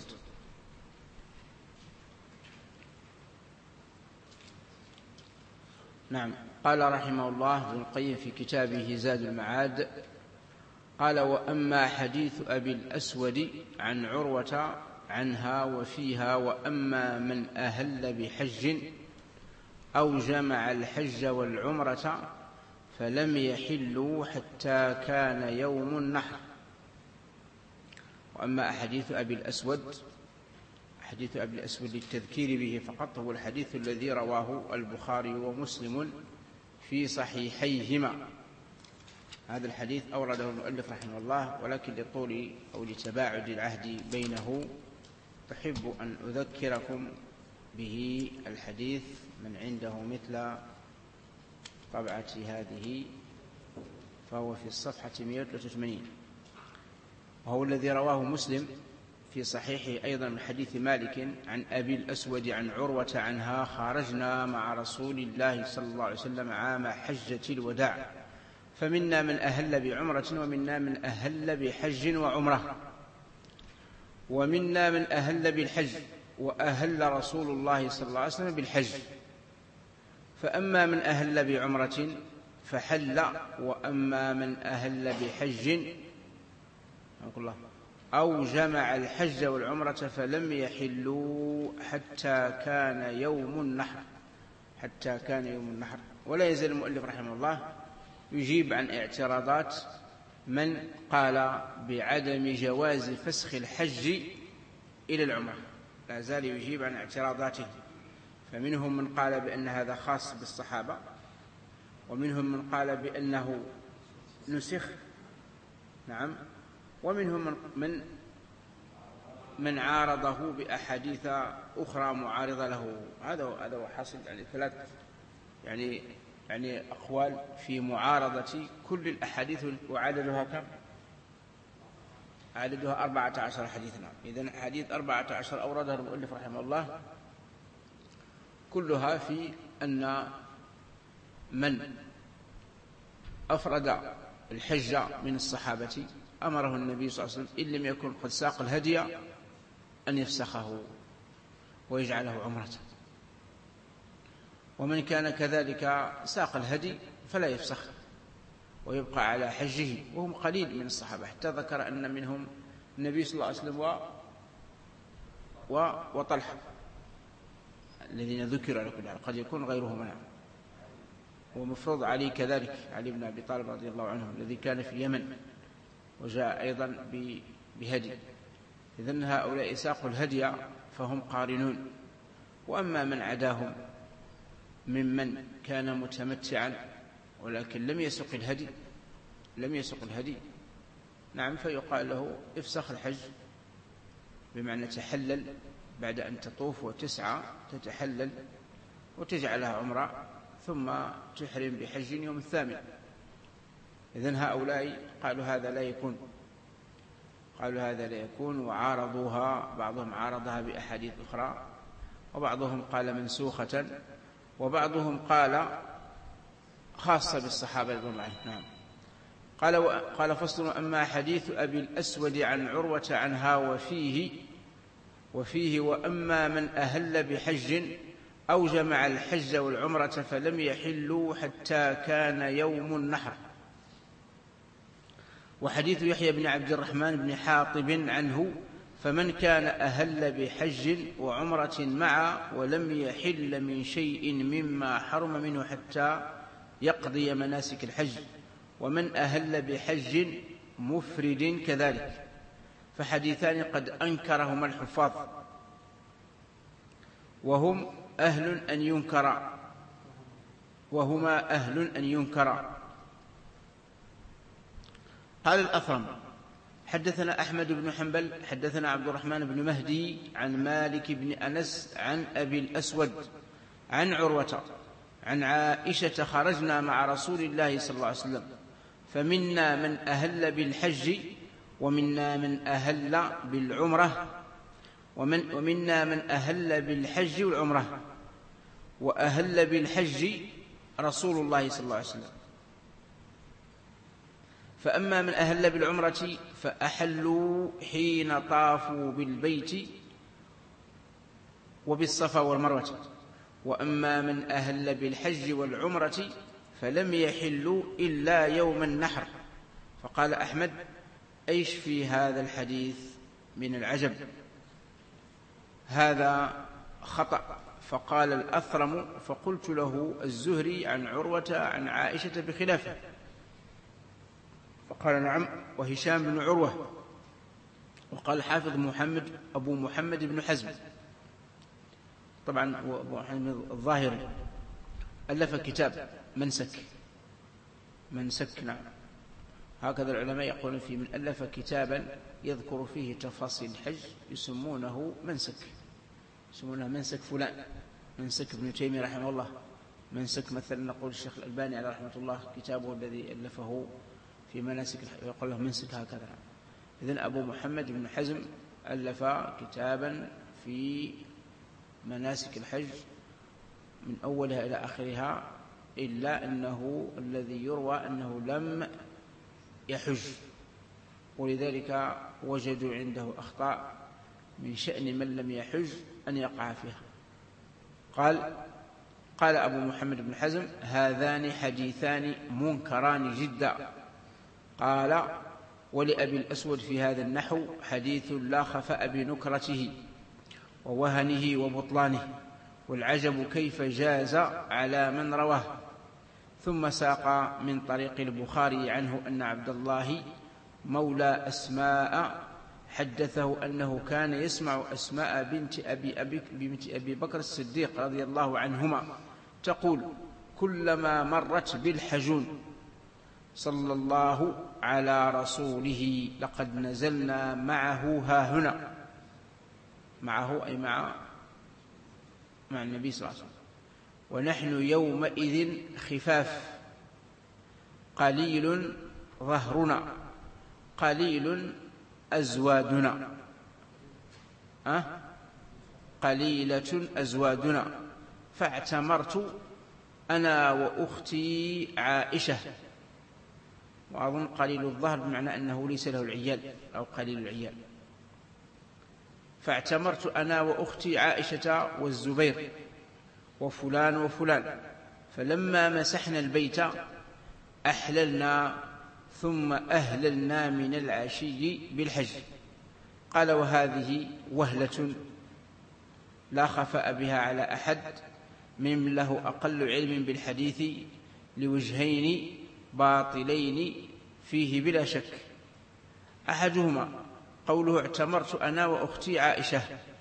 نعم. قال رحمه الله ابن القيم في كتابه زاد المعاد، قال: وأما حديث أبي الأسود عن عروة عنها وفيها: وأما من أهل بحج أو جمع الحج والعمرة فلم يحلوا حتى كان يوم النحر، وأما أحاديث أبي الأسود حديث أبي الأسود للتذكير به فقط هو الحديث الذي رواه البخاري ومسلم في صحيحيهما. هذا الحديث أورده المؤلف رحمه الله، ولكن لطول أو لتباعد العهد بينه أحب أن أذكركم به الحديث من عنده مثل طبعتي هذه، فهو في الصفحة مئة وثلاثة وثمانين، وهو الذي رواه مسلم في صحيحه أيضا من حديث مالك عن أبي الأسود عن عروة عنها: خرجنا مع رسول الله صلى الله عليه وسلم عام حجة الوداع، فمنا من أهل بعمرة ومنا من أهل بحج وعمرة، ومنا من أهل بالحج، وأهل رسول الله صلى الله عليه وسلم بالحج، فأما من أهل بعمرة فحل، وأما من أهل بحج أو جمع الحج والعمرة فلم يحلوا حتى كان يوم النحر حتى كان يوم النحر. ولا يزال المؤلف رحمه الله يجيب عن اعتراضات من قال بعدم جواز فسخ الحج إلى العمرة، لا زال يجيب عن اعتراضاته. فمنهم من قال بأن هذا خاص بالصحابة، ومنهم من قال بأنه نسخ، نعم، ومنهم من من, من عارضه بأحاديث أخرى معارضة له. هذا هذا هو حاصل، يعني ثلاث يعني يعني أقوال في معارضة كل الأحاديث، وعددها كم؟ عددها أربعة عشر حديثا. إذن حديث أربعة عشر أوردها المؤلف رحمه الله كلها في أن من أفرد الحج من الصحابة أمره النبي صلى الله عليه وسلم إن لم يكن قد ساق الهدي أن يفسخه ويجعله عمرة، ومن كان كذلك ساق الهدي فلا يفسخ ويبقى على حجه، وهم قليل من الصحابة، حتى ذكر أن منهم النبي صلى الله عليه وسلم و... و... وطلحة الذين ذكروا على كل حال، قد يكون غيرهما. ومفروض علي كذلك، علي بن أبي طالب رضي الله عنه الذي كان في اليمن وجاء أيضا بهدي. إذن هؤلاء ساقوا الهدي فهم قارنون. وأما من عداهم ممن كان متمتعا ولكن لم يسق الهدي لم يسق الهدي نعم، فيقال له افسخ الحج، بمعنى تحلل بعد أن تطوف وتسعى، تتحلل وتجعلها عمرة ثم تحرم بحج يوم الثامن. إذن هؤلاء قالوا هذا لا يكون قالوا هذا لا يكون وعارضوها. بعضهم عارضها بأحاديث أخرى، وبعضهم قال منسوخة، وبعضهم قال خاصة بالصحابة رضي الله عنهم. نعم. قال قال فصل: أما حديث أبي الأسود عن عروة عنها وفيه وفيه وأما من أهل بحج أو جمع الحج والعمرة فلم يحلوا حتى كان يوم النحر. وحديث يحيى بن عبد الرحمن بن حاطب عنه: فمن كان أهل بحج وعمرة معا ولم يحل من شيء مما حرم منه حتى يقضي مناسك الحج، ومن أهل بحج مفرد كذلك. فحديثان قد أنكرهما الحفاظ، وهم أهل أن ينكر وهما أهل أن ينكر. قال الأثرم: حدثنا أحمد بن حنبل حدثنا عبد الرحمن بن مهدي عن مالك بن أنس عن أبي الأسود عن عروة عن عائشة: خرجنا مع رسول الله صلى الله عليه وسلم، فمنا من أهل بالحج ومنا من أهل بالعمرة ومن ومنا من أهل بالحج والعمرة، وأهل بالحج رسول الله صلى الله عليه وسلم. فأما من أهل بالعمرة فأحلوا حين طافوا بالبيت وبالصفا والمروة، وأما من أهل بالحج والعمرة فلم يحلوا إلا يوم النحر. فقال أحمد: أيش في هذا الحديث من العجب؟ هذا خطأ. فقال الأثرم: فقلت له الزهري عن عروة عن عائشة بخلافه. فقال: نعم، وهشام بن عروة وقال حافظ محمد أبو محمد بن حزم، طبعا أبو محمد الظاهري، ألف كتاب منسك منسك نعم. هكذا العلماء يقولون في من ألف كتابا يذكر فيه تفاصيل الحج يسمونه منسك، يسمونه منسك فلان، منسك ابن تيمية رحمه الله، منسك مثلا نقول الشيخ الألباني على رحمة الله كتابه الذي ألفه في مناسك الحج يقول له منسك هكذا. إذن أبو محمد بن حزم ألف كتابا في مناسك الحج من أولها إلى آخرها، إلا أنه الذي يروى أنه لم يحج، ولذلك وجدوا عنده أخطاء من شأن من لم يحج أن يقع فيها. قال قال أبو محمد بن حزم: هذان حديثان منكران جدا. قال: ولأبي الأسود في هذا النحو حديث لا خفاء بنكرته ووهنه وبطلانه، والعجب كيف جاز على من رواه. ثم ساق من طريق البخاري عنه أن عبد الله مولى أسماء حدثه أنه كان يسمع أسماء بنت أبي, أبي, بنت أبي بكر الصديق رضي الله عنهما تقول: كلما مرت بالحجون صلى الله على رسوله لقد نزلنا معه ها هنا، معه أي مع مع النبي صلى الله عليه وسلم، ونحن يومئذ خفاف، قليل ظهرنا قليل أزوادنا، أه؟ قليلة أزوادنا، فاعتمرت أنا وأختي عائشة. وأظن قليل الظهر بمعنى أنه ليس له العيال أو قليل العيال. فاعتمرت أنا وأختي عائشة والزبير وفلان وفلان، فلما مسحنا البيت أحللنا ثم أهللنا من العشي بالحج. قال: وهذه وهلة لا خفاء بها على أحد من له أقل علم بالحديث لوجهين باطلين فيه بلا شك. أحدهما قوله: اعتمرت أنا وأختي عائشة،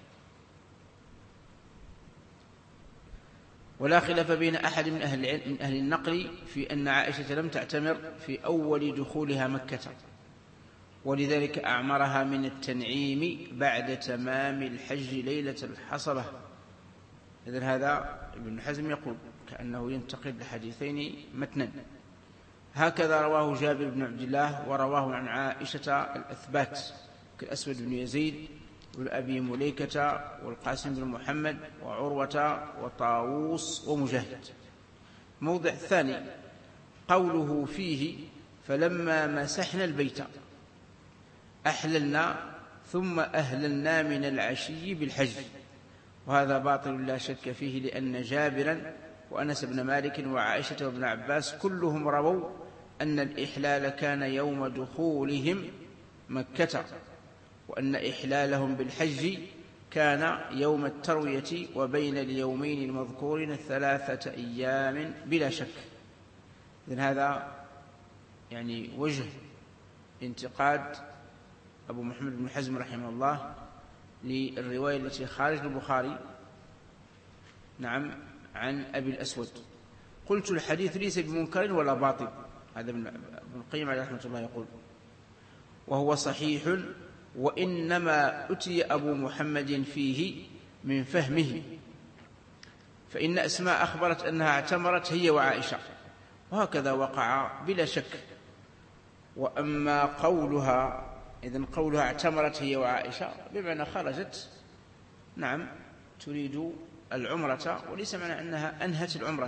ولا خلاف بين أحد من أهل العلم من أهل النقل في أن عائشة لم تعتمر في أول دخولها مكة، ولذلك أعمرها من التنعيم بعد تمام الحج ليلة الحصبة. إذن هذا ابن حزم يقول كأنه ينتقل لحديثين متنا. هكذا رواه جابر بن عبد الله، ورواه عن عائشة الأثبات كالأسود بن يزيد والأبي مليكة والقاسم بن محمد وعروة وطاووس ومجاهد. موضع الثاني قوله فيه: فلما مسحنا البيت أحللنا ثم أهللنا من العشي بالحج. وهذا باطل لا شك فيه، لأن جابرا وأنس بن مالك وعائشة وابن عباس كلهم رووا أن الإحلال كان يوم دخولهم مكة، وأن إحلالهم بالحج كان يوم التروية وبين اليومين المذكورين ثلاثة أيام بلا شك. إذن هذا يعني وجه انتقاد أبو محمد بن حزم رحمه الله للرواية التي خارج البخاري نعم عن أبي الأسود. قلت: الحديث ليس بمنكر ولا باطل، هذا ابن القيم عليه رحمة الله يقول، وهو صحيح، وإنما أتي أبو محمد فيه من فهمه، فإن أسماء أخبرت أنها اعتمرت هي وعائشة، وهكذا وقع بلا شك. وأما قولها إذن قولها اعتمرت هي وعائشة بمعنى خرجت نعم تريد العمرة، وليس معنى أنها أنهت العمرة،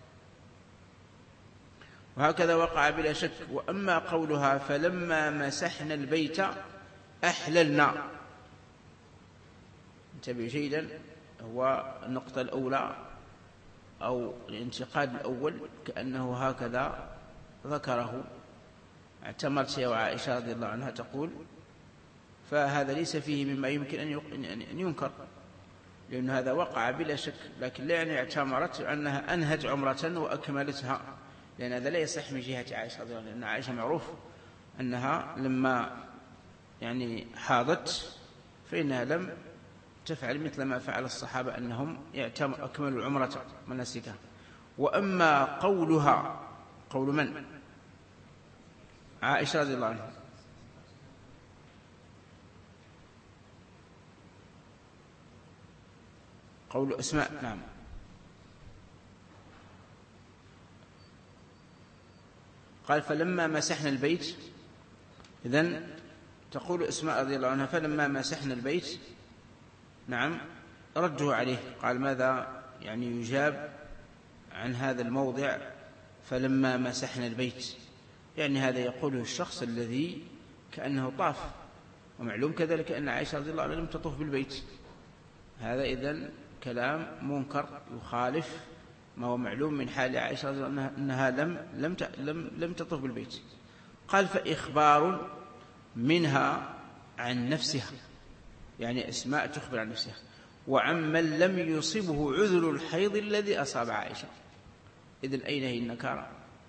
وهكذا وقع بلا شك. وأما قولها فلما مسحنا البيت أحللنا، انتبه جيدا، هو النقطة الأولى أو الانتقاد الأول كأنه هكذا ذكره: اعتمرت يا عائشة رضي الله عنها تقول، فهذا ليس فيه مما يمكن أن ينكر، لأن هذا وقع بلا شك، لكن لا يعني اعتمرت أنها أنهت عمرة وأكملتها، لأن هذا لا يصح من جهة عائشة رضي الله عنها، لأن عائشة معروف أنها لما يعني حاضت فإنها لم تفعل مثل ما فعل الصحابة أنهم أكملوا العمرة مناسكها. وأما قولها، قول من؟ عائشة رضي الله عنها. قول أسماء، نعم. قال فلما مسحنا البيت، إذن تقول أسماء رضي الله عنها فلما مسحنا البيت، نعم، رده عليه. قال ماذا يعني يجاب عن هذا الموضع فلما مسحنا البيت؟ يعني هذا يقوله الشخص الذي كأنه طاف، ومعلوم كذلك أن عائشة رضي الله عنها لم تطوف بالبيت. هذا إذن كلام منكر يخالف ما هو معلوم من حال عائشة رضي الله عنها أنها لم لم لم لم تطوف بالبيت. قال فإخبار منها عن نفسها، يعني أسماء تخبر عن نفسها، وعمن لم يصبه عذر الحيض الذي أصاب عائشة. إذن أين هي النكارة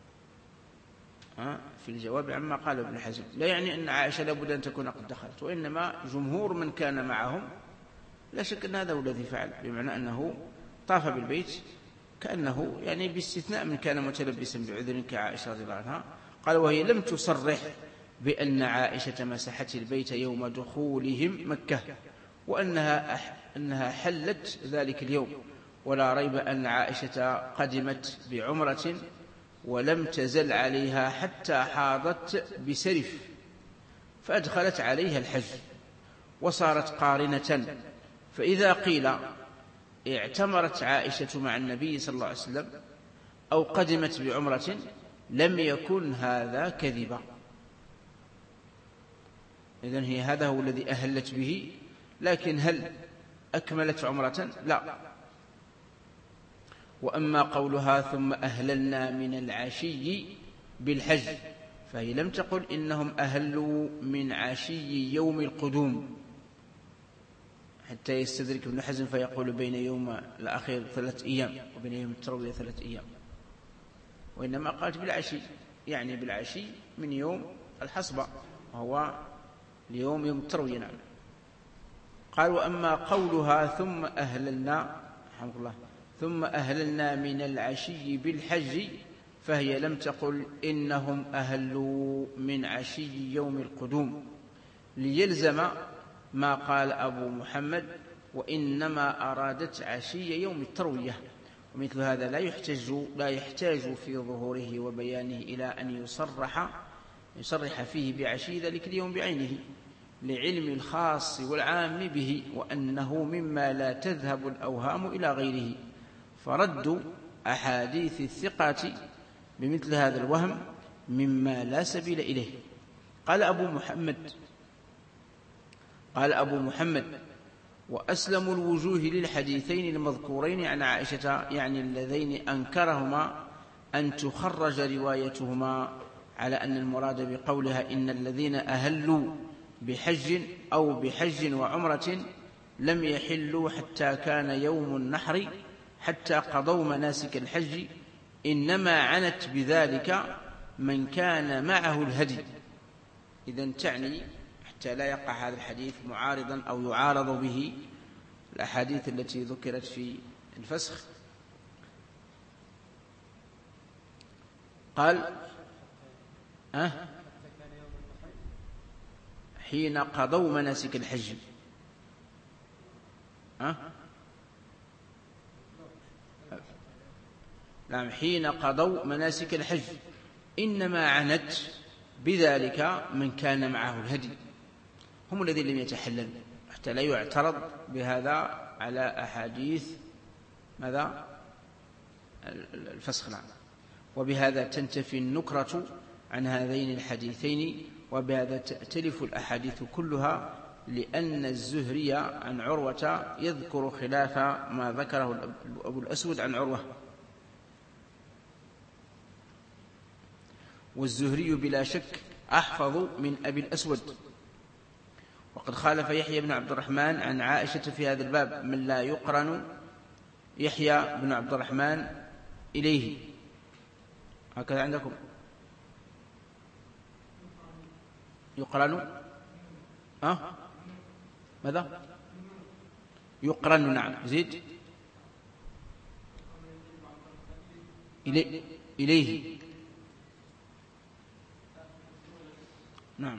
في الجواب عما قال ابن حزم؟ لا يعني أن عائشة لابد أن تكون قد دخلت، وإنما جمهور من كان معهم لا شك أن هذا هو الذي فعل، بمعنى أنه طاف بالبيت كأنه يعني باستثناء من كان متلبسا بعذر كعائشة رضي الله عنها. قال وهي لم تصرح بأن عائشة مسحت البيت يوم دخولهم مكة، وأنها أنها حلت ذلك اليوم، ولا ريب أن عائشة قدمت بعمرة ولم تزل عليها حتى حاضت بسرف، فأدخلت عليها الحج وصارت قارنة. فإذا قيل اعتمرت عائشة مع النبي صلى الله عليه وسلم أو قدمت بعمرة لم يكن هذا كذبا. إذن هي هذا هو الذي أهلت به، لكن هل أكملت عمرة؟ لا. وأما قولها ثم أهللنا من العشي بالحج، فهي لم تقل إنهم أهلوا من عشي يوم القدوم حتى يستدرك ابن حزم فيقول بين يوم الأخير ثلاث أيام وبين يوم التروية ثلاث أيام، وإنما قالت بالعشي، يعني بالعشي من يوم الحصبة وهو اليوم يوم التروية. نعم. قال وأما قولها ثم أهللنا رحمه الله ثم أهللنا من العشي بالحج، فهي لم تقل إنهم أهلوا من عشي يوم القدوم، ليلزم ما قال أبو محمد وإنما أرادت عشي يوم التروية. ومثل هذا لا يحتاج لا يحتاج في ظهوره وبيانه إلى أن يصرح يصرح فيه بعشي ذلك اليوم بعينه، لعلم الخاص والعام به، وأنه مما لا تذهب الأوهام إلى غيره، فرد أحاديث الثقات بمثل هذا الوهم مما لا سبيل إليه. قال أبو محمد قال أبو محمد وأسلم الوجوه للحديثين المذكورين عن عائشة، يعني اللذين أنكرهما أن تخرج روايتهما على أن المراد بقولها إن الذين أهلوا بحج أو بحج وعمرة لم يحلوا حتى كان يوم النحر حتى قضوا مناسك الحج، إنما عنت بذلك من كان معه الهدي. إذن تعني حتى لا يقع هذا الحديث معارضا أو يعارض به الأحاديث التي ذكرت في الفسخ. قال أه حين قضوا مناسك الحج أه نعم حين قضوا مناسك الحج، إنما عنت بذلك من كان معه الهدي، هم الذين لم يتحللوا، حتى لا يعترض بهذا على أحاديث ماذا الفسخ. نعم. وبهذا تنتفي النكرة عن هذين الحديثين، وبهذا تأتلف الأحاديث كلها، لأن الزهري عن عروة يذكر خلاف ما ذكره أبو الأسود عن عروة، والزهري بلا شك أحفظ من أبي الأسود. وقد خالف يحيى بن عبد الرحمن عن عائشة في هذا الباب من لا يقرن يحيى بن عبد الرحمن إليه. هكذا عندكم يقرن أه؟ ماذا؟ يقرن. نعم. زيد. إلي... إليه. نعم.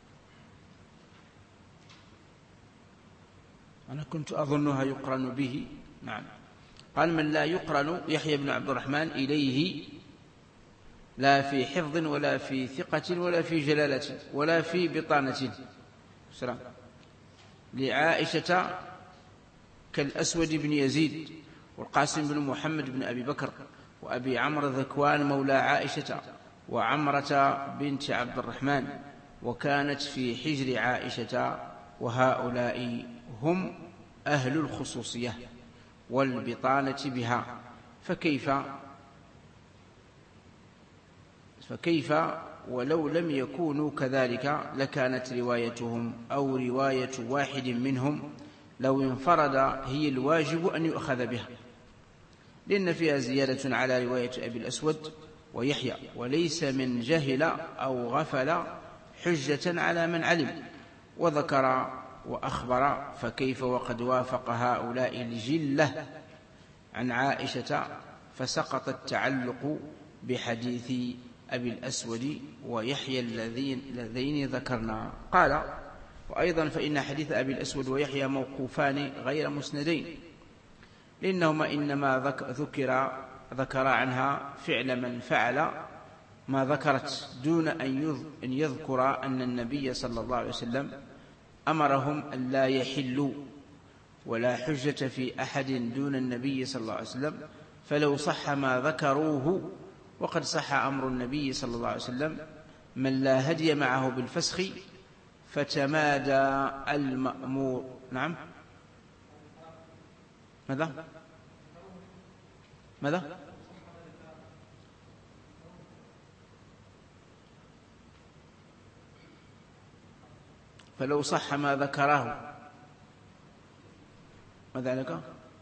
أنا كنت أظنها يقرن به. نعم. قال من لا يقرن يحيى بن عبد الرحمن إليه لا في حفظ ولا في ثقة ولا في جلالة ولا في بطانة. سلام. لعائشة كالأسود بن يزيد والقاسم بن محمد بن أبي بكر وأبي عمرو ذكوان مولى عائشة وعمرة بنت عبد الرحمن، وكانت في حجر عائشة، وهؤلاء هم أهل الخصوصية والبطانة بها. فكيف فكيف ولو لم يكونوا كذلك لكانت روايتهم أو رواية واحد منهم لو انفرد هي الواجب أن يؤخذ بها، لأن فيها زيادة على رواية أبي الأسود ويحيى، وليس من جهل أو غفل حجة على من علم وذكر وأخبر. فكيف وقد وافق هؤلاء الجلة عن عائشة فسقط التعلق بحديث أبي الأسود ويحيى اللذين, اللذين ذكرنا. قال وأيضا فإن حديث أبي الأسود ويحيى موقوفان غير مسندين، لأنهما إنما ذكر ذكر عنها فعل من فعل ما ذكرت دون أن يذكر أن النبي صلى الله عليه وسلم أمرهم أن لا يحلوا، ولا حجة في أحد دون النبي صلى الله عليه وسلم. فلو صح ما ذكروه وقد صح أمر النبي صلى الله عليه وسلم من لا هدي معه بالفسخ فتمادى المأمور. نعم. ماذا؟ ماذا؟ فلو صح ما ذكره. ماذا لك؟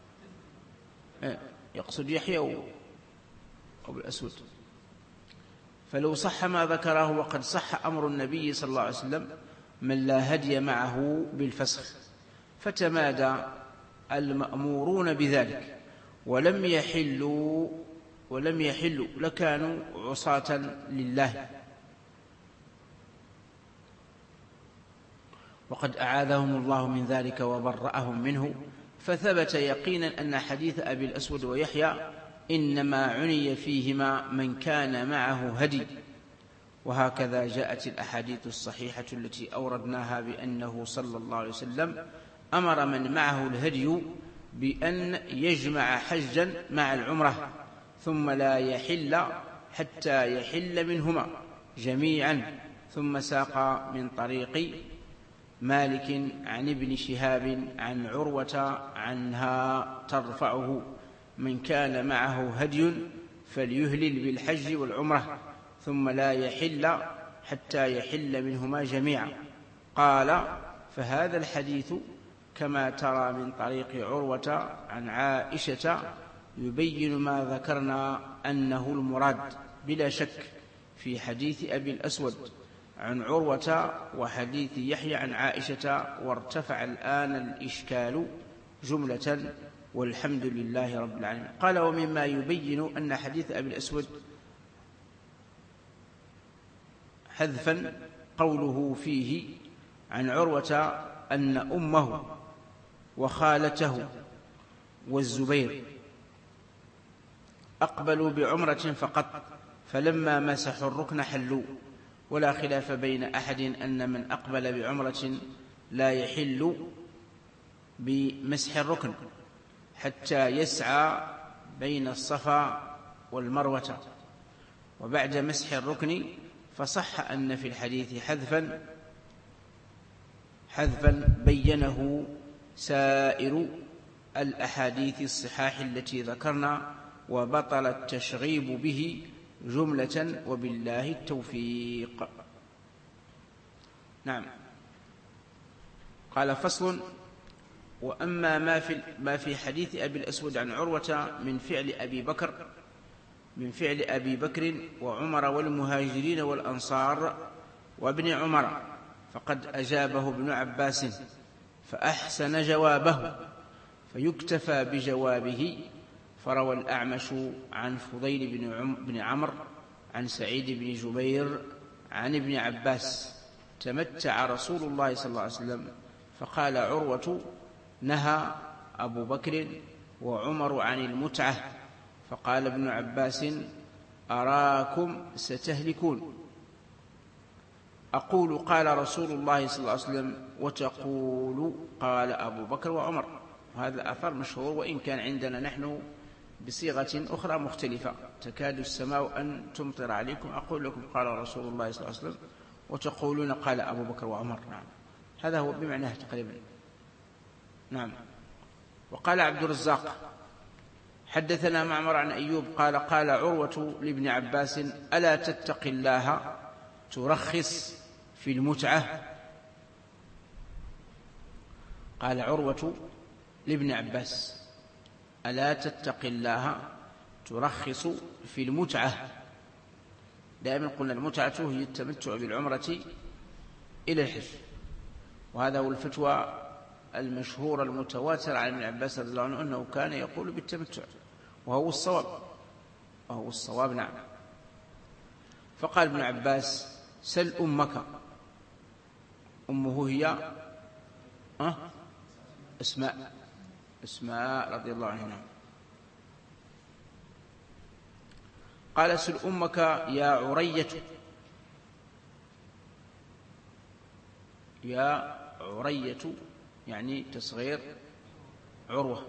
يقصد يحيى أو الأسود. فلو صح ما ذكره وقد صح أمر النبي صلى الله عليه وسلم من لا هدي معه بالفسخ فتمادى المأمورون بذلك ولم يحلوا ولم يحلوا لكانوا عصاة لله، وقد أعاذهم الله من ذلك وبرأهم منه. فثبت يقينا أن حديث أبي الأسود ويحيى إنما عني فيهما من كان معه هدي. وهكذا جاءت الأحاديث الصحيحة التي أوردناها بأنه صلى الله عليه وسلم أمر من معه الهدي بأن يجمع حجا مع العمرة ثم لا يحل حتى يحل منهما جميعا. ثم ساق من طريق مالك عن ابن شهاب عن عروة عنها ترفعه من كان معه هدي فليهلل بالحج والعمرة ثم لا يحل حتى يحل منهما جميعا. قال فهذا الحديث كما ترى من طريق عروة عن عائشة يبين ما ذكرنا أنه المراد بلا شك في حديث أبي الأسود عن عروة وحديث يحيى عن عائشة، وارتفع الآن الإشكال جملة والحمد لله رب العالمين. قال ومما يبين أن حديث أبي الأسود حذفا قوله فيه عن عروة أن أمه وخالته والزبير أقبلوا بعمرة فقط فلما مسحوا الركن حلوا، ولا خلاف بين أحد أن من أقبل بعمرة لا يحل بمسح الركن حتى يسعى بين الصفا والمروة. وبعد مسح الركن فصح أن في الحديث حذفا حذفا بينه سائر الأحاديث الصحاح التي ذكرنا، وبطل التشغيب به جملة وبالله التوفيق. نعم. قال فصل وأما ما في, ما في حديث أبي الأسود عن عروة من فعل أبي بكر من فعل أبي بكر وعمر والمهاجرين والأنصار وابن عمر فقد أجابه ابن عباس فأحسن جوابه فيكتفى بجوابه. فروى الأعمش عن فضيل بن, عم بن عمرو عن سعيد بن جبير عن ابن عباس: تمتع رسول الله صلى الله عليه وسلم. فقال عروة: نهى أبو بكر وعمر عن المتعة. فقال ابن عباس: أراكم ستهلكون. أقول قال رسول الله صلى الله عليه وسلم، وتقول قال أبو بكر وعمر. هذا أثر مشهور، وإن كان عندنا نحن بصيغة أخرى مختلفة: تكاد السماء أن تمطر عليكم، أقول لكم قال رسول الله صلى الله عليه وسلم، وتقولون قال أبو بكر وعمر. نعم، هذا هو بمعناه تقريبا. نعم. وقال عبد الرزاق: حدثنا معمر عن أيوب قال قال عروة لابن عباس: ألا تتق الله ترخص في المتعة؟ قال عروة لابن عباس: ألا تتق الله ترخص في المتعة. دائما قلنا المتعة هي التمتع بالعمرة إلى الحج، وهذا هو الفتوى المشهورة المتواترة عن ابن عباس رضي الله عنه أنه كان يقول بالتمتع، وهو الصواب وهو الصواب نعم. فقال ابن عباس: سل أمك. أمه هي أه؟ أسماء أسماء رضي الله عنها. قال: سل أمك يا عرية. يا عرية يعني تصغير عروة.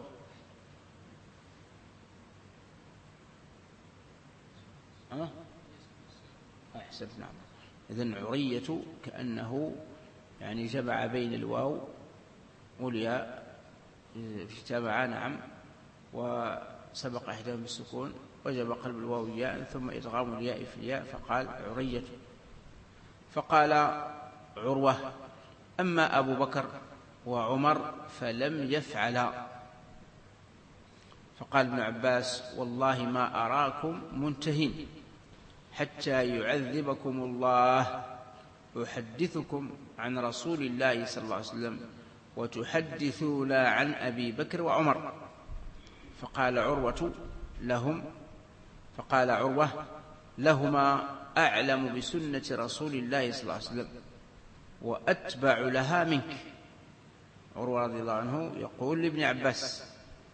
أه؟ أحسن نعم. إذن عرية كأنه يعني جمع بين الواو والياء، اجتمعا نعم، وسبق إحداهما بالسكون، وجب قلب الواو ياء ثم إدغام الياء في الياء، فقال عرية. فقال عروة: أما أبو بكر وعمر فلم يفعلا. فقال ابن عباس: والله ما أراكم منتهين حتى يعذبكم الله. أحدثكم عن رسول الله صلى الله عليه وسلم وتحدثون عن أبي بكر وعمر. فقال عروة لهم فقال عروة لهما: أعلم بسنة رسول الله صلى الله عليه وسلم وأتبع لها منك. عروة رضي الله عنه يقول لابن عباس.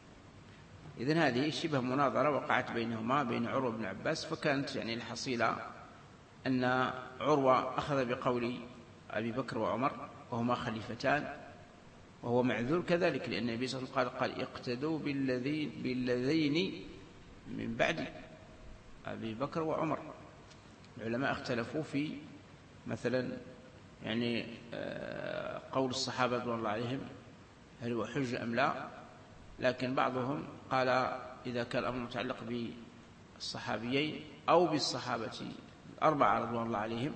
إذن هذه شبه مناظرة وقعت بينهما بين عروة بن عباس، فكانت يعني الحصيلة أن عروة أخذ بقول أبي بكر وعمر وهما خليفتان، وهو معذور كذلك، لأن النبي صلى الله عليه وسلم قال: قال اقتدوا بالذين, بالذين من بعد أبي بكر وعمر. العلماء اختلفوا في مثلا يعني قول الصحابة رضي الله عليهم هل هو حجة أم لا، لكن بعضهم قال إذا كان الأمر متعلق بالصحابيين أو بالصحابة الأربعة رضي الله عليهم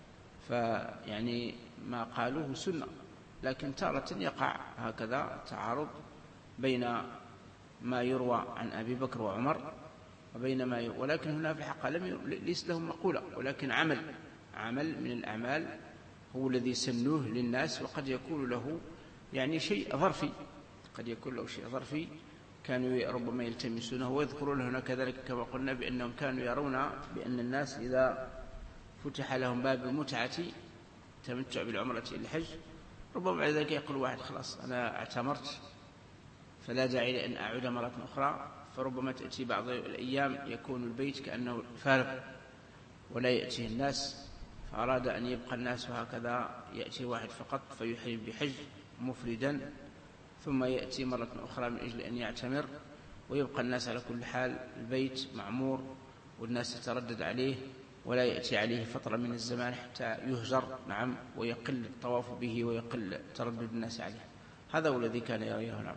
فيعني ما قالوه سنة، لكن تارة يقع هكذا تعارض بين ما يروى عن أبي بكر وعمر وبين ما يروى، ولكن هنا في الحقيقة لم ليس لهم مقولة، ولكن عمل عمل من الأعمال هو الذي سنوه للناس، وقد يكون له يعني شيء ظرفي، قد يكون له شيء ظرفي كانوا ربما يلتمسونه ويذكرون هنا كذلك كما قلنا بأنهم كانوا يرون بأن الناس إذا فتح لهم باب المتعة تمتع بالعمرة إلى الحج ربما بعد ذلك يقول واحد خلاص أنا اعتمرت فلا داعي لأن أعود مرة أخرى، فربما تأتي بعض الأيام يكون البيت كأنه فارغ ولا يأتيه الناس، فأراد أن يبقى الناس وهكذا يأتي واحد فقط فيحرم بحج مفردا ثم يأتي مرة أخرى من أجل أن يعتمر، ويبقى الناس على كل حال البيت معمور والناس تتردد عليه ولا يأتي عليه فترة من الزمان حتى يهجر نعم ويقل الطواف به ويقل تردد الناس عليه. هذا هو الذي كان يريه نعم.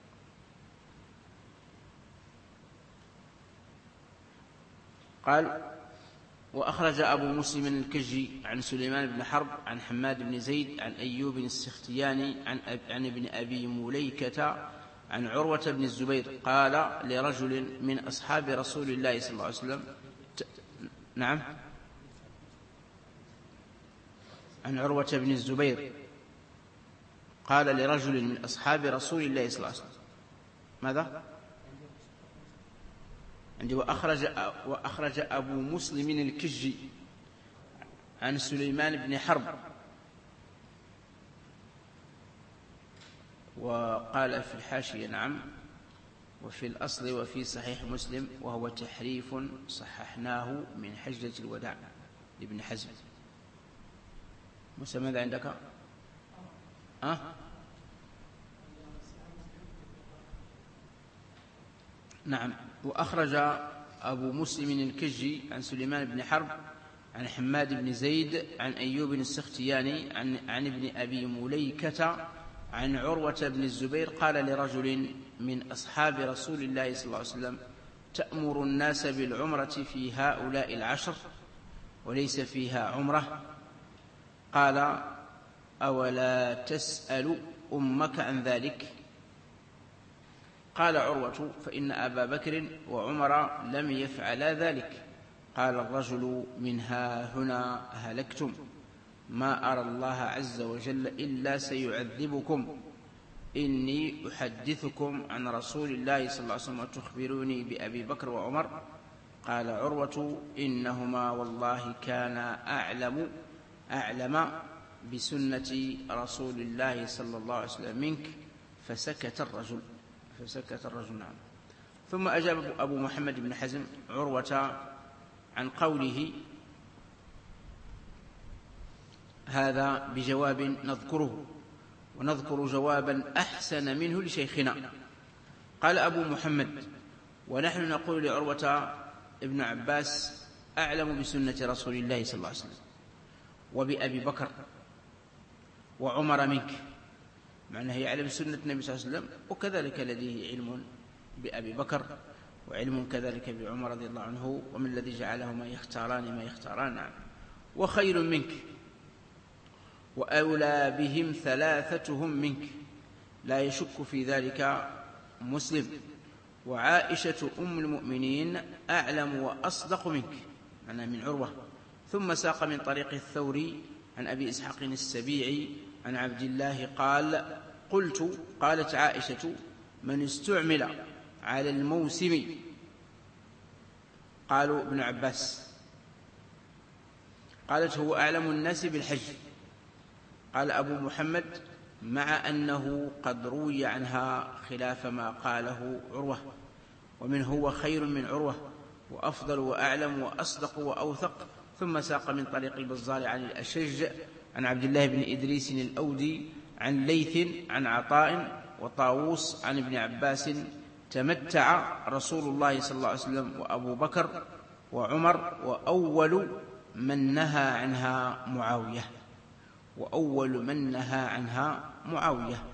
قال: وأخرج أبو مسلم الكجي عن سليمان بن حرب عن حماد بن زيد عن أيوب السختياني عن, أب عن ابن أبي مليكة عن عروة بن الزبير قال لرجل من أصحاب رسول الله صلى الله عليه وسلم ت... نعم عن عروة بن الزبير قال لرجل من أصحاب رسول الله صلى الله عليه وسلم ماذا؟ عندي وأخرج, وأخرج أبو مسلم الكجي عن سليمان بن حرب وقال في الحاشية نعم وفي الأصل وفي صحيح مسلم وهو تحريف صححناه من حجة الوداع لابن حزم. موسى ماذا عندك؟ أه؟ نعم وأخرج أبو مسلم الكجي عن سليمان بن حرب عن حماد بن زيد عن أيوب السختياني عن, عن ابن أبي مليكة عن عروة بن الزبير قال لرجل من أصحاب رسول الله صلى الله عليه وسلم تأمر الناس بالعمرة في هؤلاء العشر وليس فيها عمرة؟ قال أولا تسأل أمك عن ذلك؟ قال عروة فإن أبا بكر وعمر لم يفعلا ذلك. قال الرجل منها هنا هلكتم ما أرى الله عز وجل إلا سيعذبكم إني أحدثكم عن رسول الله صلى الله عليه وسلم وتخبروني بأبي بكر وعمر. قال عروة إنهما والله كانا أعلم أعلم بسنة رسول الله صلى الله عليه وسلم منك. فسكت الرجل فسكت الرجل نعم. ثم أجاب أبو محمد بن حزم عروة عن قوله هذا بجواب نذكره ونذكر جوابا أحسن منه لشيخنا. قال أبو محمد ونحن نقول لعروة ابن عباس أعلم بسنة رسول الله صلى الله عليه وسلم وبأبي بكر وعمر منك، معناه يعلم سنة النبي صلى الله عليه وسلم وكذلك لديه علم بأبي بكر وعلم كذلك بعمر رضي الله عنه ومن الذي جعلهما يختاران ما يختاران نعم. وخير منك وأولى بهم ثلاثتهم منك لا يشك في ذلك مسلم. وعائشة أم المؤمنين أعلم وأصدق منك معناه من عروة. ثم ساق من طريق الثوري عن أبي إسحاق السبيعي عن عبد الله قال قلت قالت عائشة من استعمل على الموسم؟ قالوا ابن عباس. قالت هو أعلم الناس بالحج. قال أبو محمد مع أنه قد روي عنها خلاف ما قاله عروة ومن هو خير من عروة وأفضل وأعلم وأصدق وأوثق. ثم ساق من طريق البزار عن الأشج عن عبد الله بن إدريس الأودي عن ليث عن عطاء وطاووس عن ابن عباس تمتع رسول الله صلى الله عليه وسلم وأبو بكر وعمر وأول من نهى عنها معاوية وأول من نهى عنها معاوية.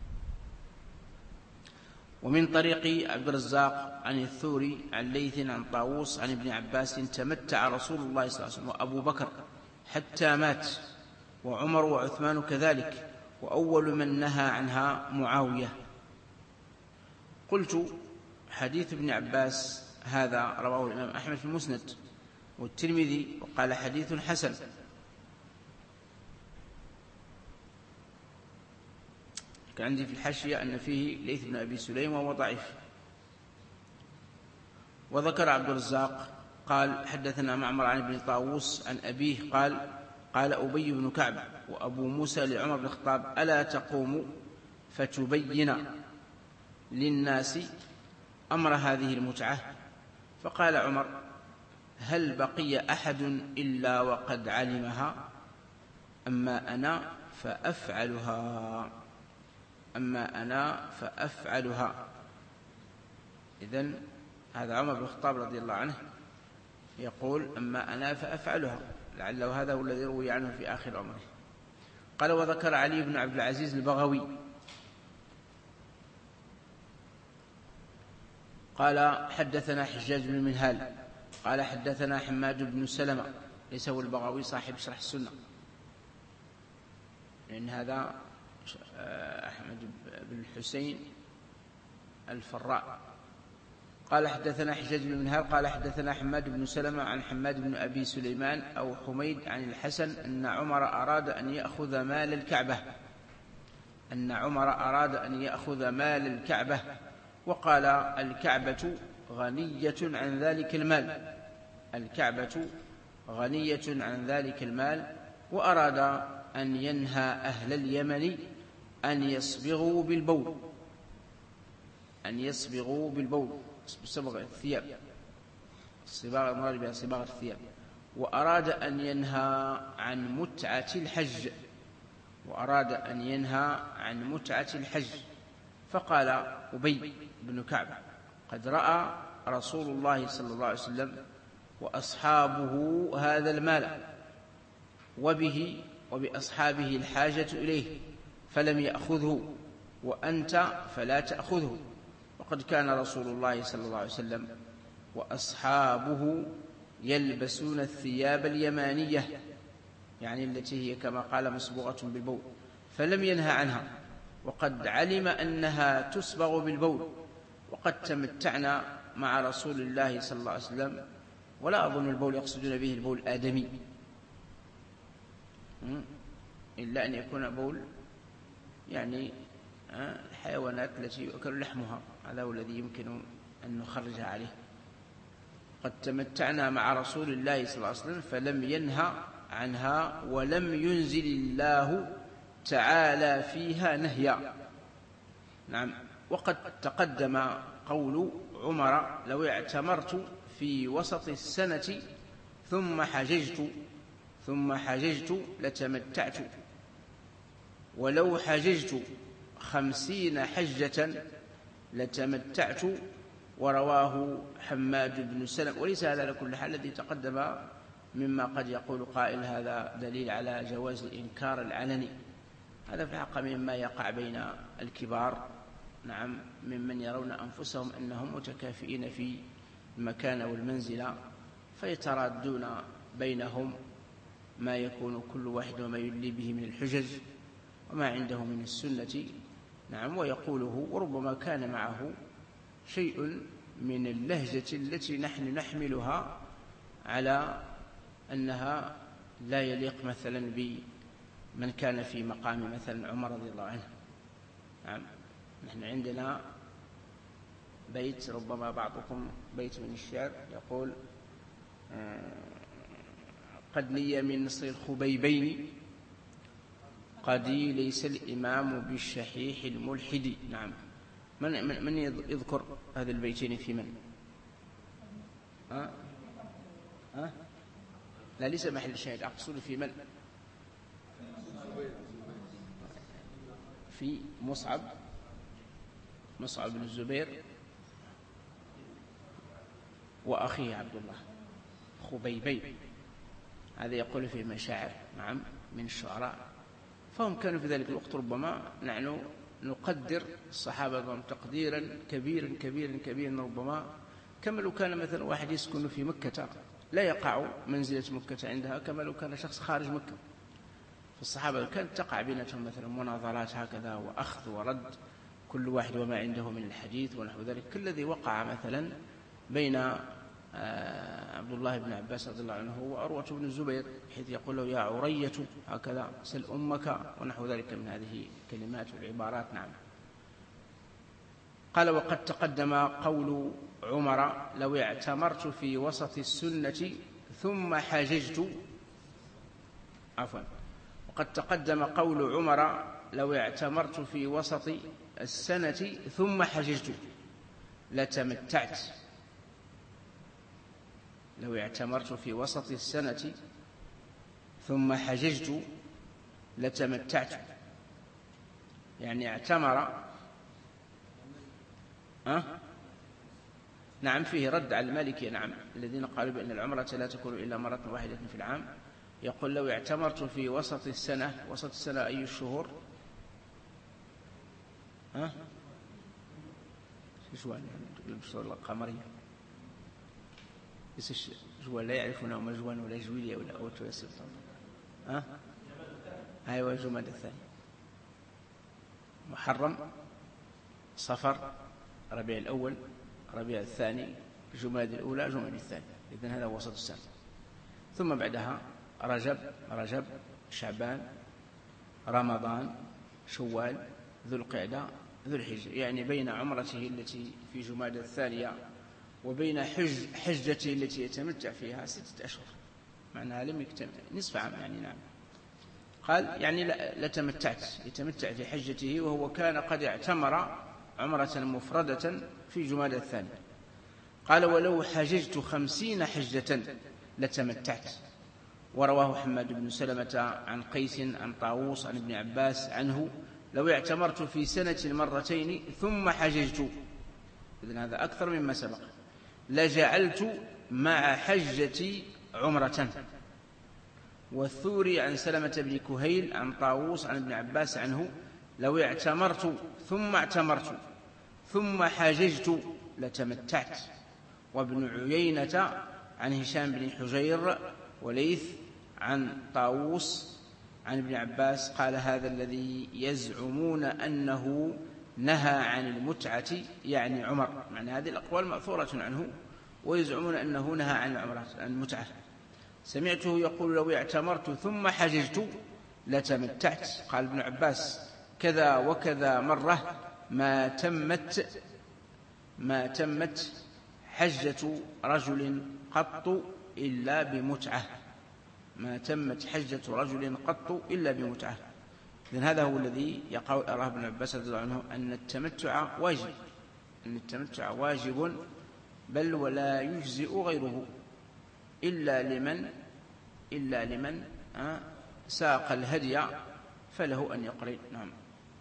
ومن طريق عبد الرزاق عن الثوري عن ليث عن طاووس عن ابن عباس تمتع رسول الله صلى الله عليه وسلم وأبو بكر حتى مات وعمر وعثمان كذلك وأول من نهى عنها معاوية. قلت حديث ابن عباس هذا رواه الإمام أحمد في المسند والترمذي وقال حديث حسن. كان عندي في الحاشية أن فيه ليث بن أبي سليم وهو ضعيف. وذكر عبد الرزاق قال حدثنا معمر عن ابن طاووس عن أبيه قال قال أبي بن كعب وأبو موسى لعمر بن الخطاب ألا تقوم فتبين للناس أمر هذه المتعة؟ فقال عمر هل بقي أحد إلا وقد علمها؟ أما أنا فأفعلها أما أنا فأفعلها. إذن هذا عمر بن الخطاب رضي الله عنه يقول أما أنا فأفعلها، لعله هذا هو الذي روي عنه في آخر عمره. قال وذكر علي بن عبد العزيز البغوي قال حدثنا حجاج بن منهال قال حدثنا حماد بن سلمة ليس هو البغوي صاحب شرح السنة لأن هذا أحمد بن الحسين الفراء قال حدثنا حجاج بن منهار قال حدثنا حماد بن سلمة عن حماد بن أبي سليمان أو حميد عن الحسن أن عمر أراد أن يأخذ مال الكعبة أن عمر أراد أن يأخذ مال الكعبة وقال الكعبة غنية عن ذلك المال الكعبة غنية عن ذلك المال وأراد أن ينهى أهل اليمن أن يصبغوا بالبول أن يصبغوا بالبول بصبغ الثياب الصباغة المراد بها صباغة الثياب وأراد أن ينهى عن متعة الحج وأراد أن ينهى عن متعة الحج فقال أبي بن كعب قد رأى رسول الله صلى الله عليه وسلم وأصحابه هذا المال وبه وبأصحابه الحاجة إليه فلم يأخذه وأنت فلا تأخذه وقد كان رسول الله صلى الله عليه وسلم وأصحابه يلبسون الثياب اليمانية يعني التي هي كما قال مصبوغة بالبول فلم ينهى عنها وقد علم أنها تصبغ بالبول وقد تمتعنا مع رسول الله صلى الله عليه وسلم ولا أظن البول يقصدون به البول الآدمي إلا أن يكون بول يعني الحيوانات التي يؤكل لحمها هذا هو الذي يمكن أن نخرجها عليه قد تمتعنا مع رسول الله صلى الله عليه وسلم فلم ينهى عنها ولم ينزل الله تعالى فيها نهيا نعم وقد تقدم قول عمر لو اعتمرت في وسط السنة ثم حججت ثم حججت لتمتعت ولو حججت خمسين حجة لتمتعت ورواه حماد بن سلمة وليس هذا على كل حال الذي تقدم مما قد يقول قائل هذا دليل على جواز الإنكار العلني هذا في الحق مما يقع بين الكبار نعم ممن يرون أنفسهم أنهم متكافئين في المكان والمنزلة فيترادون بينهم ما يكون كل واحد وما يلي به من الحجج وما عنده من السنة نعم ويقوله وربما كان معه شيء من اللهجة التي نحن نحملها على أنها لا يليق مثلا بمن كان في مقام مثلا عمر رضي الله عنه نعم نحن عندنا بيت ربما بعضكم بيت من الشعر يقول قد لي من نصر الخبيبين قدي ليس الإمام بالشحيح الملحد نعم من, من, من يذكر هذا البيتين في من ها؟ ها؟ لا ليس محل الشاهد أقصد في من في مصعب مصعب بن الزبير وأخيه عبد الله خبيبين هذا يقول في مشاعر نعم من الشعراء فهم كانوا في ذلك الوقت ربما نحن نقدر الصحابة تقديرا كبيرا كبيرا كبيرا ربما كما لو كان مثلا واحد يسكن في مكة لا يقع منزلة مكة عندها كما لو كان شخص خارج مكة فالصحابة كانت تقع بينهم مثلا مناظرات هكذا وأخذ ورد كل واحد وما عنده من الحديث ونحو ذلك كالذي وقع مثلا بين عبد الله بن عباس رضي الله عنه وعروة بن الزبير حيث يقول له يا عرية هكذا سل أمك ونحو ذلك من هذه الكلمات والعبارات نعم قال وقد تقدم قول عمر لو اعتمرت في وسط السنة ثم حججت عفوا وقد تقدم قول عمر لو اعتمرت في وسط السنة ثم حججت لتمتعت لو اعتمرت في وسط السنة ثم حججت لتمتعت يعني اعتمر أه؟ نعم فيه رد على المالكية نعم الذين قالوا بأن العمرة لا تكون إلا مرة واحدة في العام يقول لو اعتمرت في وسط السنة وسط السنة أي الشهور ها أه؟ شو الشهور القمرية بس جوال لا يعرفون هم جوان ولا جويلية ولا أوتو يا سلطان ها أيوة جماد الثاني محرم صفر ربيع الأول ربيع الثاني، جماد الأولى، جماد الثاني، إذن هذا وسط السنة. ثم بعدها رجب رجب شعبان رمضان شوال ذو القعدة ذو الحجة، يعني بين عمرته التي في جماد الثانية وبين حج حجته التي يتمتع فيها ستة أشهر، معناها لم يكتمل نصف عام يعني. نعم. قال يعني لتمتعت، يتمتع في حجته وهو كان قد اعتمر عمرة مفردة في جماد الثانية. قال ولو حججت خمسين حجة لتمتعت. ورواه حماد بن سلمة عن قيس عن طاووس عن ابن عباس عنه لو اعتمرت في سنة مرتين ثم حججت، إذن هذا أكثر مما سبق، لجعلت مع حجتي عمرة. والثوري عن سلمة بن كهيل عن طاووس عن ابن عباس عنه لو اعتمرت ثم اعتمرت ثم حججت لتمتعت. وابن عيينة عن هشام بن حجير وليث عن طاووس عن ابن عباس قال هذا الذي يزعمون أنه نهى عن المتعة يعني عمر، معنى هذه الأقوال مأثورة عنه، ويزعمون أنه نهى عن العمرة عن المتعة. سمعته يقول لو اعتمرت ثم حججت لتمتعت. قال ابن عباس كذا وكذا مرة ما تمت ما تمت حجة رجل قط إلا بمتعة، ما تمت حجة رجل قط إلا بمتعة. إذن هذا هو الذي يراه ابن عباس رضي الله عنه أن التمتع واجب، أن التمتع واجب بل ولا يجزئ غيره إلا لمن إلا لمن ساق الهدي فله أن يقرن. نعم.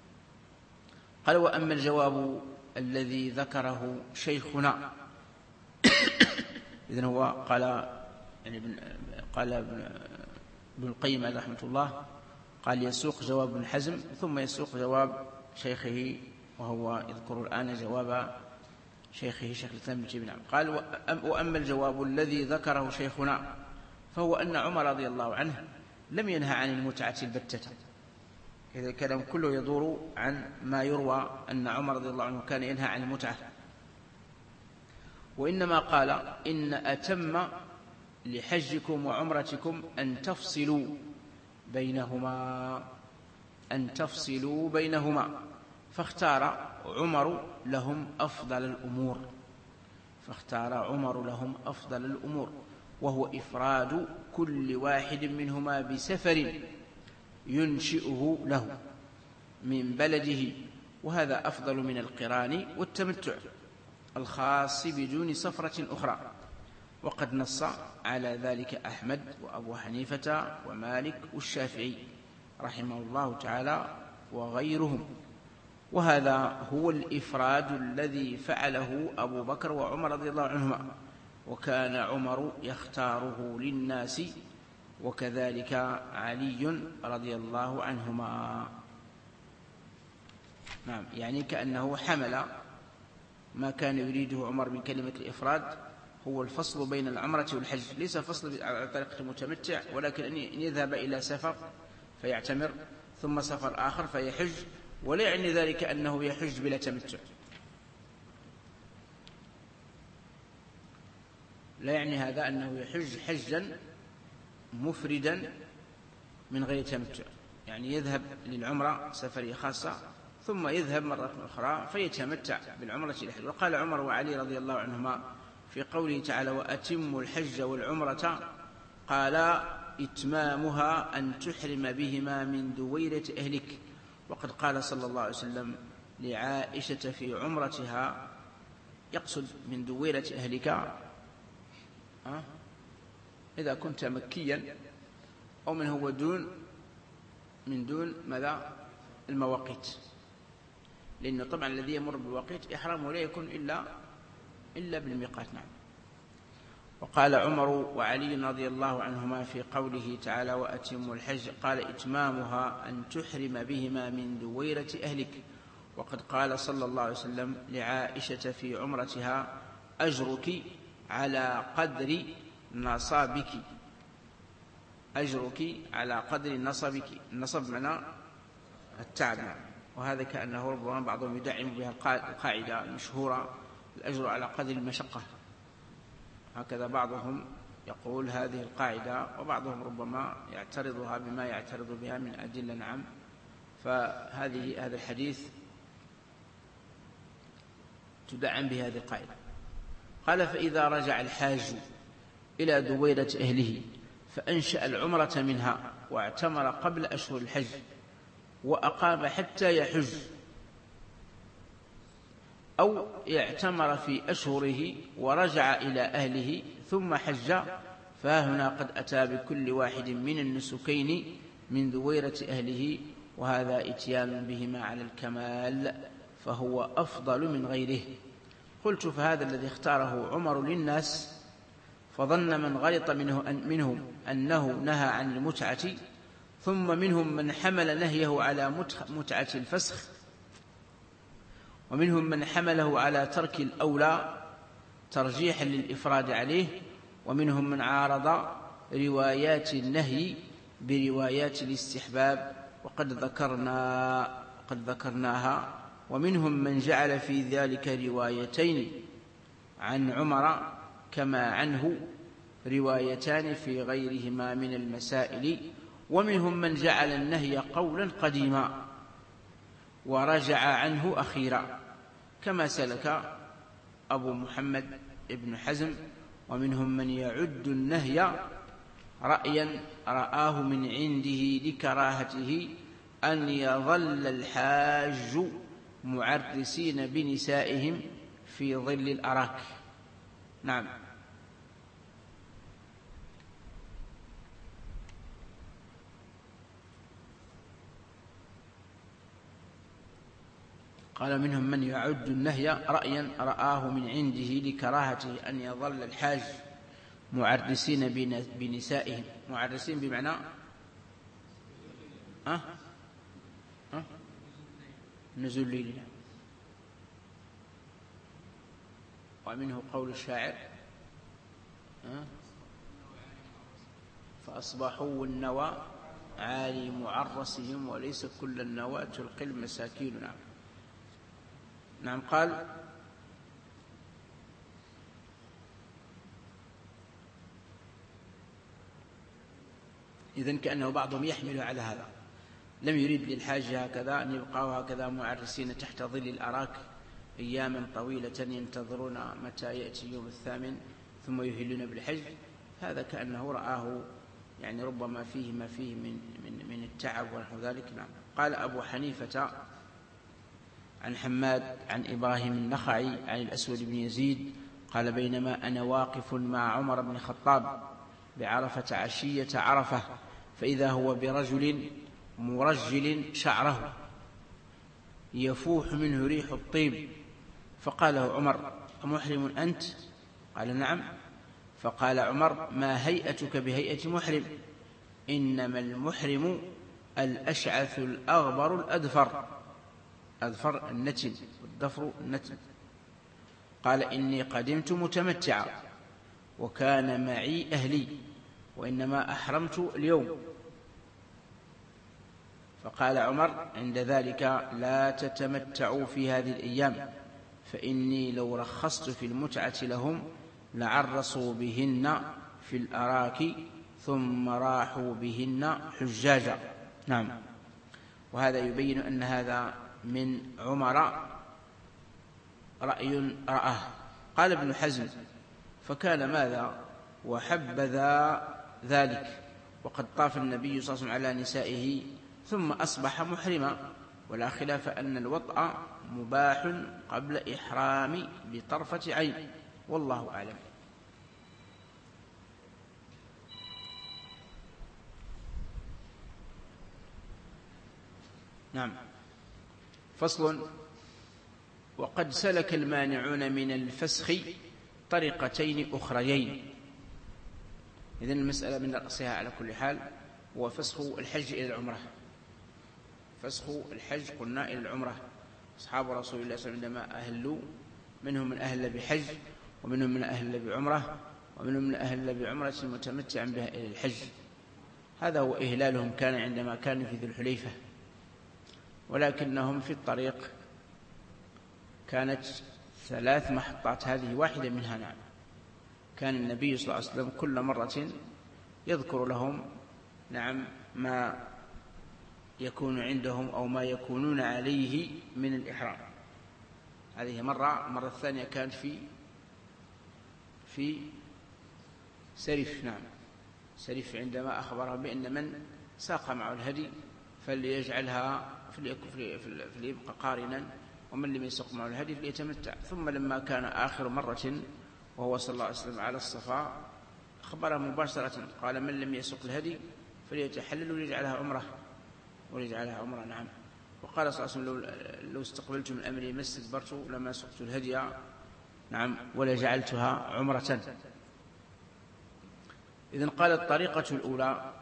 قال وأما الجواب الذي ذكره شيخنا إذن هو قال يعني قال ابن القيم رحمه الله قال يسوق جواب ابن حزم ثم يسوق جواب شيخه، وهو يذكر الآن جواب شيخه شيخ الإسلام ابن تيمية. قال وأما الجواب الذي ذكره شيخنا فهو أن عمر رضي الله عنه لم ينهى عن المتعة البتة. إذا الكلام كله يدور عن ما يروى أن عمر رضي الله عنه كان ينهى عن المتعة، وإنما قال إن أتم لحجكم وعمرتكم أن تفصلوا بينهما أن تفصلوا بينهما فاختار عمر لهم أفضل الأمور فاختار عمر لهم أفضل الأمور وهو إفراد كل واحد منهما بسفر ينشئه له من بلده، وهذا أفضل من القران والتمتع الخاص بدون سفرة أخرى. وقد نص على ذلك أحمد وأبو حنيفة ومالك والشافعي رحمه الله تعالى وغيرهم. وهذا هو الإفراد الذي فعله أبو بكر وعمر رضي الله عنهما، وكان عمر يختاره للناس وكذلك علي رضي الله عنهما. نعم، يعني كأنه حمل ما كان يريده عمر من كلمة الإفراد هو الفصل بين العمرة والحج، ليس فصل على طريقة المتمتع، ولكن أن يذهب إلى سفر فيعتمر ثم سفر آخر فيحج، ولا يعني ذلك أنه يحج بلا تمتع، لا يعني هذا أنه يحج حجا مفردا من غير تمتع، يعني يذهب للعمرة سفرية خاصة ثم يذهب مرة أخرى فيتمتع بالعمرة إلى الحج. وقال عمر وعلي رضي الله عنهما في قوله تعالى وأتموا الحج والعمرة قال إتمامها أن تحرم بهما من دويرة أهلك. وقد قال صلى الله عليه وسلم لعائشة في عمرتها، يقصد من دويرة أهلك أه؟ إذا كنت مكيا أو من هو دون من دون ماذا المواقيت، لأنه طبعا الذي يمر بالوقيت إحرامه لا يكون إلا إلا بالميقات. نعم. وقال عمر وعلي رضي الله عنهما في قوله تعالى وأتموا الحج قال إتمامها أن تحرم بهما من دويرة أهلك. وقد قال صلى الله عليه وسلم لعائشة في عمرتها أجرك على قدر نصابك، أجرك على قدر نصبك، النصب معنى التعب. وهذا كأنه ربما بعضهم يدعم بها القاعدة المشهورة الأجر على قدر المشقة. هكذا بعضهم يقول هذه القاعدة، وبعضهم ربما يعترضها بما يعترض بها من أدلة. نعم. فهذه هذا الحديث تدعم بهذه القاعدة. قال: فإذا رجع الحاج إلى دويرة أهله فأنشأ العمرة منها واعتمر قبل أشهر الحج وأقام حتى يحج، أو اعتمر في أشهره ورجع إلى أهله ثم حج، فهنا قد أتى بكل واحد من النسكين من دويرة أهله، وهذا إتيان بهما على الكمال، فهو أفضل من غيره. قلت: فهذا الذي اختاره عمر للناس، فظن من غلط منه أن منهم أنه نهى عن المتعة، ثم منهم من حمل نهيه على متعة الفسخ، ومنهم من حمله على ترك الأولى ترجيحا للإفراد عليه، ومنهم من عارض روايات النهي بروايات الاستحباب وقد ذكرنا قد ذكرناها، ومنهم من جعل في ذلك روايتين عن عمر كما عنه روايتان في غيرهما من المسائل، ومنهم من جعل النهي قولا قديما ورجع عنه أخيرا كما سلك أبو محمد ابن حزم، ومنهم من يعد النهي رأيا رآه من عنده لكراهته أن يظل الحاج معرسين بنسائهم في ظل الأراك. نعم. قال: منهم من يعد النهي رأيا رآه من عنده لكراهته أن يظل الحاج معرسين بنسائهم. معرسين بمعنى أه؟ أه؟ نزول ليل. ومنه قول الشاعر: أه؟ فأصبحوا والنوى عالي معرسهم وليس كل النوى تلقي المساكين. نعم. نعم. قال: إذن كأنه بعضهم يحمل على هذا، لم يريد للحاج هكذا أن يبقوا هكذا معرسين تحت ظل الأراك أياما طويلة ينتظرون متى يأتي يوم الثامن ثم يهلون بالحج. هذا كأنه رآه يعني ربما فيه ما فيه من, من, من التعب ونحو ذلك. نعم. قال أبو حنيفة عن حماد عن إبراهيم النخعي عن الأسود بن يزيد قال: بينما أنا واقف مع عمر بن الخطاب بعرفة عشية عرفة، فإذا هو برجل مرجل شعره يفوح منه ريح الطيب، فقال له عمر: أمحرم أنت؟ قال: نعم. فقال عمر: ما هيئتك بهيئة محرم؟ إنما المحرم الأشعث الأغبر الأدفر. أدفر النتن والدفر النتن. قال: إني قدمت متمتعا وكان معي أهلي وإنما أحرمت اليوم. فقال عمر عند ذلك: لا تتمتعوا في هذه الأيام، فإني لو رخصت في المتعة لهم لعرصوا بهن في الأراك ثم راحوا بهن حجاجا. نعم. وهذا يبين أن هذا من عمر رأي رآه. قال ابن حزم: فكان ماذا وحبذا ذلك، وقد طاف النبي صلى الله عليه وسلم على نسائه ثم أصبح محرما، ولا خلاف أن الوطأ مباح قبل إحرام بطرفة عين، والله أعلم. نعم. فصل: وقد سلك المانعون من الفسخ طريقتين أخريين. إذن المسألة من رأسها على كل حال هو فسخ الحج إلى العمرة. فسخ الحج قلنا إلى العمرة. أصحاب رسول الله صلى الله عليه وسلم عندما أهلوا منهم من أهل بحج ومنهم من أهل بعمرة ومنهم من أهل بعمرة متمتعا بها إلى الحج. هذا هو إهلالهم كان عندما كانوا في ذي الحليفة، ولكنهم في الطريق كانت ثلاث محطات هذه واحدة منها. نعم. كان النبي صلى الله عليه وسلم كل مرة يذكر لهم نعم ما يكون عندهم أو ما يكونون عليه من الإحرام. هذه مرة. مرة الثانية كانت في في سرف. نعم سرف عندما أخبرهم بأن من ساق معه الهدي فليجعلها فليبقى قارنا، ومن لم يسق معه الهدي فليتمتع. ثم لما كان آخر مرة وهو صلى الله عليه وسلم على الصفا أخبره مباشرة قال من لم يسق الهدي فليتحلل وليجعلها عمره وليجعلها عمره. نعم. وقال صلى الله عليه وسلم لو استقبلت من أمري ما استدبرت لما سقت الهدي نعم ولجعلتها عمرة. إذن قال الطريقة الأولى.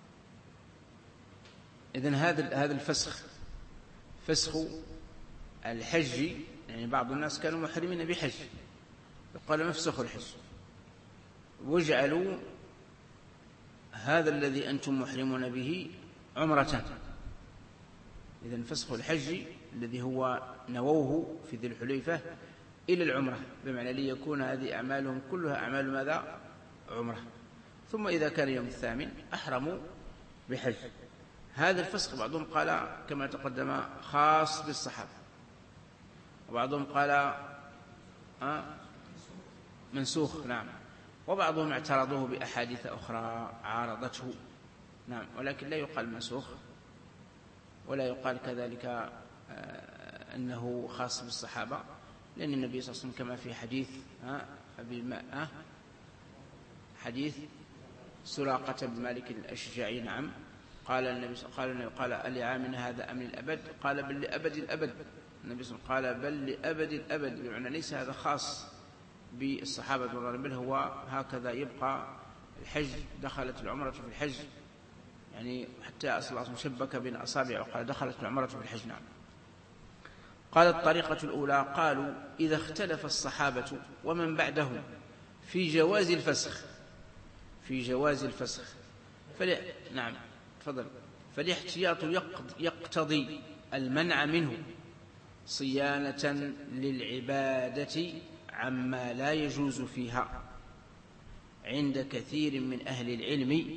إذن هذا هذا الفسخ فسخ الحج، يعني بعض الناس كانوا محرمين بحج قال مفسخ الحج، واجعلوا هذا الذي أنتم محرمون به عمرة. إذن فسخ الحج الذي هو نووه في ذي الحليفة إلى العمرة، بمعنى ليكون هذه أعمالهم كلها أعمال ماذا؟ عمرة. ثم إذا كان يوم الثامن أحرموا بحج. هذا الفسخ بعضهم قال كما تقدم خاص بالصحابة، وبعضهم قال آه منسوخ. نعم. وبعضهم اعترضوه بأحاديث أخرى عارضته. نعم. ولكن لا يقال منسوخ ولا يقال كذلك آه أنه خاص بالصحابة، لأن النبي صلى الله عليه وسلم كما في حديث آه أبي الماء آه حديث سراقة بن مالك الأشجعي. نعم. قال النبي صلى الله عليه وسلم قال ألعامنا هذا أم للأبد؟ قال بل لأبد الأبد. النبي صلى الله عليه وسلم قال بل لأبد الأبد، بمعنى ليس هذا خاص بالصحابة رضي الله عنهم، بل هو هكذا يبقى الحج. دخلت العمرة في الحج، يعني حتى أصل الله شبك بين أصابعه وقال دخلت العمرة في الحج. نعم. قال الطريقة الأولى. قالوا إذا اختلف الصحابة ومن بعدهم في جواز الفسخ في جواز الفسخ فلي... نعم تفضل. فالاحتياط يقتضي المنع منه صيانة للعبادة عما لا يجوز فيها عند كثير من أهل العلم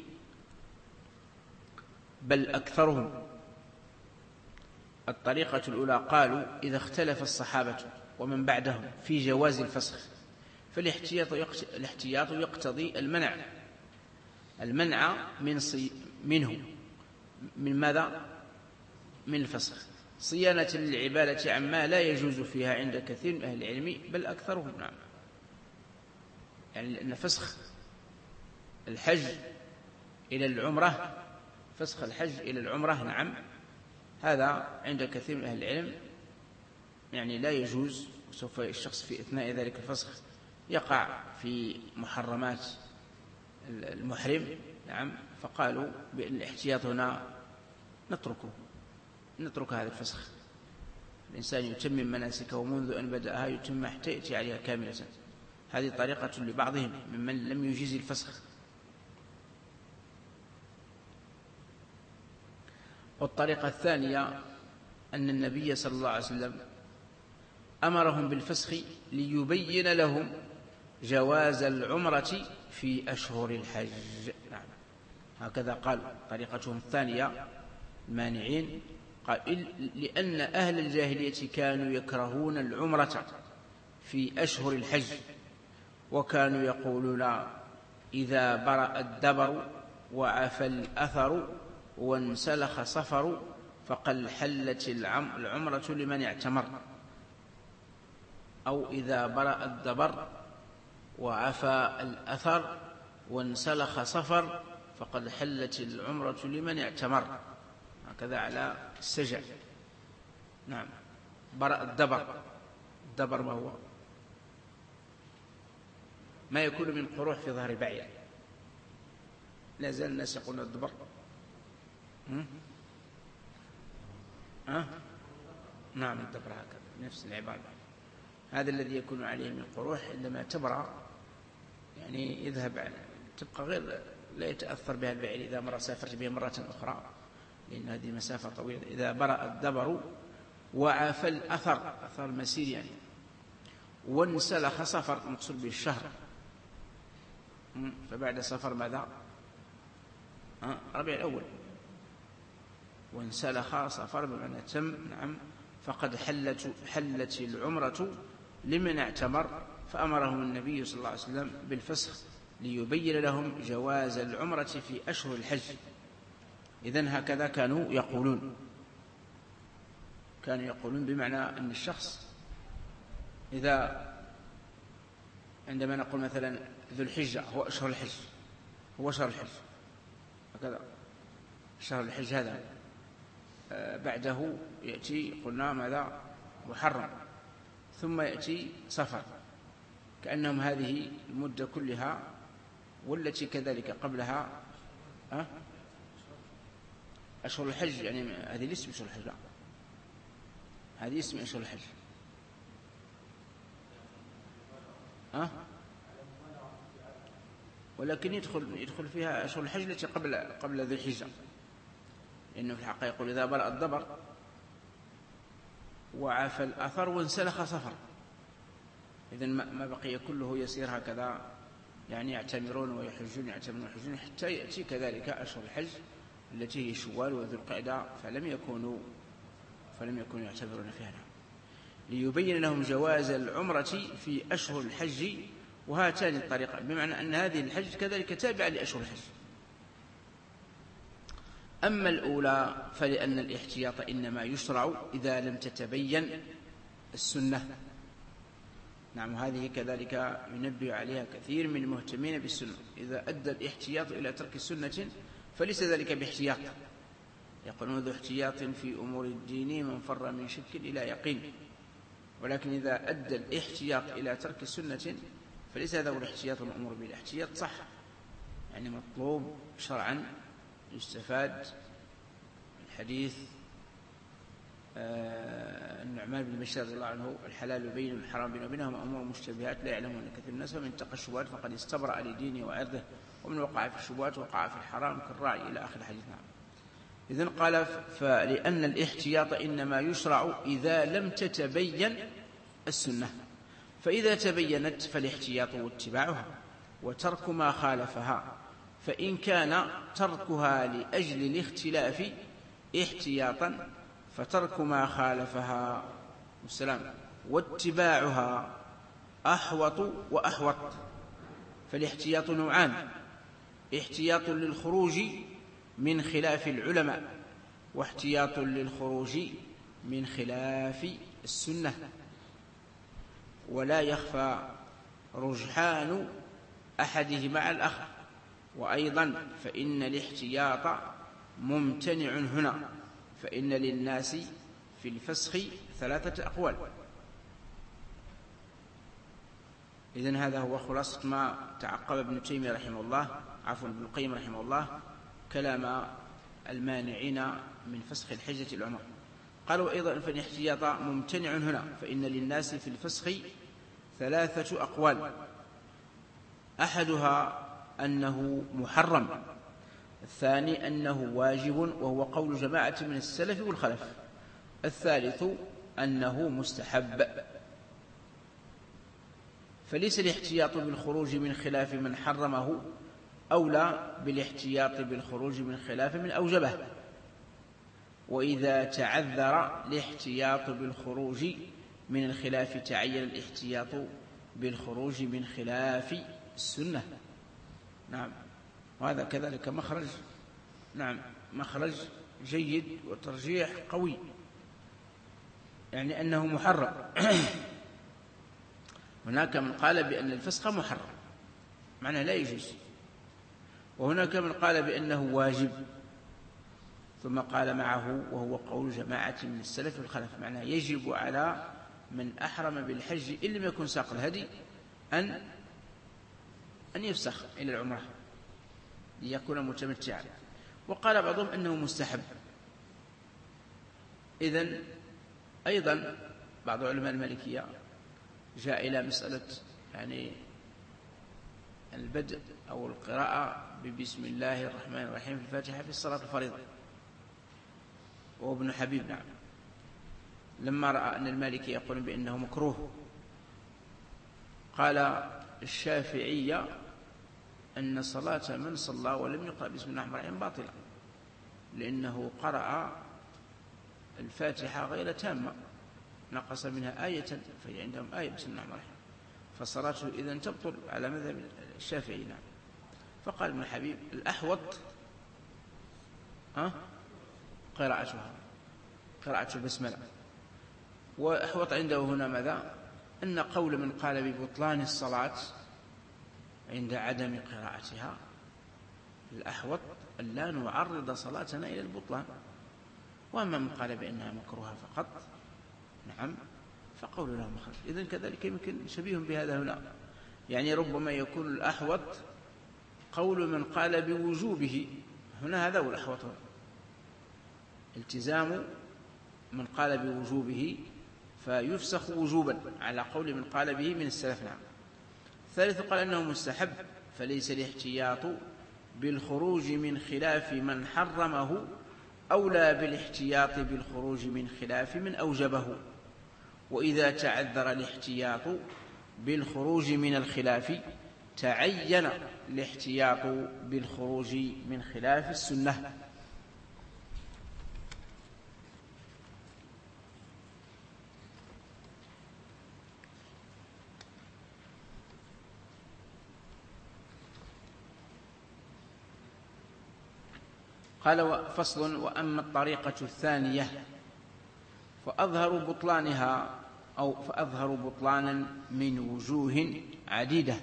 بل أكثرهم. الطريقة الأولى. قالوا إذا اختلف الصحابة ومن بعدهم في جواز الفسخ فالاحتياط يقتضي المنع المنع من صي... منه من ماذا؟ من الفسخ، صيانة للعبادة عما لا يجوز فيها عند كثير من أهل العلم بل أكثرهم. نعم. يعني لأن فسخ الحج إلى العمرة فسخ الحج إلى العمرة نعم هذا عند كثير من أهل العلم يعني لا يجوز، وسوف الشخص في أثناء ذلك الفسخ يقع في محرمات المحرم. نعم. فقالوا بأن الاحتياط هنا نتركه نترك هذا الفسخ. الإنسان يتمم مناسكه منذ أن بدأها يتم حتى يأتي عليها كاملة. هذه طريقة لبعضهم ممن لم يجيز الفسخ. والطريقة الثانية أن النبي صلى الله عليه وسلم أمرهم بالفسخ ليبين لهم جواز العمرة في أشهر الحج. نعم. هكذا قال. طريقتهم الثانية المانعين قال لأن أهل الجاهلية كانوا يكرهون العمرة في أشهر الحج، وكانوا يقولون إذا برأ الدبر وعفى الأثر وانسلخ صفر فقد حلت العمرة لمن اعتمر، أو إذا برأ الدبر وعفى الأثر وانسلخ صفر فقد حلت العمرة لمن اعتمر. هكذا على السجع. نعم. برأ الدبر. الدبر ما هو؟ ما يكون من قروح في ظهر بعير. لا زال الناس يقولون الدبر. أه؟ نعم الدبر هكذا نفس العبارة. هذا الذي يكون عليه من قروح عندما تبرأ يعني يذهب تبقى غير لا يتأثر بها البعير إذا مرة سافرت بها مرة أخرى، لأن هذه مسافة طويلة. إذا برأ الدبر وعفى الأثر أثر المسير يعني وانسلخ صفر مقصود به الشهر، فبعد صفر ماذا؟ ربيع الأول. وانسلخ صفر بمعنى تم، نعم. فقد حلت, حلت العمرة لمن اعتمر، فأمرهم النبي صلى الله عليه وسلم بالفسخ ليبين لهم جواز العمرة في أشهر الحج. إذن هكذا كانوا يقولون، كانوا يقولون بمعنى أن الشخص إذا عندما نقول مثلا ذو الحجة هو أشهر الحج، هو شهر الحج هكذا، شهر الحج هذا بعده يأتي قلنا ماذا؟ محرم، ثم يأتي صفر، كأنهم هذه المدة كلها، والتي كذلك قبلها أه؟ أشهر الحج، يعني هذه ليست أشهر الحج، لا هذه اسم أشهر الحج. أه؟ ولكن يدخل يدخل فيها أشهر الحج التي قبل قبل ذي الحجة، لأنه في الحقيقة يقول إذا برأ الدبر وعاف الأثر وانسلخ صفر، إذن ما بقي كله يسير هكذا، يعني يعتمرون ويحجون يعتمرون ويحجون حتى يأتي كذلك أشهر الحج التي هي شوال وذو القعدة، فلم يكونوا فلم يكونوا يعتبرون فيها، ليبين لهم جواز العمرة في أشهر الحج. وهاتان الطريقة، بمعنى أن هذه الحج كذلك تابعة لأشهر الحج. أما الأولى فلأن الاحتياط إنما يشرع إذا لم تتبين السنة. نعم، هذه كذلك ينبه عليها كثير من المهتمين بالسنة، إذا أدى الاحتياط إلى ترك السنة فليس ذلك باحتياط. يقولون ذو احتياط في أمور الدين من فر من شك إلى يقين، ولكن إذا أدى الاحتياط إلى ترك السنة فليس هذا هو الاحتياط الأمور به. الاحتياط صح، يعني مطلوب شرعا، يستفاد الحديث آه النعمان بن بشير رضي الله عنه: الحلال بين والحرام بين وبينهما أمور مشتبهات لا يعلمون كثير الناس، ومن اتقى الشبهات فقد استبرأ لدينه وعرضه، ومن وقع في الشبهات وقع في الحرام كالراعي، إلى آخر الحديث. نعم. إذن قال: فلأن الاحتياط إنما يشرع إذا لم تتبين السنة، فإذا تبينت فالاحتياط واتباعها وترك ما خالفها، فإن كان تركها لأجل الاختلاف احتياطا فترك ما خالفها والسلام واتباعها أحوط وأحوط. فالاحتياط نوعان: احتياط للخروج من خلاف العلماء، واحتياط للخروج من خلاف السنة. ولا يخفى رجحان أحدهما على الآخر. وأيضا فإن الاحتياط ممتنع هنا، فإن للناس في الفسخ ثلاثة أقوال. إذن هذا هو خلاصة ما تعقب ابن تيمية رحمه الله، عفوا ابن القيم رحمه الله، كلام المانعين من فسخ الحجة العمر. قالوا أيضا فإن الاحتياط ممتنع هنا، فإن للناس في الفسخ ثلاثة أقوال: أحدها أنه محرم، الثاني أنه واجب وهو قول جماعة من السلف والخلف، الثالث أنه مستحب. فليس الاحتياط بالخروج من خلاف من حرمه أولى بالاحتياط بالخروج من خلاف من أوجبه. وإذا تعذر الاحتياط بالخروج من الخلاف تعين الاحتياط بالخروج من خلاف السنة. نعم، وهذا كذلك مخرج، نعم مخرج جيد وترجيح قوي، يعني أنه محرم. هناك من قال بأن الفسخ محرم، معناه لا يجوز، وهناك من قال بأنه واجب، ثم قال معه وهو قول جماعة من السلف والخلف، معناه يجب على من أحرم بالحج إن لم يكن ساق الهدي أن أن يفسخ إلى العمرة ليكون متمتعا. وقال بعضهم أنه مستحب. إذن أيضا بعض علماء المالكية جاء إلى مسألة يعني البدء أو القراءة ببسم الله الرحمن الرحيم في الفاتحة في الصلاة الفريضة، وهو ابن حبيب. نعم، لما رأى أن المالكي يقول بأنه مكروه قال الشافعية أن صلاة من صلى ولم يقرأ بسم الله الرحمن الرحيم باطلة، لأنه قرأ الفاتحة غير تامة، نقص منها آية، فهي عندهم آية بسم الله الرحمن الرحيم، فصلاته إذن تبطل على مذهب الشافعي. نعم. فقال ابن الحبيب الأحوط أه؟ قراءتها قراءة البسملة. وأحوط عنده هنا ماذا؟ أن قول من قال ببطلان الصلاة عند عدم قراءتها الأحوط أن لا نعرض صلاتنا إلى البطلان. وأما من قال بأنها مكروهة فقط نعم فقول له مخرج. إذن كذلك يمكن شبيه بهذا هنا، يعني ربما يكون الأحوط قول من قال بوجوبه هنا، هذا هو الأحوط، التزام من قال بوجوبه فيفسخ وجوبا على قول من قال به من السلف. نعم. الثالث قال أنه مستحب، فليس الاحتياط بالخروج من خلاف من حرمه أولى بالاحتياط بالخروج من خلاف من أوجبه. وإذا تعذر الاحتياط بالخروج من الخلاف تعين الاحتياط بالخروج من خلاف السنة. قال فصل: وأما الطريقة الثانية فأظهر بطلانها أو فأظهر بطلانا من وجوه عديدة.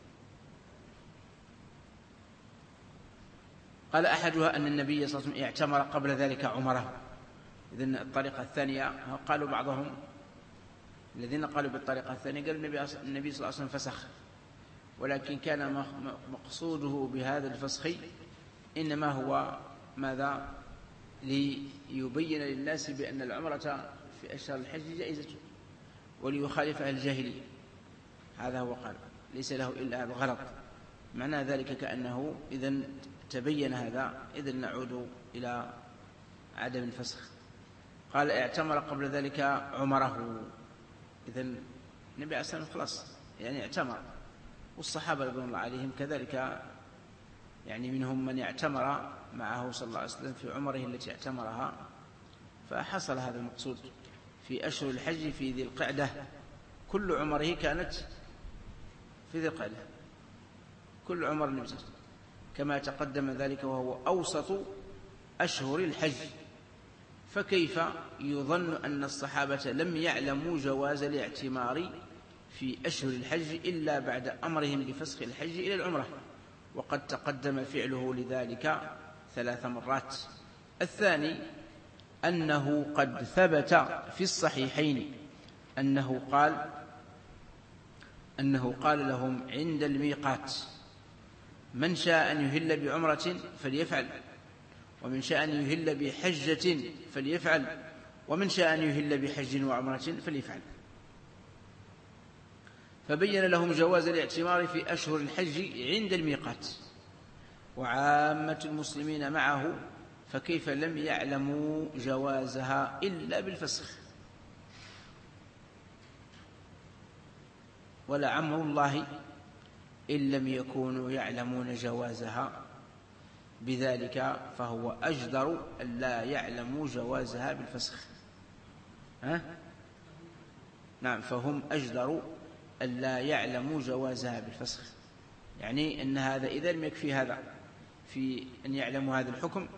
قال أحدها أن النبي صلى الله عليه وسلم اعتمر قبل ذلك عمره. إذن الطريقة الثانية قالوا بعضهم الذين قالوا بالطريقة الثانية قال النبي صلى الله عليه وسلم فسخ، ولكن كان مقصوده بهذا الفسخ إنما هو ماذا؟ ليبين للناس بأن العمرة في أشهر الحج جائزة وليخالف أهل الجاهلية. هذا هو قال، ليس له إلا هذا الغرض. معنى ذلك كأنه إذن تبين هذا إذن نعود إلى عدم الفسخ. قال اعتمر قبل ذلك عمره. إذن النبي عليه الصلاة والسلام خلاص يعني اعتمر، والصحابة رضي الله عليهم كذلك، يعني منهم من اعتمر معه صلى الله عليه وسلم في عمره التي اعتمرها، فحصل هذا المقصود في أشهر الحج في ذي القعدة. كل عمره كانت في ذي القعدة، كل عمر النبي صلى الله عليه وسلم كما تقدم ذلك، وهو أوسط أشهر الحج. فكيف يظن أن الصحابة لم يعلموا جواز الاعتمار في أشهر الحج إلا بعد أمرهم بفسخ الحج إلى العمرة، وقد تقدم فعله لذلك ثلاث مرات. الثاني أنه قد ثبت في الصحيحين أنه قال أنه قال لهم عند الميقات: من شاء أن يهل بعمرة فليفعل، ومن شاء أن يهل بحجة فليفعل، ومن شاء أن يهل بحج وعمرة فليفعل. فبين لهم جواز الاعتمار في أشهر الحج عند الميقات، وعامة المسلمين معه، فكيف لم يعلموا جوازها إلا بالفسخ؟ ولعمر الله إن لم يكونوا يعلمون جوازها، بذلك فهو أجدر أن لا يعلموا جوازها بالفسخ. ها؟ نعم، فهم أجدر أن لا يعلموا جوازها بالفسخ، يعني أن هذا إذا لم يكفي هذا في أن يعلموا هذا الحكم،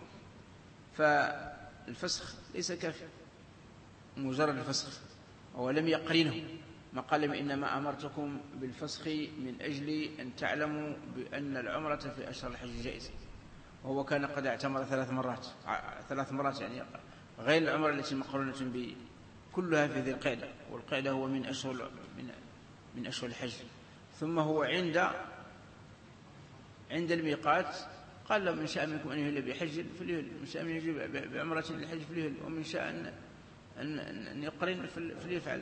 فالفسخ ليس كافي مجرد الفسخ، ولم يقرنه. ما قال إنما أمرتكم بالفسخ من أجل أن تعلموا بأن العمرة في أشهر الحج جائزة، وهو كان قد اعتمر ثلاث مرات ثلاث مرات يعني غير العمرة التي مقرونة كلها في ذي القعدة، والقعدة هو من أشهر من من أشهر الحج. ثم هو عند عند الميقات قال: من شاء منكم أن يهل بحج فليهل، من شاء من يجيب بعمرة للحج فليهل، ومن شاء أن أن أن يقرن فليفعل.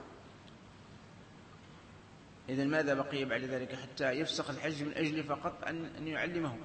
إذن ماذا بقي بعد ذلك حتى يفسخ الحج من أجل فقط أن أن يعلمهم؟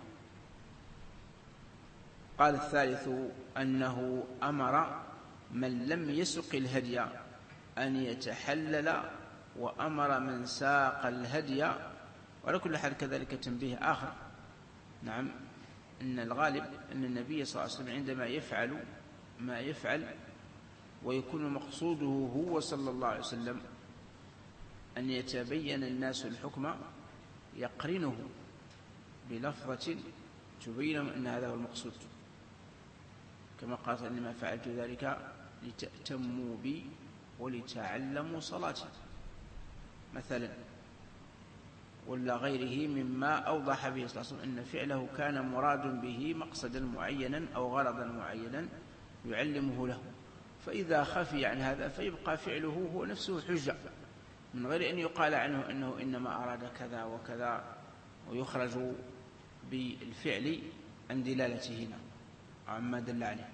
قال الثالث أنه أمر من لم يسق الهدي أن يتحلل وأمر من ساق الهدي. وعلى كل حال كذلك تنبيه آخر، نعم، أن الغالب أن النبي صلى الله عليه وسلم عندما يفعل ما يفعل ويكون مقصوده هو صلى الله عليه وسلم أن يتبين الناس الحكم، يقرنه بلفظة تبين أن هذا هو المقصود، كما قال إنما فعلت ذلك لتأتموا بي ولتعلموا صلاتي مثلا، ولا غيره مما أوضح به صلى الله عليه وسلم أن فعله كان مراد به مقصدا معينا أو غرضا معينا يعلمه له. فإذا خفي عن هذا فيبقى فعله هو نفسه حجة، من غير أن يقال عنه أنه إنما أراد كذا وكذا، ويخرج بالفعل عن دلالته هنا عما دل عليه.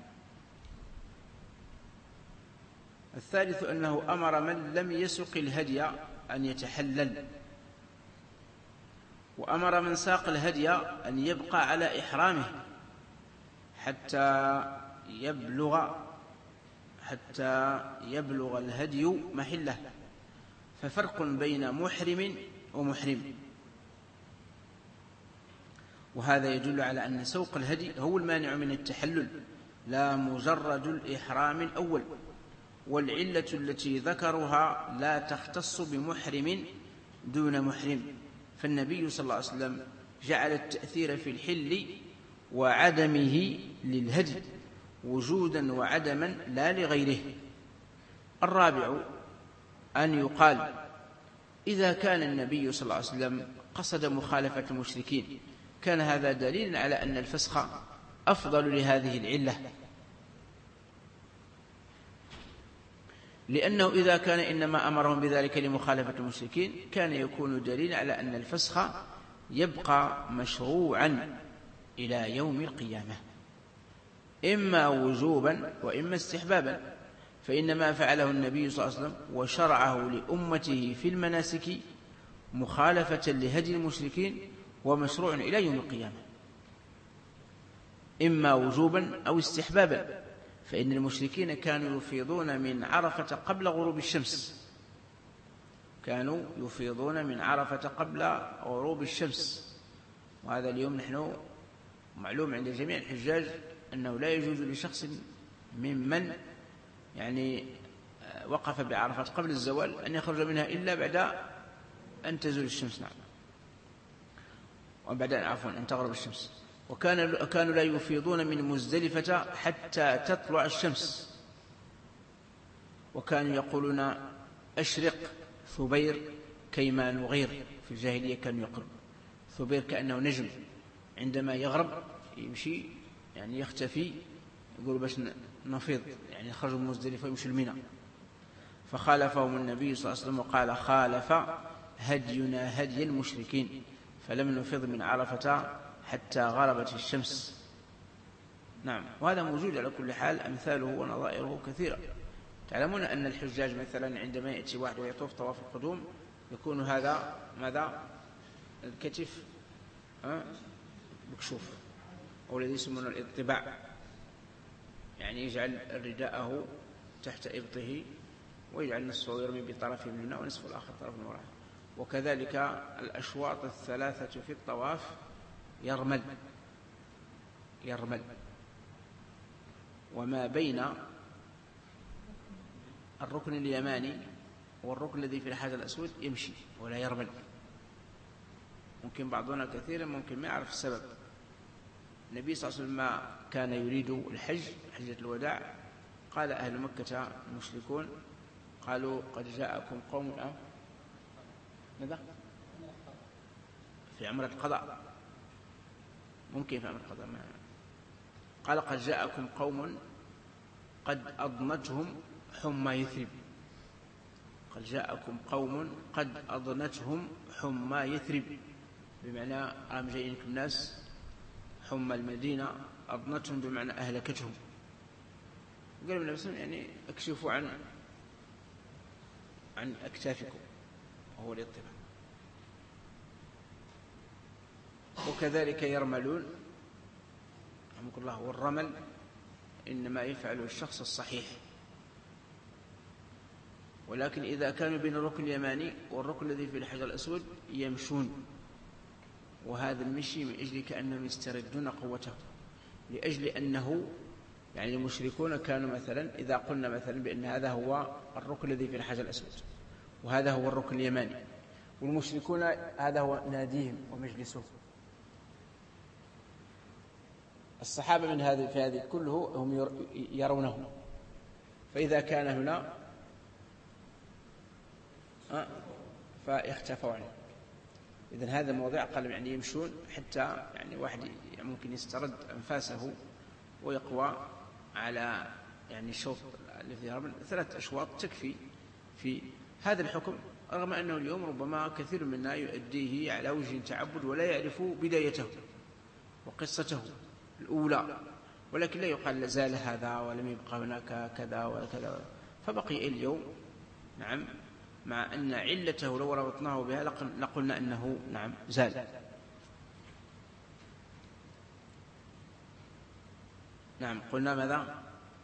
الثالث أنه أمر من لم يسق الهدي أن يتحلل، وأمر من ساق الهدي أن يبقى على إحرامه حتى يبلغ حتى يبلغ الهدي محله. ففرق بين محرم ومحرم، وهذا يدل على أن سوق الهدي هو المانع من التحلل لا مجرد الإحرام الأول. والعلة التي ذكرها لا تختص بمحرم دون محرم، فالنبي صلى الله عليه وسلم جعل التأثير في الحل وعدمه للهدي وجودا وعدما لا لغيره. الرابع أن يقال إذا كان النبي صلى الله عليه وسلم قصد مخالفة المشركين كان هذا دليل على أن الفسخ أفضل لهذه العلة، لأنه إذا كان إنما أمرهم بذلك لمخالفة المشركين كان يكون دليل على أن الفسخ يبقى مشروعا إلى يوم القيامة، إما وجوبا وإما استحبابا. فإنما فعله النبي صلى الله عليه وسلم وشرعه لأمته في المناسك مخالفة لهدي المشركين ومشروع إلى يوم القيامة، إما وجوبا أو استحبابا. فإن المشركين كانوا يفيضون من عرفة قبل غروب الشمس كانوا يفيضون من عرفة قبل غروب الشمس وهذا اليوم نحن معلوم عند جميع الحجاج أنه لا يجوز لشخص ممن يعني وقف بعرفة قبل الزوال أن يخرج منها إلا بعد أن تزول الشمس، نعم، وبعد عفوا أن تغرب الشمس. وكان كانوا لا يفيضون من مزدلفة حتى تطلع الشمس، وكانوا يقولون أشرق ثبير كيما نغير. في الجاهلية كانوا يقولون ثبير كأنه نجم عندما يغرب يمشي يعني يختفي، يقول باش نفيض يعني يخرج من مزدلفة ويمشي المنى. فخالفهم النبي صلى الله عليه وسلم وقال خالف هدينا هدي المشركين فلم نفض من عرفة حتى غربت الشمس، نعم. وهذا موجود على كل حال، أمثاله ونظائره كثيرة. تعلمون أن الحجاج مثلا عندما يأتي واحد ويطوف طواف القدوم يكون هذا ماذا الكتف مكشوف، أو الذي يسمونه الاضطباع، يعني يجعل رداءه تحت إبطه ويجعل نصفه يرمي بطرفه من هنا ونصف الآخر طرف من وراءه. وكذلك الأشواط الثلاثة في الطواف يرمل يرمل وما بين الركن اليماني والركن الذي في الحجر الأسود يمشي ولا يرمل. ممكن بعضنا كثيرا ممكن ما يعرف السبب. النبي صلى الله عليه وسلم ما كان يريد الحج حجة الوداع قال أهل مكة المشركون قالوا قد جاءكم قوم الآن ماذا في عمرة القضاء، ممكن في عمرة القضاء ما. قال قد جاءكم قوم قد أضنتهم حمى يثرب، قد جاءكم قوم قد أضنتهم حمى يثرب، بمعنى قام جايينكم ناس حمى المدينة أضنتهم بمعنى أهلكتهم. قال النبي صلى الله عليه وسلم يعني اكشفوا عن عن أكتافكم، وهو الاضطباع. وكذلك يرملون رحمك الله. والرمل إنما يفعله الشخص الصحيح، ولكن إذا كانوا بين الركن اليماني والركن الذي في الحجر الأسود يمشون، وهذا المشي من أجل كأنهم يستردون قوته، لأجل أنه يعني المشركون كانوا مثلا إذا قلنا مثلا بأن هذا هو الركن الذي في الحجر الأسود وهذا هو الركن اليماني، والمشركون هذا هو ناديهم ومجلسهم، الصحابة من هذه في هذه كله هم يرونه، فإذا كان هنا فاختفوا عنه. إذن هذا الموضع قال يعني يمشون حتى يعني واحد ممكن يسترد أنفاسه ويقوى على يعني الشوط اللي فيها ثلاث أشواط تكفي في هذا الحكم، رغم أنه اليوم ربما كثير منا يؤديه على وجه تعبد ولا يعرف بدايته وقصته الأولى، ولكن لا يقال لازال هذا ولم يبقى هناك كذا وكذا، فبقي اليوم نعم، مع أن علته لو ربطناه بها لقلنا أنه نعم زال. نعم قلنا ماذا؟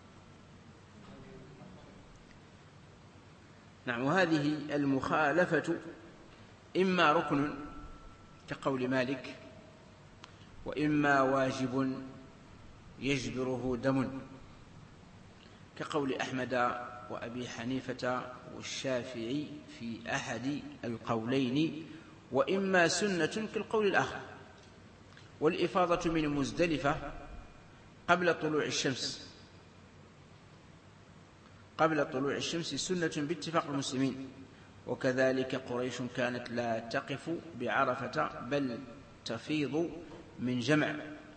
نعم. وهذه المخالفة إما ركن كقول مالك، وإما واجب يجبره دم كقول أحمد وأبي حنيفة والشافعي في أحد القولين، وإما سنة كالقول الآخر. والإفاضة من مزدلفة قبل طلوع الشمس قبل طلوع الشمس سنة باتفاق المسلمين، وكذلك قريش كانت لا تقف بعرفة بل تفيض من جمع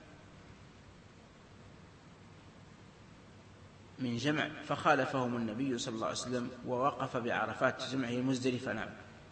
من جمع فخالفهم النبي صلى الله عليه وسلم ووقف بعرفات جمعه مزدلفة. نعم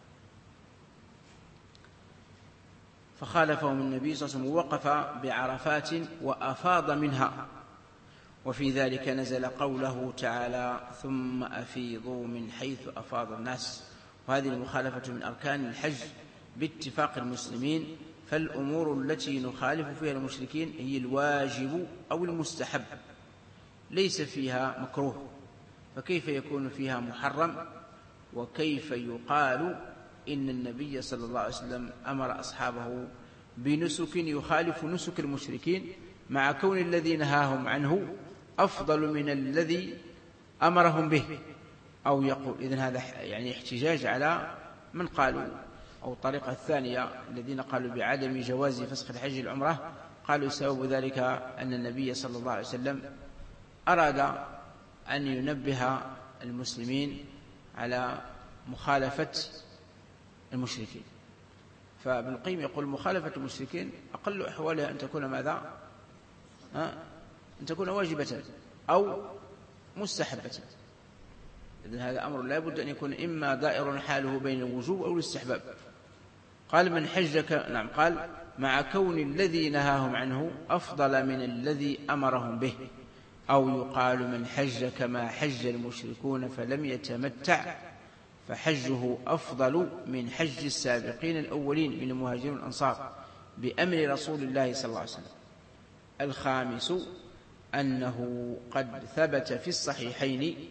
فخالفهم النبي صلى الله عليه وسلم ووقف بعرفات وأفاض منها، وفي ذلك نزل قوله تعالى ثم أفيضوا من حيث أفاض الناس. وهذه المخالفة من أركان الحج باتفاق المسلمين، فالأمور التي نخالف فيها المشركين هي الواجب أو المستحب، ليس فيها مكروه، فكيف يكون فيها محرم؟ وكيف يقال إن النبي صلى الله عليه وسلم أمر أصحابه بنسك يخالف نسك المشركين مع كون الذي نهاهم عنه أفضل من الذي أمرهم به؟ أو يقول إذن هذا يعني احتجاج على من قالوا، أو الطريقة الثانية الذين قالوا بعدم جواز فسخ الحج العمرة، قالوا سبب ذلك أن النبي صلى الله عليه وسلم أراد أن ينبه المسلمين على مخالفة المشركين. فابن القيم يقول مخالفة المشركين أقل أحوالها أن تكون ماذا؟ أه؟ أن تكون واجبة أو مستحبة. إذن هذا أمر لا بد أن يكون إما دائر حاله بين الوجوب أو الاستحباب. قال من حجك، نعم قال مع كون الذي نهاهم عنه أفضل من الذي أمرهم به، أو يقال من حج كما حج المشركون فلم يتمتع فحجه أفضل من حج السابقين الأولين من المهاجرين والأنصار بأمر رسول الله صلى الله عليه وسلم. الخامس أنه قد ثبت في الصحيحين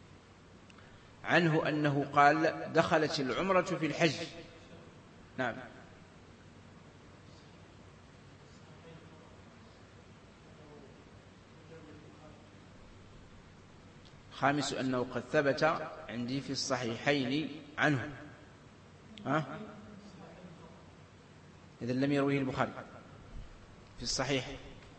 عنه أنه قال دخلت العمرة في الحج. نعم خامس أنه قد ثبت عندي في الصحيحين عنه، ها إذا لم يرويه البخاري في الصحيح.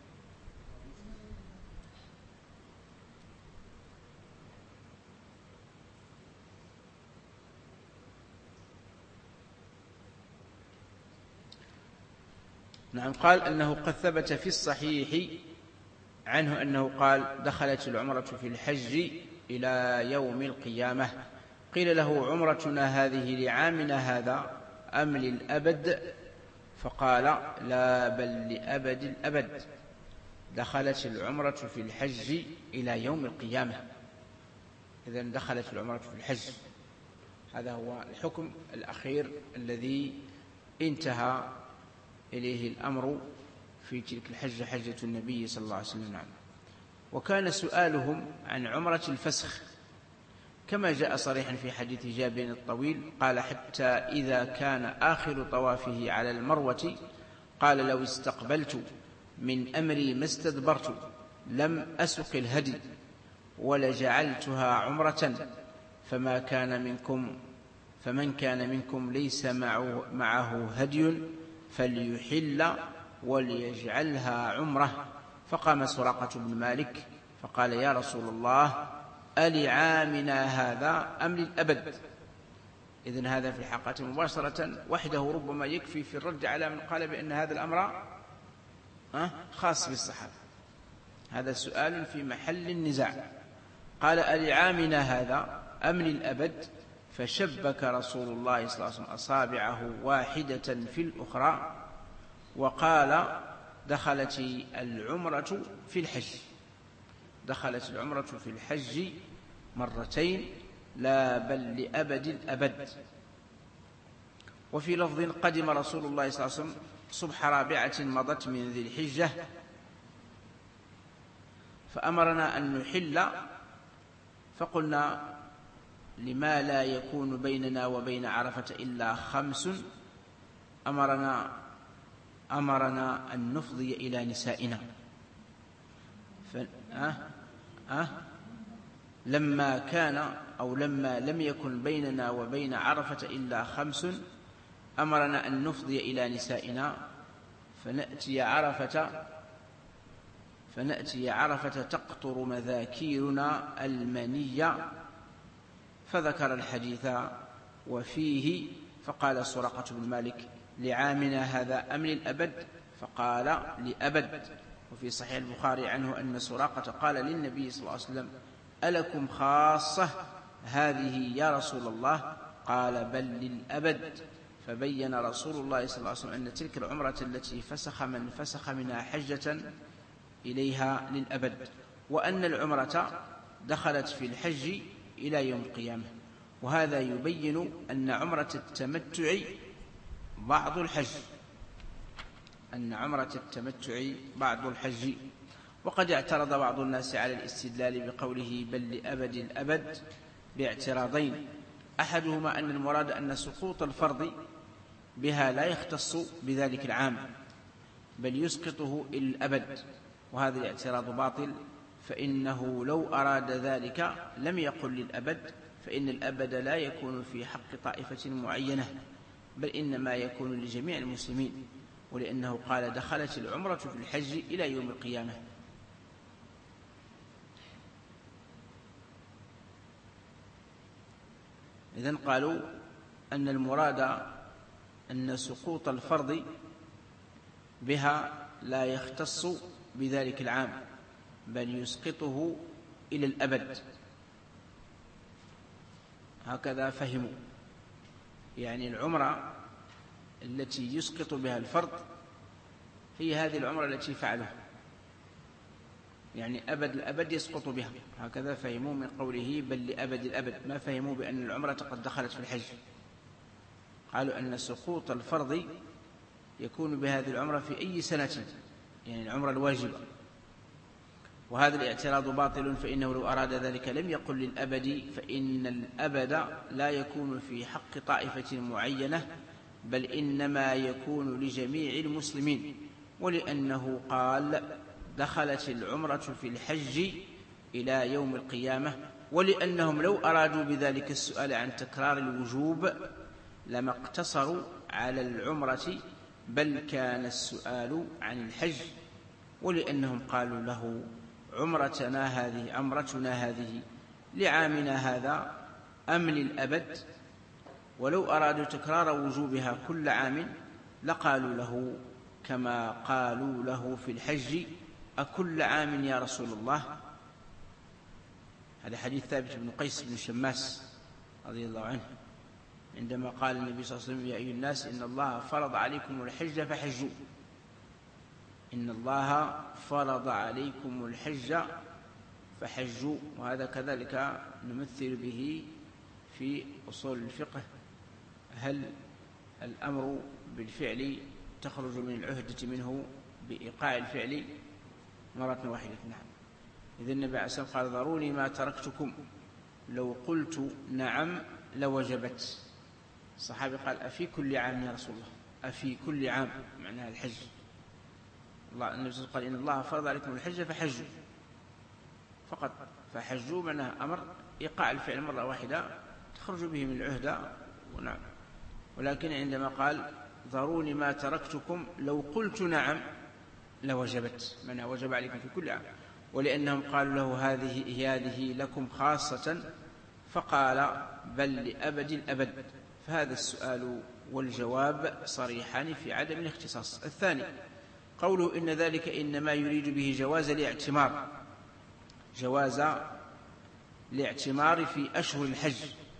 نعم قال أنه قد ثبت في الصحيح عنه أنه قال دخلت العمرة في الحج إلى يوم القيامة. قيل له عمرتنا هذه لعامنا هذا أم للأبد؟ فقال لا بل لأبد الأبد، دخلت العمرة في الحج إلى يوم القيامة. إذن دخلت العمرة في الحج، هذا هو الحكم الأخير الذي انتهى إليه الأمر في تلك الحجة، حجة النبي صلى الله عليه وسلم. نعم. وكان سؤالهم عن عمرة الفسخ كما جاء صريحا في حديث جابر الطويل قال حتى إذا كان آخر طوافه على المروة قال لو استقبلت من أمري ما استدبرت لم أسق الهدي ولجعلتها عمرة فما كان منكم فمن كان منكم ليس معه, معه هدي فليحل وليجعلها عمرة. فقام سراقة بن مالك فقال يا رسول الله ألعامنا هذا أم للأبد؟ إذن هذا في الحقيقة مباشرة وحده ربما يكفي في الرد على من قال بأن هذا الأمر خاص بالصحابة. هذا سؤال في محل النزاع. قال ألعامنا هذا أم للأبد؟ فشبك رسول الله صلى الله عليه وسلم أصابعه واحدة في الأخرى وقال دخلت العمرة في الحج دخلت العمرة في الحج مرتين لا بل لأبد الأبد. وفي لفظ قدم رسول الله صلى الله عليه وسلم صبح رابعة مضت من ذي الحجة فأمرنا أن نحل فقلنا لما لا يكون بيننا وبين عرفة إلا خمس أمرنا أمرنا أن نفضي إلى نسائنا ف... أه؟ أه؟ لما كان أو لما لم يكن بيننا وبين عرفة إلا خمس أمرنا أن نفضي إلى نسائنا فنأتي عرفة فنأتي عرفة تقطر مذاكيرنا المنية. فذكر الحديث وفيه فقال سراقة بن مالك لعامنا هذا أم للأبد؟ فقال لأبد. وفي صحيح البخاري عنه أن سراقة قال للنبي صلى الله عليه وسلم ألكم خاصة هذه يا رسول الله؟ قال بل للأبد. فبين رسول الله صلى الله عليه وسلم أن تلك العمرة التي فسخ من فسخ منها حجة إليها للأبد، وأن العمرة دخلت في الحج إلى يوم القيامة. وهذا يبين أن عمرة التمتع بعض الحج أن عمرة التمتع بعض الحج. وقد اعترض بعض الناس على الاستدلال بقوله بل لأبد الأبد باعتراضين. أحدهما أن المراد أن سقوط الفرض بها لا يختص بذلك العام بل يسقطه إلى الأبد، وهذا الاعتراض باطل، فإنه لو أراد ذلك لم يقل للأبد، فإن الأبد لا يكون في حق طائفة معينة بل إنما يكون لجميع المسلمين، ولأنه قال دخلت العمرة في الحج إلى يوم القيامة. إذن قالوا أن المراد أن سقوط الفرض بها لا يختص بذلك العام بل يسقطه إلى الأبد. هكذا فهموا، يعني العمرة التي يسقط بها الفرض هي هذه العمرة التي فعلها، يعني أبد الأبد يسقط بها. هكذا فهموا من قوله بل لأبد الأبد، ما فهموا بأن العمرة قد دخلت في الحج. قالوا أن سقوط الفرض يكون بهذه العمرة في أي سنة، يعني العمرة الواجبة. وهذا الاعتراض باطل، فإنه لو أراد ذلك لم يقل للأبد، فإن الأبد لا يكون في حق طائفة معينة بل إنما يكون لجميع المسلمين، ولأنه قال دخلت العمرة في الحج إلى يوم القيامة، ولأنهم لو أرادوا بذلك السؤال عن تكرار الوجوب لما اقتصروا على العمرة بل كان السؤال عن الحج، ولأنهم قالوا له عمرتنا هذه عمرتنا هذه لعامنا هذا أم للأبد؟ ولو أرادوا تكرار وجوبها كل عام لقالوا له كما قالوا له في الحج أكل عام يا رسول الله؟ هذا حديث ثابت بن قيس بن شماس رضي الله عنه عندما قال النبي صلى الله عليه وسلم يا أيها الناس إن الله فرض عليكم الحج فحجوا إن الله فرض عليكم الحج فحجوا. وهذا كذلك نمثل به في أصول الفقه، هل الأمر بالفعل تخرج من العهدة منه بإيقاع الفعل مرة واحدة؟ نعم. إذن النبي عليه الصلاة والسلام قال ذروني ما تركتكم لو قلت نعم لوجبت. الصحابي قال أفي كل عام يا رسول الله؟ أفي كل عام معناها الحج. الله النبي صلى الله عليه وسلم قال إن الله فرض عليكم الحج فحجوا فقط، فحجوا معناها أمر إيقاع الفعل مرة واحدة تخرج به من العهدة. ونعم. ولكن عندما قال ذروني ما تركتكم لو قلت نعم لوجبت، معناها وجب عليكم في كل عام، ولأنهم قالوا له هذه هذه لكم خاصة، فقال بل لأبد الأبد. فهذا السؤال والجواب صريحان في عدم الاختصاص. الثاني قوله إن ذلك إنما يريد به جواز الاعتمار، جواز الاعتمار في أشهر الحج،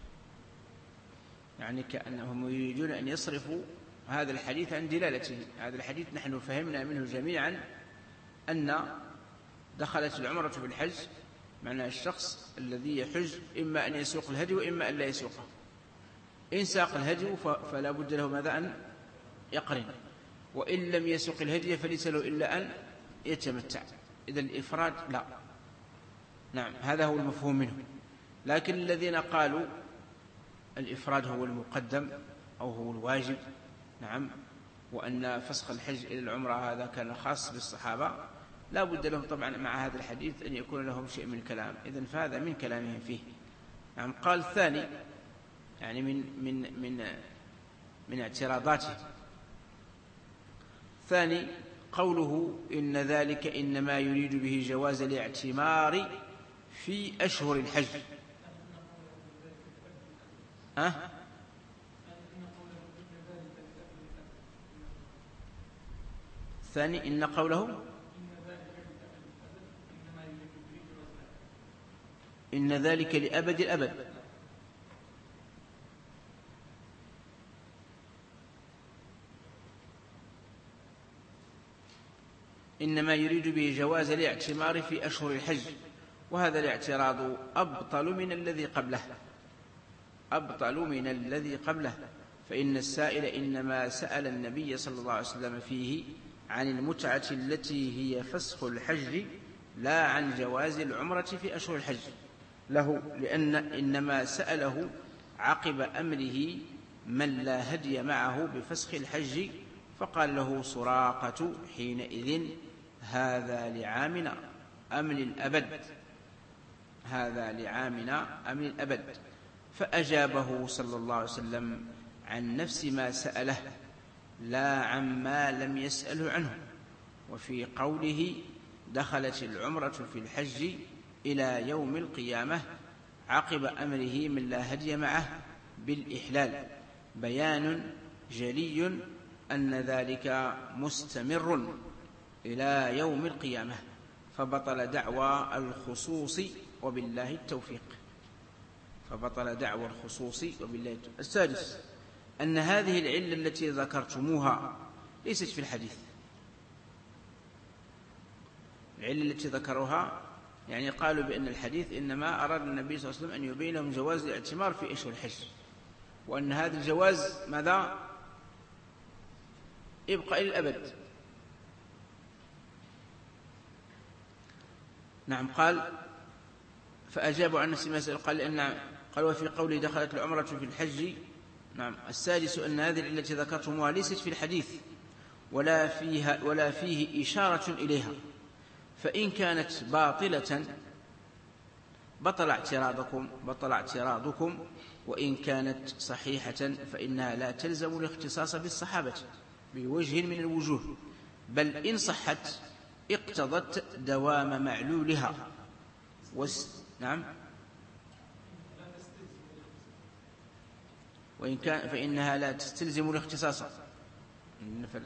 يعني كأنهم يريدون أن يصرفوا هذا الحديث عن دلالته. هذا الحديث نحن فهمنا منه جميعا أن دخلت العمرة في الحج، معنى الشخص الذي يحج إما أن يسوق الهدي وإما أن لا يسوقه. إن ساق الهدي فلا بد له ماذا؟ أن يقرن، وإن لم يسوق الهدي فليس له إلا أن يتمتع. إذن الإفراد لا. نعم، هذا هو المفهوم منه. لكن الذين قالوا الإفراد هو المقدم أو هو الواجب، نعم، وأن فسخ الحج إلى العمرة هذا كان خاص بالصحابة، لا بد لهم طبعا مع هذا الحديث أن يكون لهم شيء من الكلام. إذن فهذا من كلامهم فيه. نعم. قال الثاني يعني من من من من اعتراضاته ثاني قوله إن ذلك إنما يريد به جواز الاعتمار في أشهر الحج. أه؟ ثاني إن قوله إن ذلك لأبد الأبد. إنما يريد به جواز الاعتمار في أشهر الحج، وهذا الاعتراض أبطل من الذي قبله، أبطل من الذي قبله. فإن السائل إنما سأل النبي صلى الله عليه وسلم فيه عن المتعة التي هي فسخ الحج، لا عن جواز العمرة في أشهر الحج له، لأن إنما سأله عقب أمره من لا هدي معه بفسخ الحج، فقال له سراقة حينئذ هذا لعامنا أم للأبد؟ هذا لعامنا أم للأبد؟ فأجابه صلى الله عليه وسلم عن نفس ما سأله لا عما لم يسأله عنه. وفي قوله دخلت العمرة في الحج إلى يوم القيامة عقب أمره من لا هدي معه بالإحلال بيان جلي أن ذلك مستمر إلى يوم القيامة، فبطل دعوى الخصوص وبالله التوفيق. فبطل دعوى الخصوص وبالله التوفيق. السادس أن هذه العلة التي ذكرتموها ليست في الحديث. العلة التي ذكروها يعني قالوا بأن الحديث إنما أراد النبي صلى الله عليه وسلم أن يبين لهم جواز الاعتمار في أشهر الحج، وأن هذا الجواز ماذا؟ يبقى إلى الأبد. نعم. قال فأجابوا عن نفس ما سأل. قال إن قال وفي قوله دخلت العمرة في الحج. نعم. السادس أن هذه التي ذكرتموها ليست في الحديث ولا فيها ولا فيه إشارة إليها، فإن كانت باطلة بطل اعتراضكم بطل اعتراضكم وإن كانت صحيحة فإنها لا تلزم الاختصاص بالصحابة بوجه من الوجوه، بل إن صحت اقتضت دوام معلولها. وس... نعم. وإن كان فإنها لا تستلزم الاختصاص. فلا.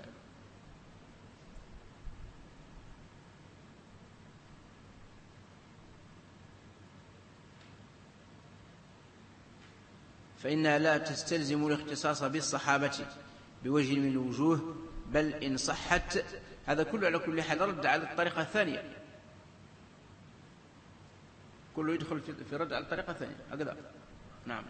فإنها لا تستلزم الاختصاص بالصحابة بوجه من الوجوه، بل إن صحت. هذا كله على كل حال رد على الطريقة الثانية، كله يدخل في رد على الطريقة الثانية هكذا. نعم.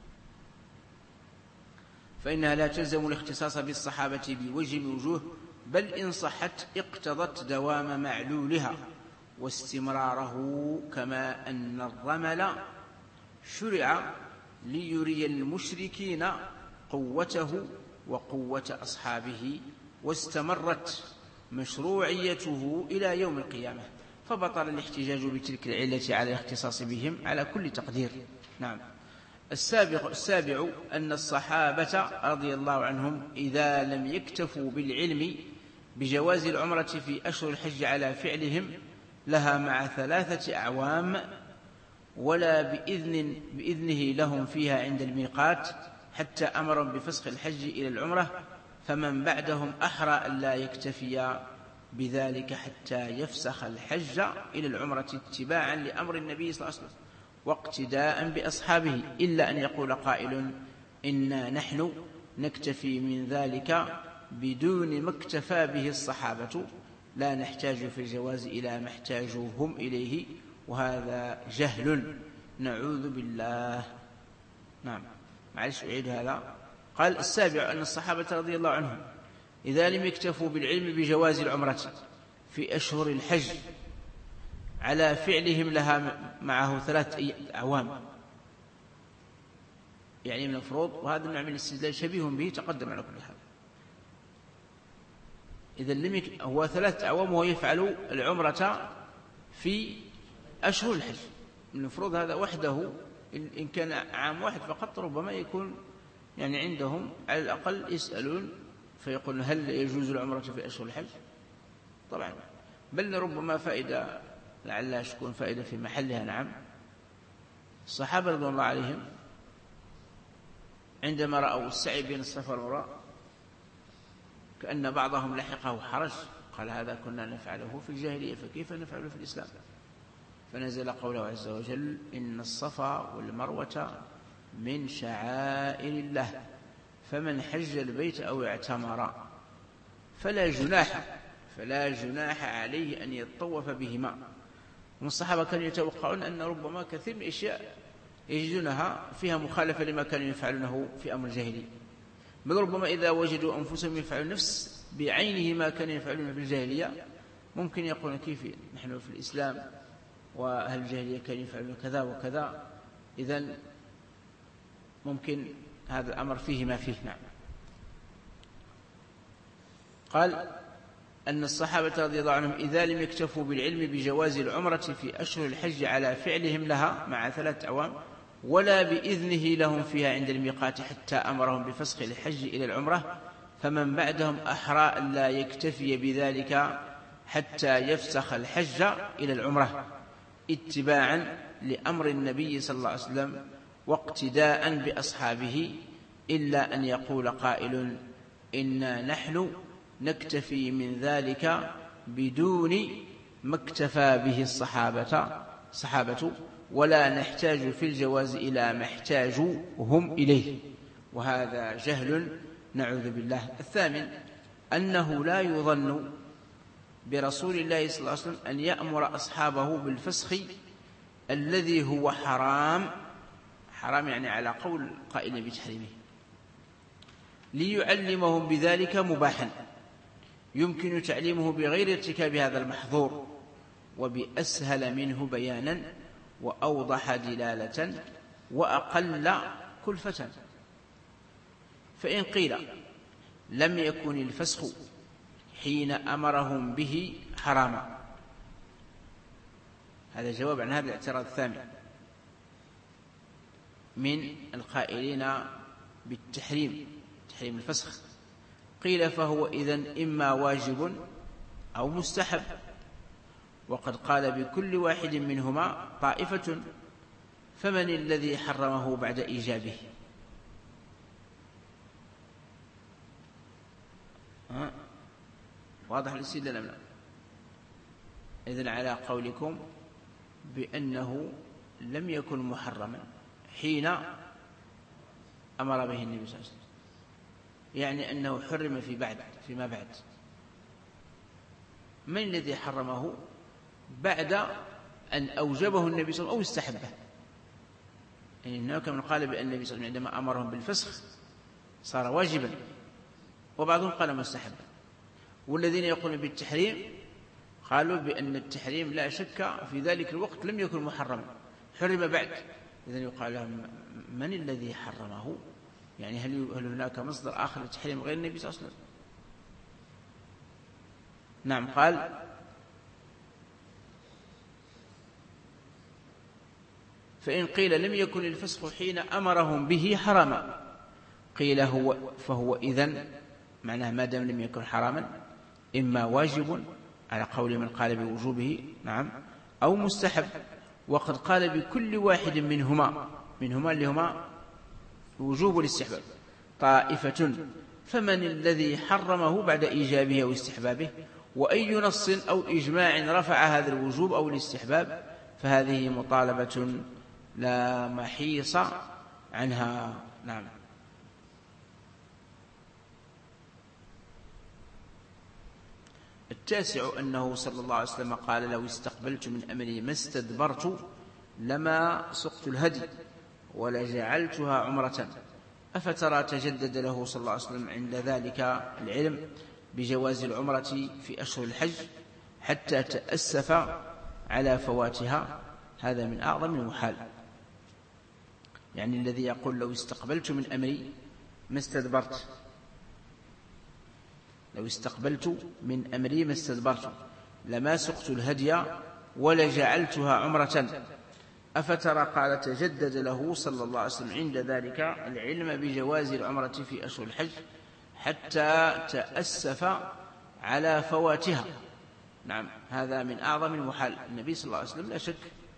فإنها لا تلزم الاختصاص بالصحابة بوجه من الوجوه، بل إن صحت اقتضت دوام معلولها واستمراره، كما أن الرمل شرع ليري المشركين قوته وقوة أصحابه، واستمرت مشروعيته إلى يوم القيامة، فبطل الاحتجاج بتلك العلة على الاختصاص بهم على كل تقدير. نعم. السابع, السابع أن الصحابة رضي الله عنهم إذا لم يكتفوا بالعلم بجواز العمرة في أشهر الحج على فعلهم لها مع ثلاثة أعوام، ولا بإذن بإذنه لهم فيها عند الميقات، حتى أمرهم بفسخ الحج إلى العمرة، فمن بعدهم أحرى أن لا يكتفي بذلك حتى يفسخ الحج إلى العمرة اتباعا لأمر النبي صلى الله عليه وسلم واقتداء بأصحابه، إلا أن يقول قائل إنا نحن نكتفي من ذلك بدون ما اكتفى به الصحابة، لا نحتاج في الجواز إلى ما احتاجوا هم إليه، وهذا جهل نعوذ بالله. نعم. معلش أعيد هذا. قال السابع أن الصحابة رضي الله عنهم إذا لم يكتفوا بالعلم بجواز العمرة في أشهر الحج على فعلهم لها معه ثلاث أعوام، يعني من الفروض، وهذا النوع من الاستدلال شبيه به تقدم على كل حال. إذا لم يك... هو ثلاث أعوام وهو يفعل العمرة في أشهر الحج، من الفروض هذا وحده إن كان عام واحد فقط ربما يكون يعني عندهم على الأقل يسألون فيقولون هل يجوز العمرة في أشهر الحج؟ طبعا، بل ربما فائدة لعلها تكون فائدة في محلها. نعم. الصحابة رضي الله عليهم عندما رأوا السعي بين الصفا والمروة كأن بعضهم لحقه حرج، قال هذا كنا نفعله في الجاهلية فكيف نفعله في الإسلام؟ فنزل قوله عز وجل إن الصفا والمروة من شعائر الله فمن حج البيت أو اعتمر فلا جناح فلا جناح عليه أن يطوف بهما. والصحابة كانوا يتوقعون أن ربما كثير من الأشياء يجدونها فيها مخالفة لما كانوا يفعلونه في أمر الجاهلية، بل ربما إذا وجدوا أنفسهم يفعلون نفس بعينه ما كانوا يفعلون في الجاهلية ممكن يقولون كيف نحن في الإسلام وأهل الجاهلية كانوا يفعلون كذا وكذا، إذن ممكن هذا الأمر فيه ما فيه. نعم. قال أن الصحابة رضي الله عنهم إذا لم يكتفوا بالعلم بجواز العمرة في أشهر الحج على فعلهم لها مع ثلاث أعوام، ولا بإذنه لهم فيها عند الميقات حتى أمرهم بفسخ الحج إلى العمرة، فمن بعدهم أحرى أن لا يكتفي بذلك حتى يفسخ الحج إلى العمرة اتباعا لأمر النبي صلى الله عليه وسلم واقتداء بأصحابه، إلا أن يقول قائل إنا نحن نكتفي من ذلك بدون ما اكتفى به الصحابة صحابة ولا نحتاج في الجواز إلى ما احتاجوا هم إليه، وهذا جهل نعوذ بالله. الثامن أنه لا يظن برسول الله صلى الله عليه وسلم أن يأمر أصحابه بالفسخ الذي هو حرام، حرام يعني على قول قائل بتحريمه، ليعلمهم بذلك مباحا يمكن تعليمه بغير ارتكاب هذا المحظور وبأسهل منه بيانا وأوضح دلالة وأقل كلفة. فإن قيل لم يكن الفسخ حين أمرهم به حراما، هذا جواب عن هذا الاعتراض الثامن من القائلين بالتحريم، تحريم الفسخ. قيل فهو إذن إما واجب أو مستحب، وقد قال بكل واحد منهما طائفة، فمن الذي حرمه بعد إيجابه؟ ها؟ واضح الاستدلال أم لا؟ إذن على قولكم بأنه لم يكن محرما حين أمر به النبي صلى الله عليه وسلم، يعني أنه حرم في بعد فيما بعد. من الذي حرمه بعد أن أوجبه النبي صلى الله عليه وسلم أو استحبه؟ يعني هناك من قال بأن النبي صلى الله عليه وسلم عندما أمرهم بالفسخ صار واجبا، وبعضهم قال مستحبا، والذين يقولون بالتحريم قالوا بأن التحريم لا شك في ذلك الوقت لم يكن محرما، حرم بعد إذن يقال لهم من الذي حرمه؟ يعني هل هل هناك مصدر آخر لتحريم غير النبي صلى الله عليه وسلم؟ نعم. قال فإن قيل لم يكن الفسخ حين أمرهم به حراما قيل هو فهو إذن معناه ما دام لم يكن حراما إما واجب على قول من قال بوجوبه نعم أو مستحب، وقد قال بكل واحد منهما منهما اللي هما وجوب الاستحباب طائفة، فمن الذي حرمه بعد إيجابه أو استحبابه؟ وأي نص أو إجماع رفع هذا الوجوب أو الاستحباب؟ فهذه مطالبة لا محيص عنها. نعم. التاسع أنه صلى الله عليه وسلم قال لو استقبلت من أمري ما استدبرت لما سقت الهدي ولجعلتها عمرة. أفترى تجدد له صلى الله عليه وسلم عند ذلك العلم بجواز العمرة في أشهر الحج حتى تأسف على فواتها؟ هذا من أعظم المحال. يعني الذي يقول لو استقبلت من أمري ما استدبرت لو استقبلت من أمري ما استدبرت لما سقت الهدي ولجعلتها عمرة. أفترى قال تجدد له صلى الله عليه وسلم عند ذلك العلم بجواز العمرة في أشهر الحج حتى تأسف على فواتها. نعم. هذا من أعظم المحال. النبي صلى الله عليه وسلم لا شك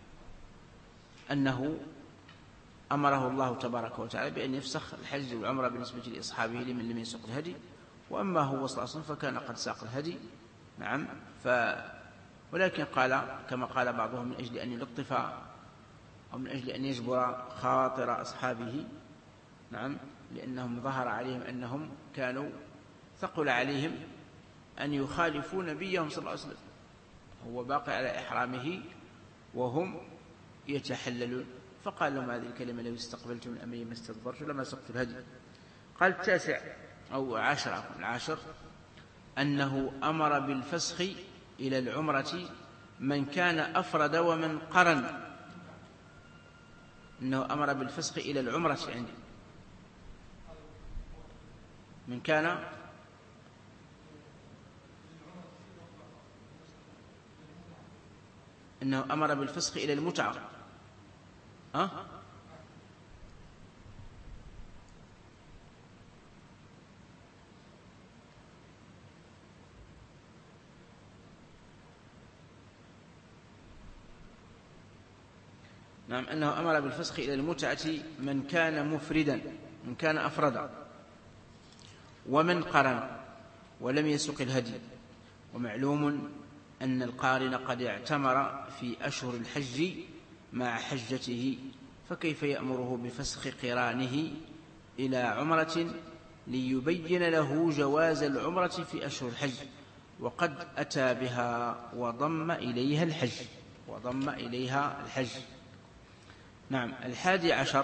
أنه أمره الله تبارك وتعالى بأن يفسخ الحج والعمرة بالنسبة لأصحابه لمن لم يسق الهدي، وأما هو صلى الله عليه وسلم فكان قد ساق الهدي. نعم. ف ولكن قال كما قال بعضهم من أجل أن يلطف أو من أجل أن يجبر خاطر أصحابه. نعم. لأنهم ظهر عليهم أنهم كانوا ثقل عليهم أن يخالفوا نبيهم صلى الله عليه وسلم، هو باقي على إحرامه وهم يتحللون، فقال لهم هذه الكلمة لو استقبلت من أمري ما استدبرت لما سقت الهدي. قال التاسع أو عشر العاشر أنه أمر بالفسخ إلى العمرة من كان أفرد ومن قرن. أنه أمر بالفسخ إلى العمرة عندي من كان أنه أمر بالفسخ إلى المتعة. أه؟ نعم. أنه أمر بالفسخ إلى المتعة من كان مفردا من كان أفردا ومن قرن ولم يسق الهدي. ومعلوم أن القارن قد اعتمر في أشهر الحج مع حجته، فكيف يأمره بفسخ قرانه إلى عمرة ليبين له جواز العمرة في أشهر الحج وقد أتى بها وضم إليها الحج وضم إليها الحج. نعم. الحادي عشر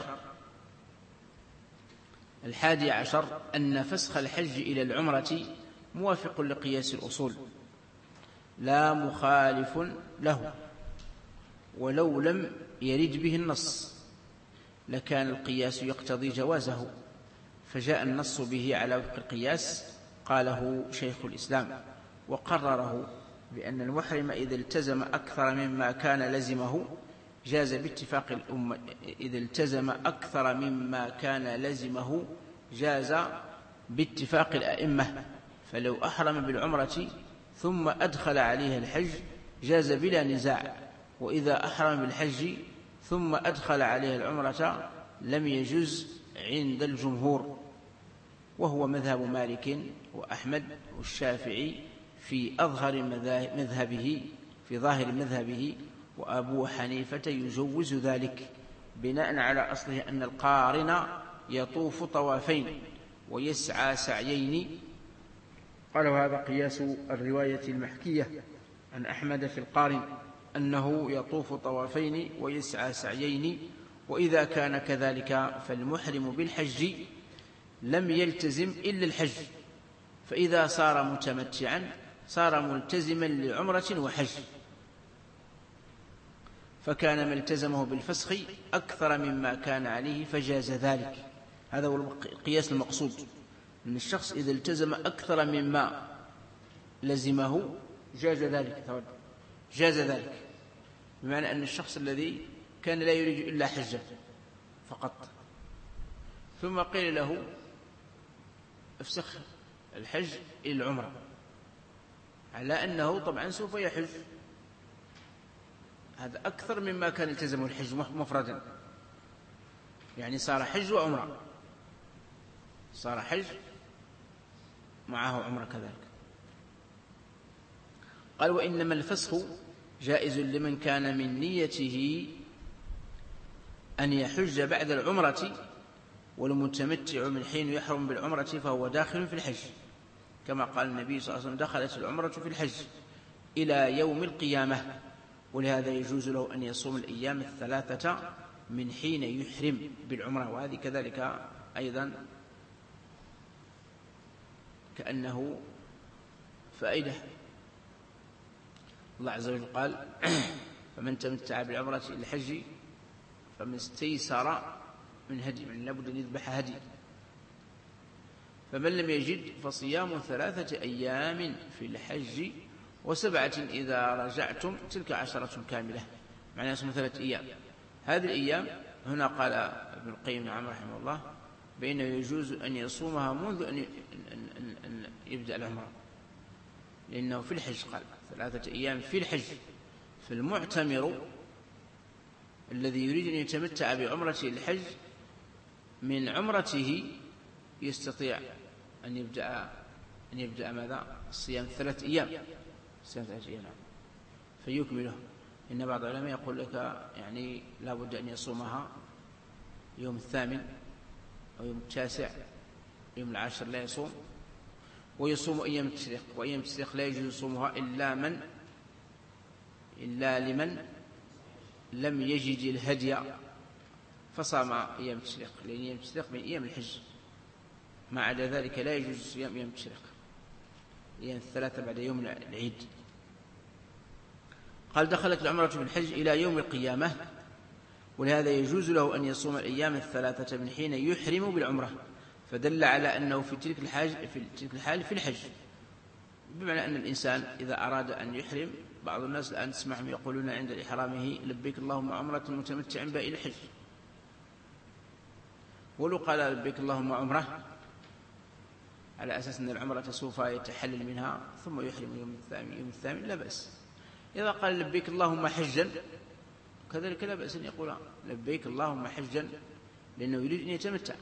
الحادي عشر أن فسخ الحج إلى العمرة موافق لقياس الأصول لا مخالف له، ولو لم يرد به النص لكان القياس يقتضي جوازه، فجاء النص به على وفق القياس. قاله شيخ الإسلام وقرره بأن المحرم إذا التزم أكثر مما كان لزمه جاز باتفاق الأمة إذا التزم أكثر مما كان لزمه جاز باتفاق الأئمة، فلو أحرم بالعمرة ثم أدخل عليها الحج جاز بلا نزاع، وإذا أحرم بالحج ثم أدخل عليها العمرة لم يجز عند الجمهور، وهو مذهب مالك وأحمد والشافعي في أظهر مذهبه في ظاهر مذهبه، وأبو حنيفة يجوز ذلك بناء على أصله أن القارن يطوف طوافين ويسعى سعيين. قالوا هذا قياس الرواية المحكية عن أحمد في القارن أنه يطوف طوافين ويسعى سعيين، وإذا كان كذلك فالمحرم بالحج لم يلتزم إلا الحج، فإذا صار متمتعا صار ملتزما لعمرة وحج. فكان ما التزمه بالفسخ أكثر مما كان عليه فجاز ذلك. هذا هو القياس المقصود، أن الشخص إذا التزم أكثر مما لزمه جاز ذلك جاز ذلك بمعنى أن الشخص الذي كان لا يريد إلا حجة فقط، ثم قيل له افسخ الحج إلى العمرة، على أنه طبعا سوف يحج، هذا أكثر مما كان التزمه الحج مفردا، يعني صار حج وعمرة، صار حج معه عمرة كذلك. قال وإنما الفسخ جائز لمن كان من نيته أن يحج بعد العمرة، والمتمتع من حين يحرم بالعمرة فهو داخل في الحج، كما قال النبي صلى الله عليه وسلم دخلت العمرة في الحج إلى يوم القيامة، ولهذا يجوز له أن يصوم الأيام الثلاثة من حين يحرم بالعمرة. وهذه كذلك أيضا كأنه فائدة. الله عز وجل قال فمن تمتع بالعمرة إلى الحج فمن استيسر من هدي، من لابد أن يذبح هدي. فمن لم يجد فصيام ثلاثة أيام في الحج وسبعة إذا رجعتم تلك عشرة كاملة، معنى يصوم ثلاثة أيام. هذه الأيام هنا قال ابن القيم نعم رحمه الله بأنه يجوز أن يصومها منذ أن يبدأ العمرة، لأنه في الحج قال ثلاثة أيام في الحج. فالمعتمر الذي يريد أن يتمتع بعمرة الحج من عمرته يستطيع أن يبدأ أن يبدأ ماذا؟ الصيام ثلاثة أيام، صيام ثلاثة أيام فيكمله. إن بعض العلماء يقول لك يعني لا بد أن يصومها يوم الثامن أو يوم التاسع، يوم العاشر لا يصوم، ويصوم أيام التشريق، وأيام التشريق لا يجوز صومها إلا من إلا لمن لم يجد الهدي فصام أيام التشريق، لأن أيام التشريق من أيام الحج، ما عدا ذلك لا يجوز صيام أيام التشريق، أيام الثلاثة بعد يوم العيد. قال دخلت العمرة في الحج إلى يوم القيامة، ولهذا يجوز له أن يصوم الأيام الثلاثة من حين يحرم بالعمرة، فدل على أنه في تلك الحاج في تلك الحال في الحج، بمعنى أن الإنسان إذا أراد أن يحرم، بعض الناس الآن تسمعهم يقولون عند إحرامه لبيك اللهم عمرة متمتع بها إلى الحج، ولو قال لبيك اللهم عمرة على أساس أن العمرة سوف يتحلل منها ثم يحرم يوم الثامن يوم الثامن لا بأس. إذا قال لبيك اللهم حجا كذلك لا بأس أن يقول لبيك اللهم حجا، لأنه يريد أن يتمتع.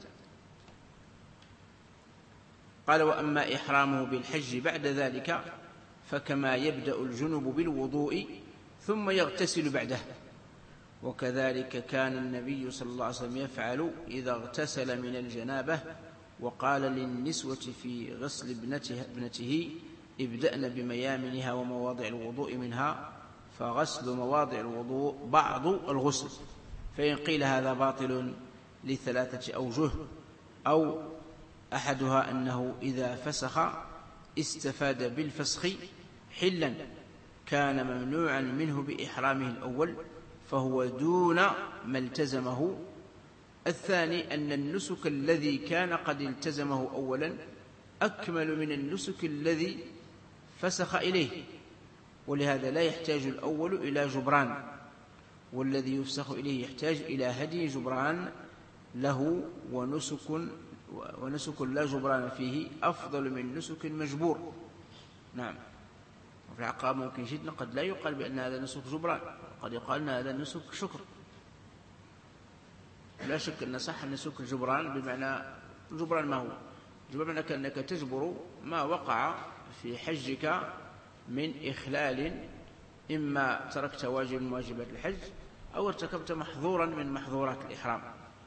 قال وأما إحرامه بالحج بعد ذلك فكما يبدأ الجنب بالوضوء ثم يغتسل بعده، وكذلك كان النبي صلى الله عليه وسلم يفعل إذا اغتسل من الجنابة. وقال للنسوة في غسل ابنته, ابنته ابدأن بميامنها ومواضع الوضوء منها، فغسل مواضع الوضوء بعض الغسل. فإن قيل هذا باطل لثلاثة أوجه، أو أحدها أنه إذا فسخ استفاد بالفسخ حلا كان ممنوعا منه بإحرامه الأول فهو دون ما التزمه. الثاني أن النسك الذي كان قد التزمه أولا أكمل من النسك الذي فسخ إليه، ولهذا لا يحتاج الأول إلى جبران، والذي يفسخ إليه يحتاج إلى هدي جبران له، ونسك ونسك لا جبران فيه أفضل من نسك مجبور. نعم. وفي العقاب ممكن جدا قد لا يقال بأن هذا نسك جبران، قد يقال أن هذا نسك شكر. لا شك أن صح نسك الجبران بمعنى الجبران ما هو جبران؟ كأنك تجبر ما وقع في حجك من إخلال، إما تركت واجب من واجبات الحج أو ارتكبت محظورا من محظورات الإحرام.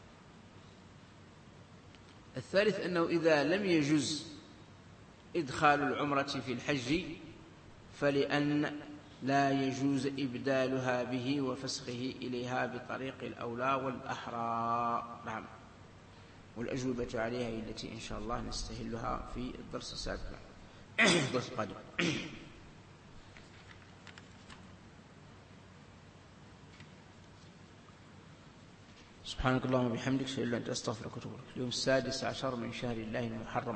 الثالث أنه إذا لم يجوز إدخال العمرة في الحج فلأن لا يجوز إبدالها به وفسخه إليها بطريق الأولى والأحرى. نعم. والأجوبة عليها هي التي إن شاء الله نستهلها في الدرس السابق الدرس القادم. سبحانك اللهم وبحمدك أشهد أن لا إله إلا أنت أستغفرك وأتوب إليك. اليوم السادس عشر من شهر الله المحرم.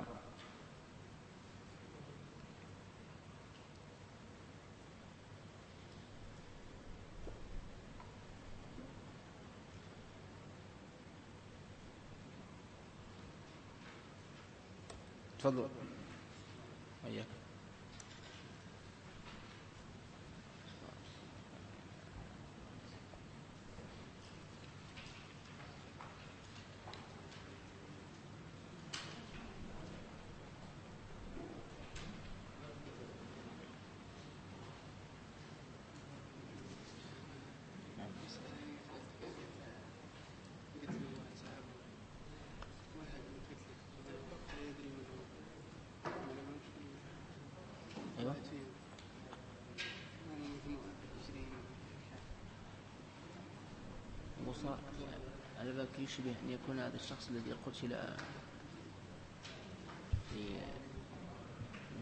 تفضل. وياك. أيوة. وصار على بالك يشبه أن يكون هذا الشخص الذي قتل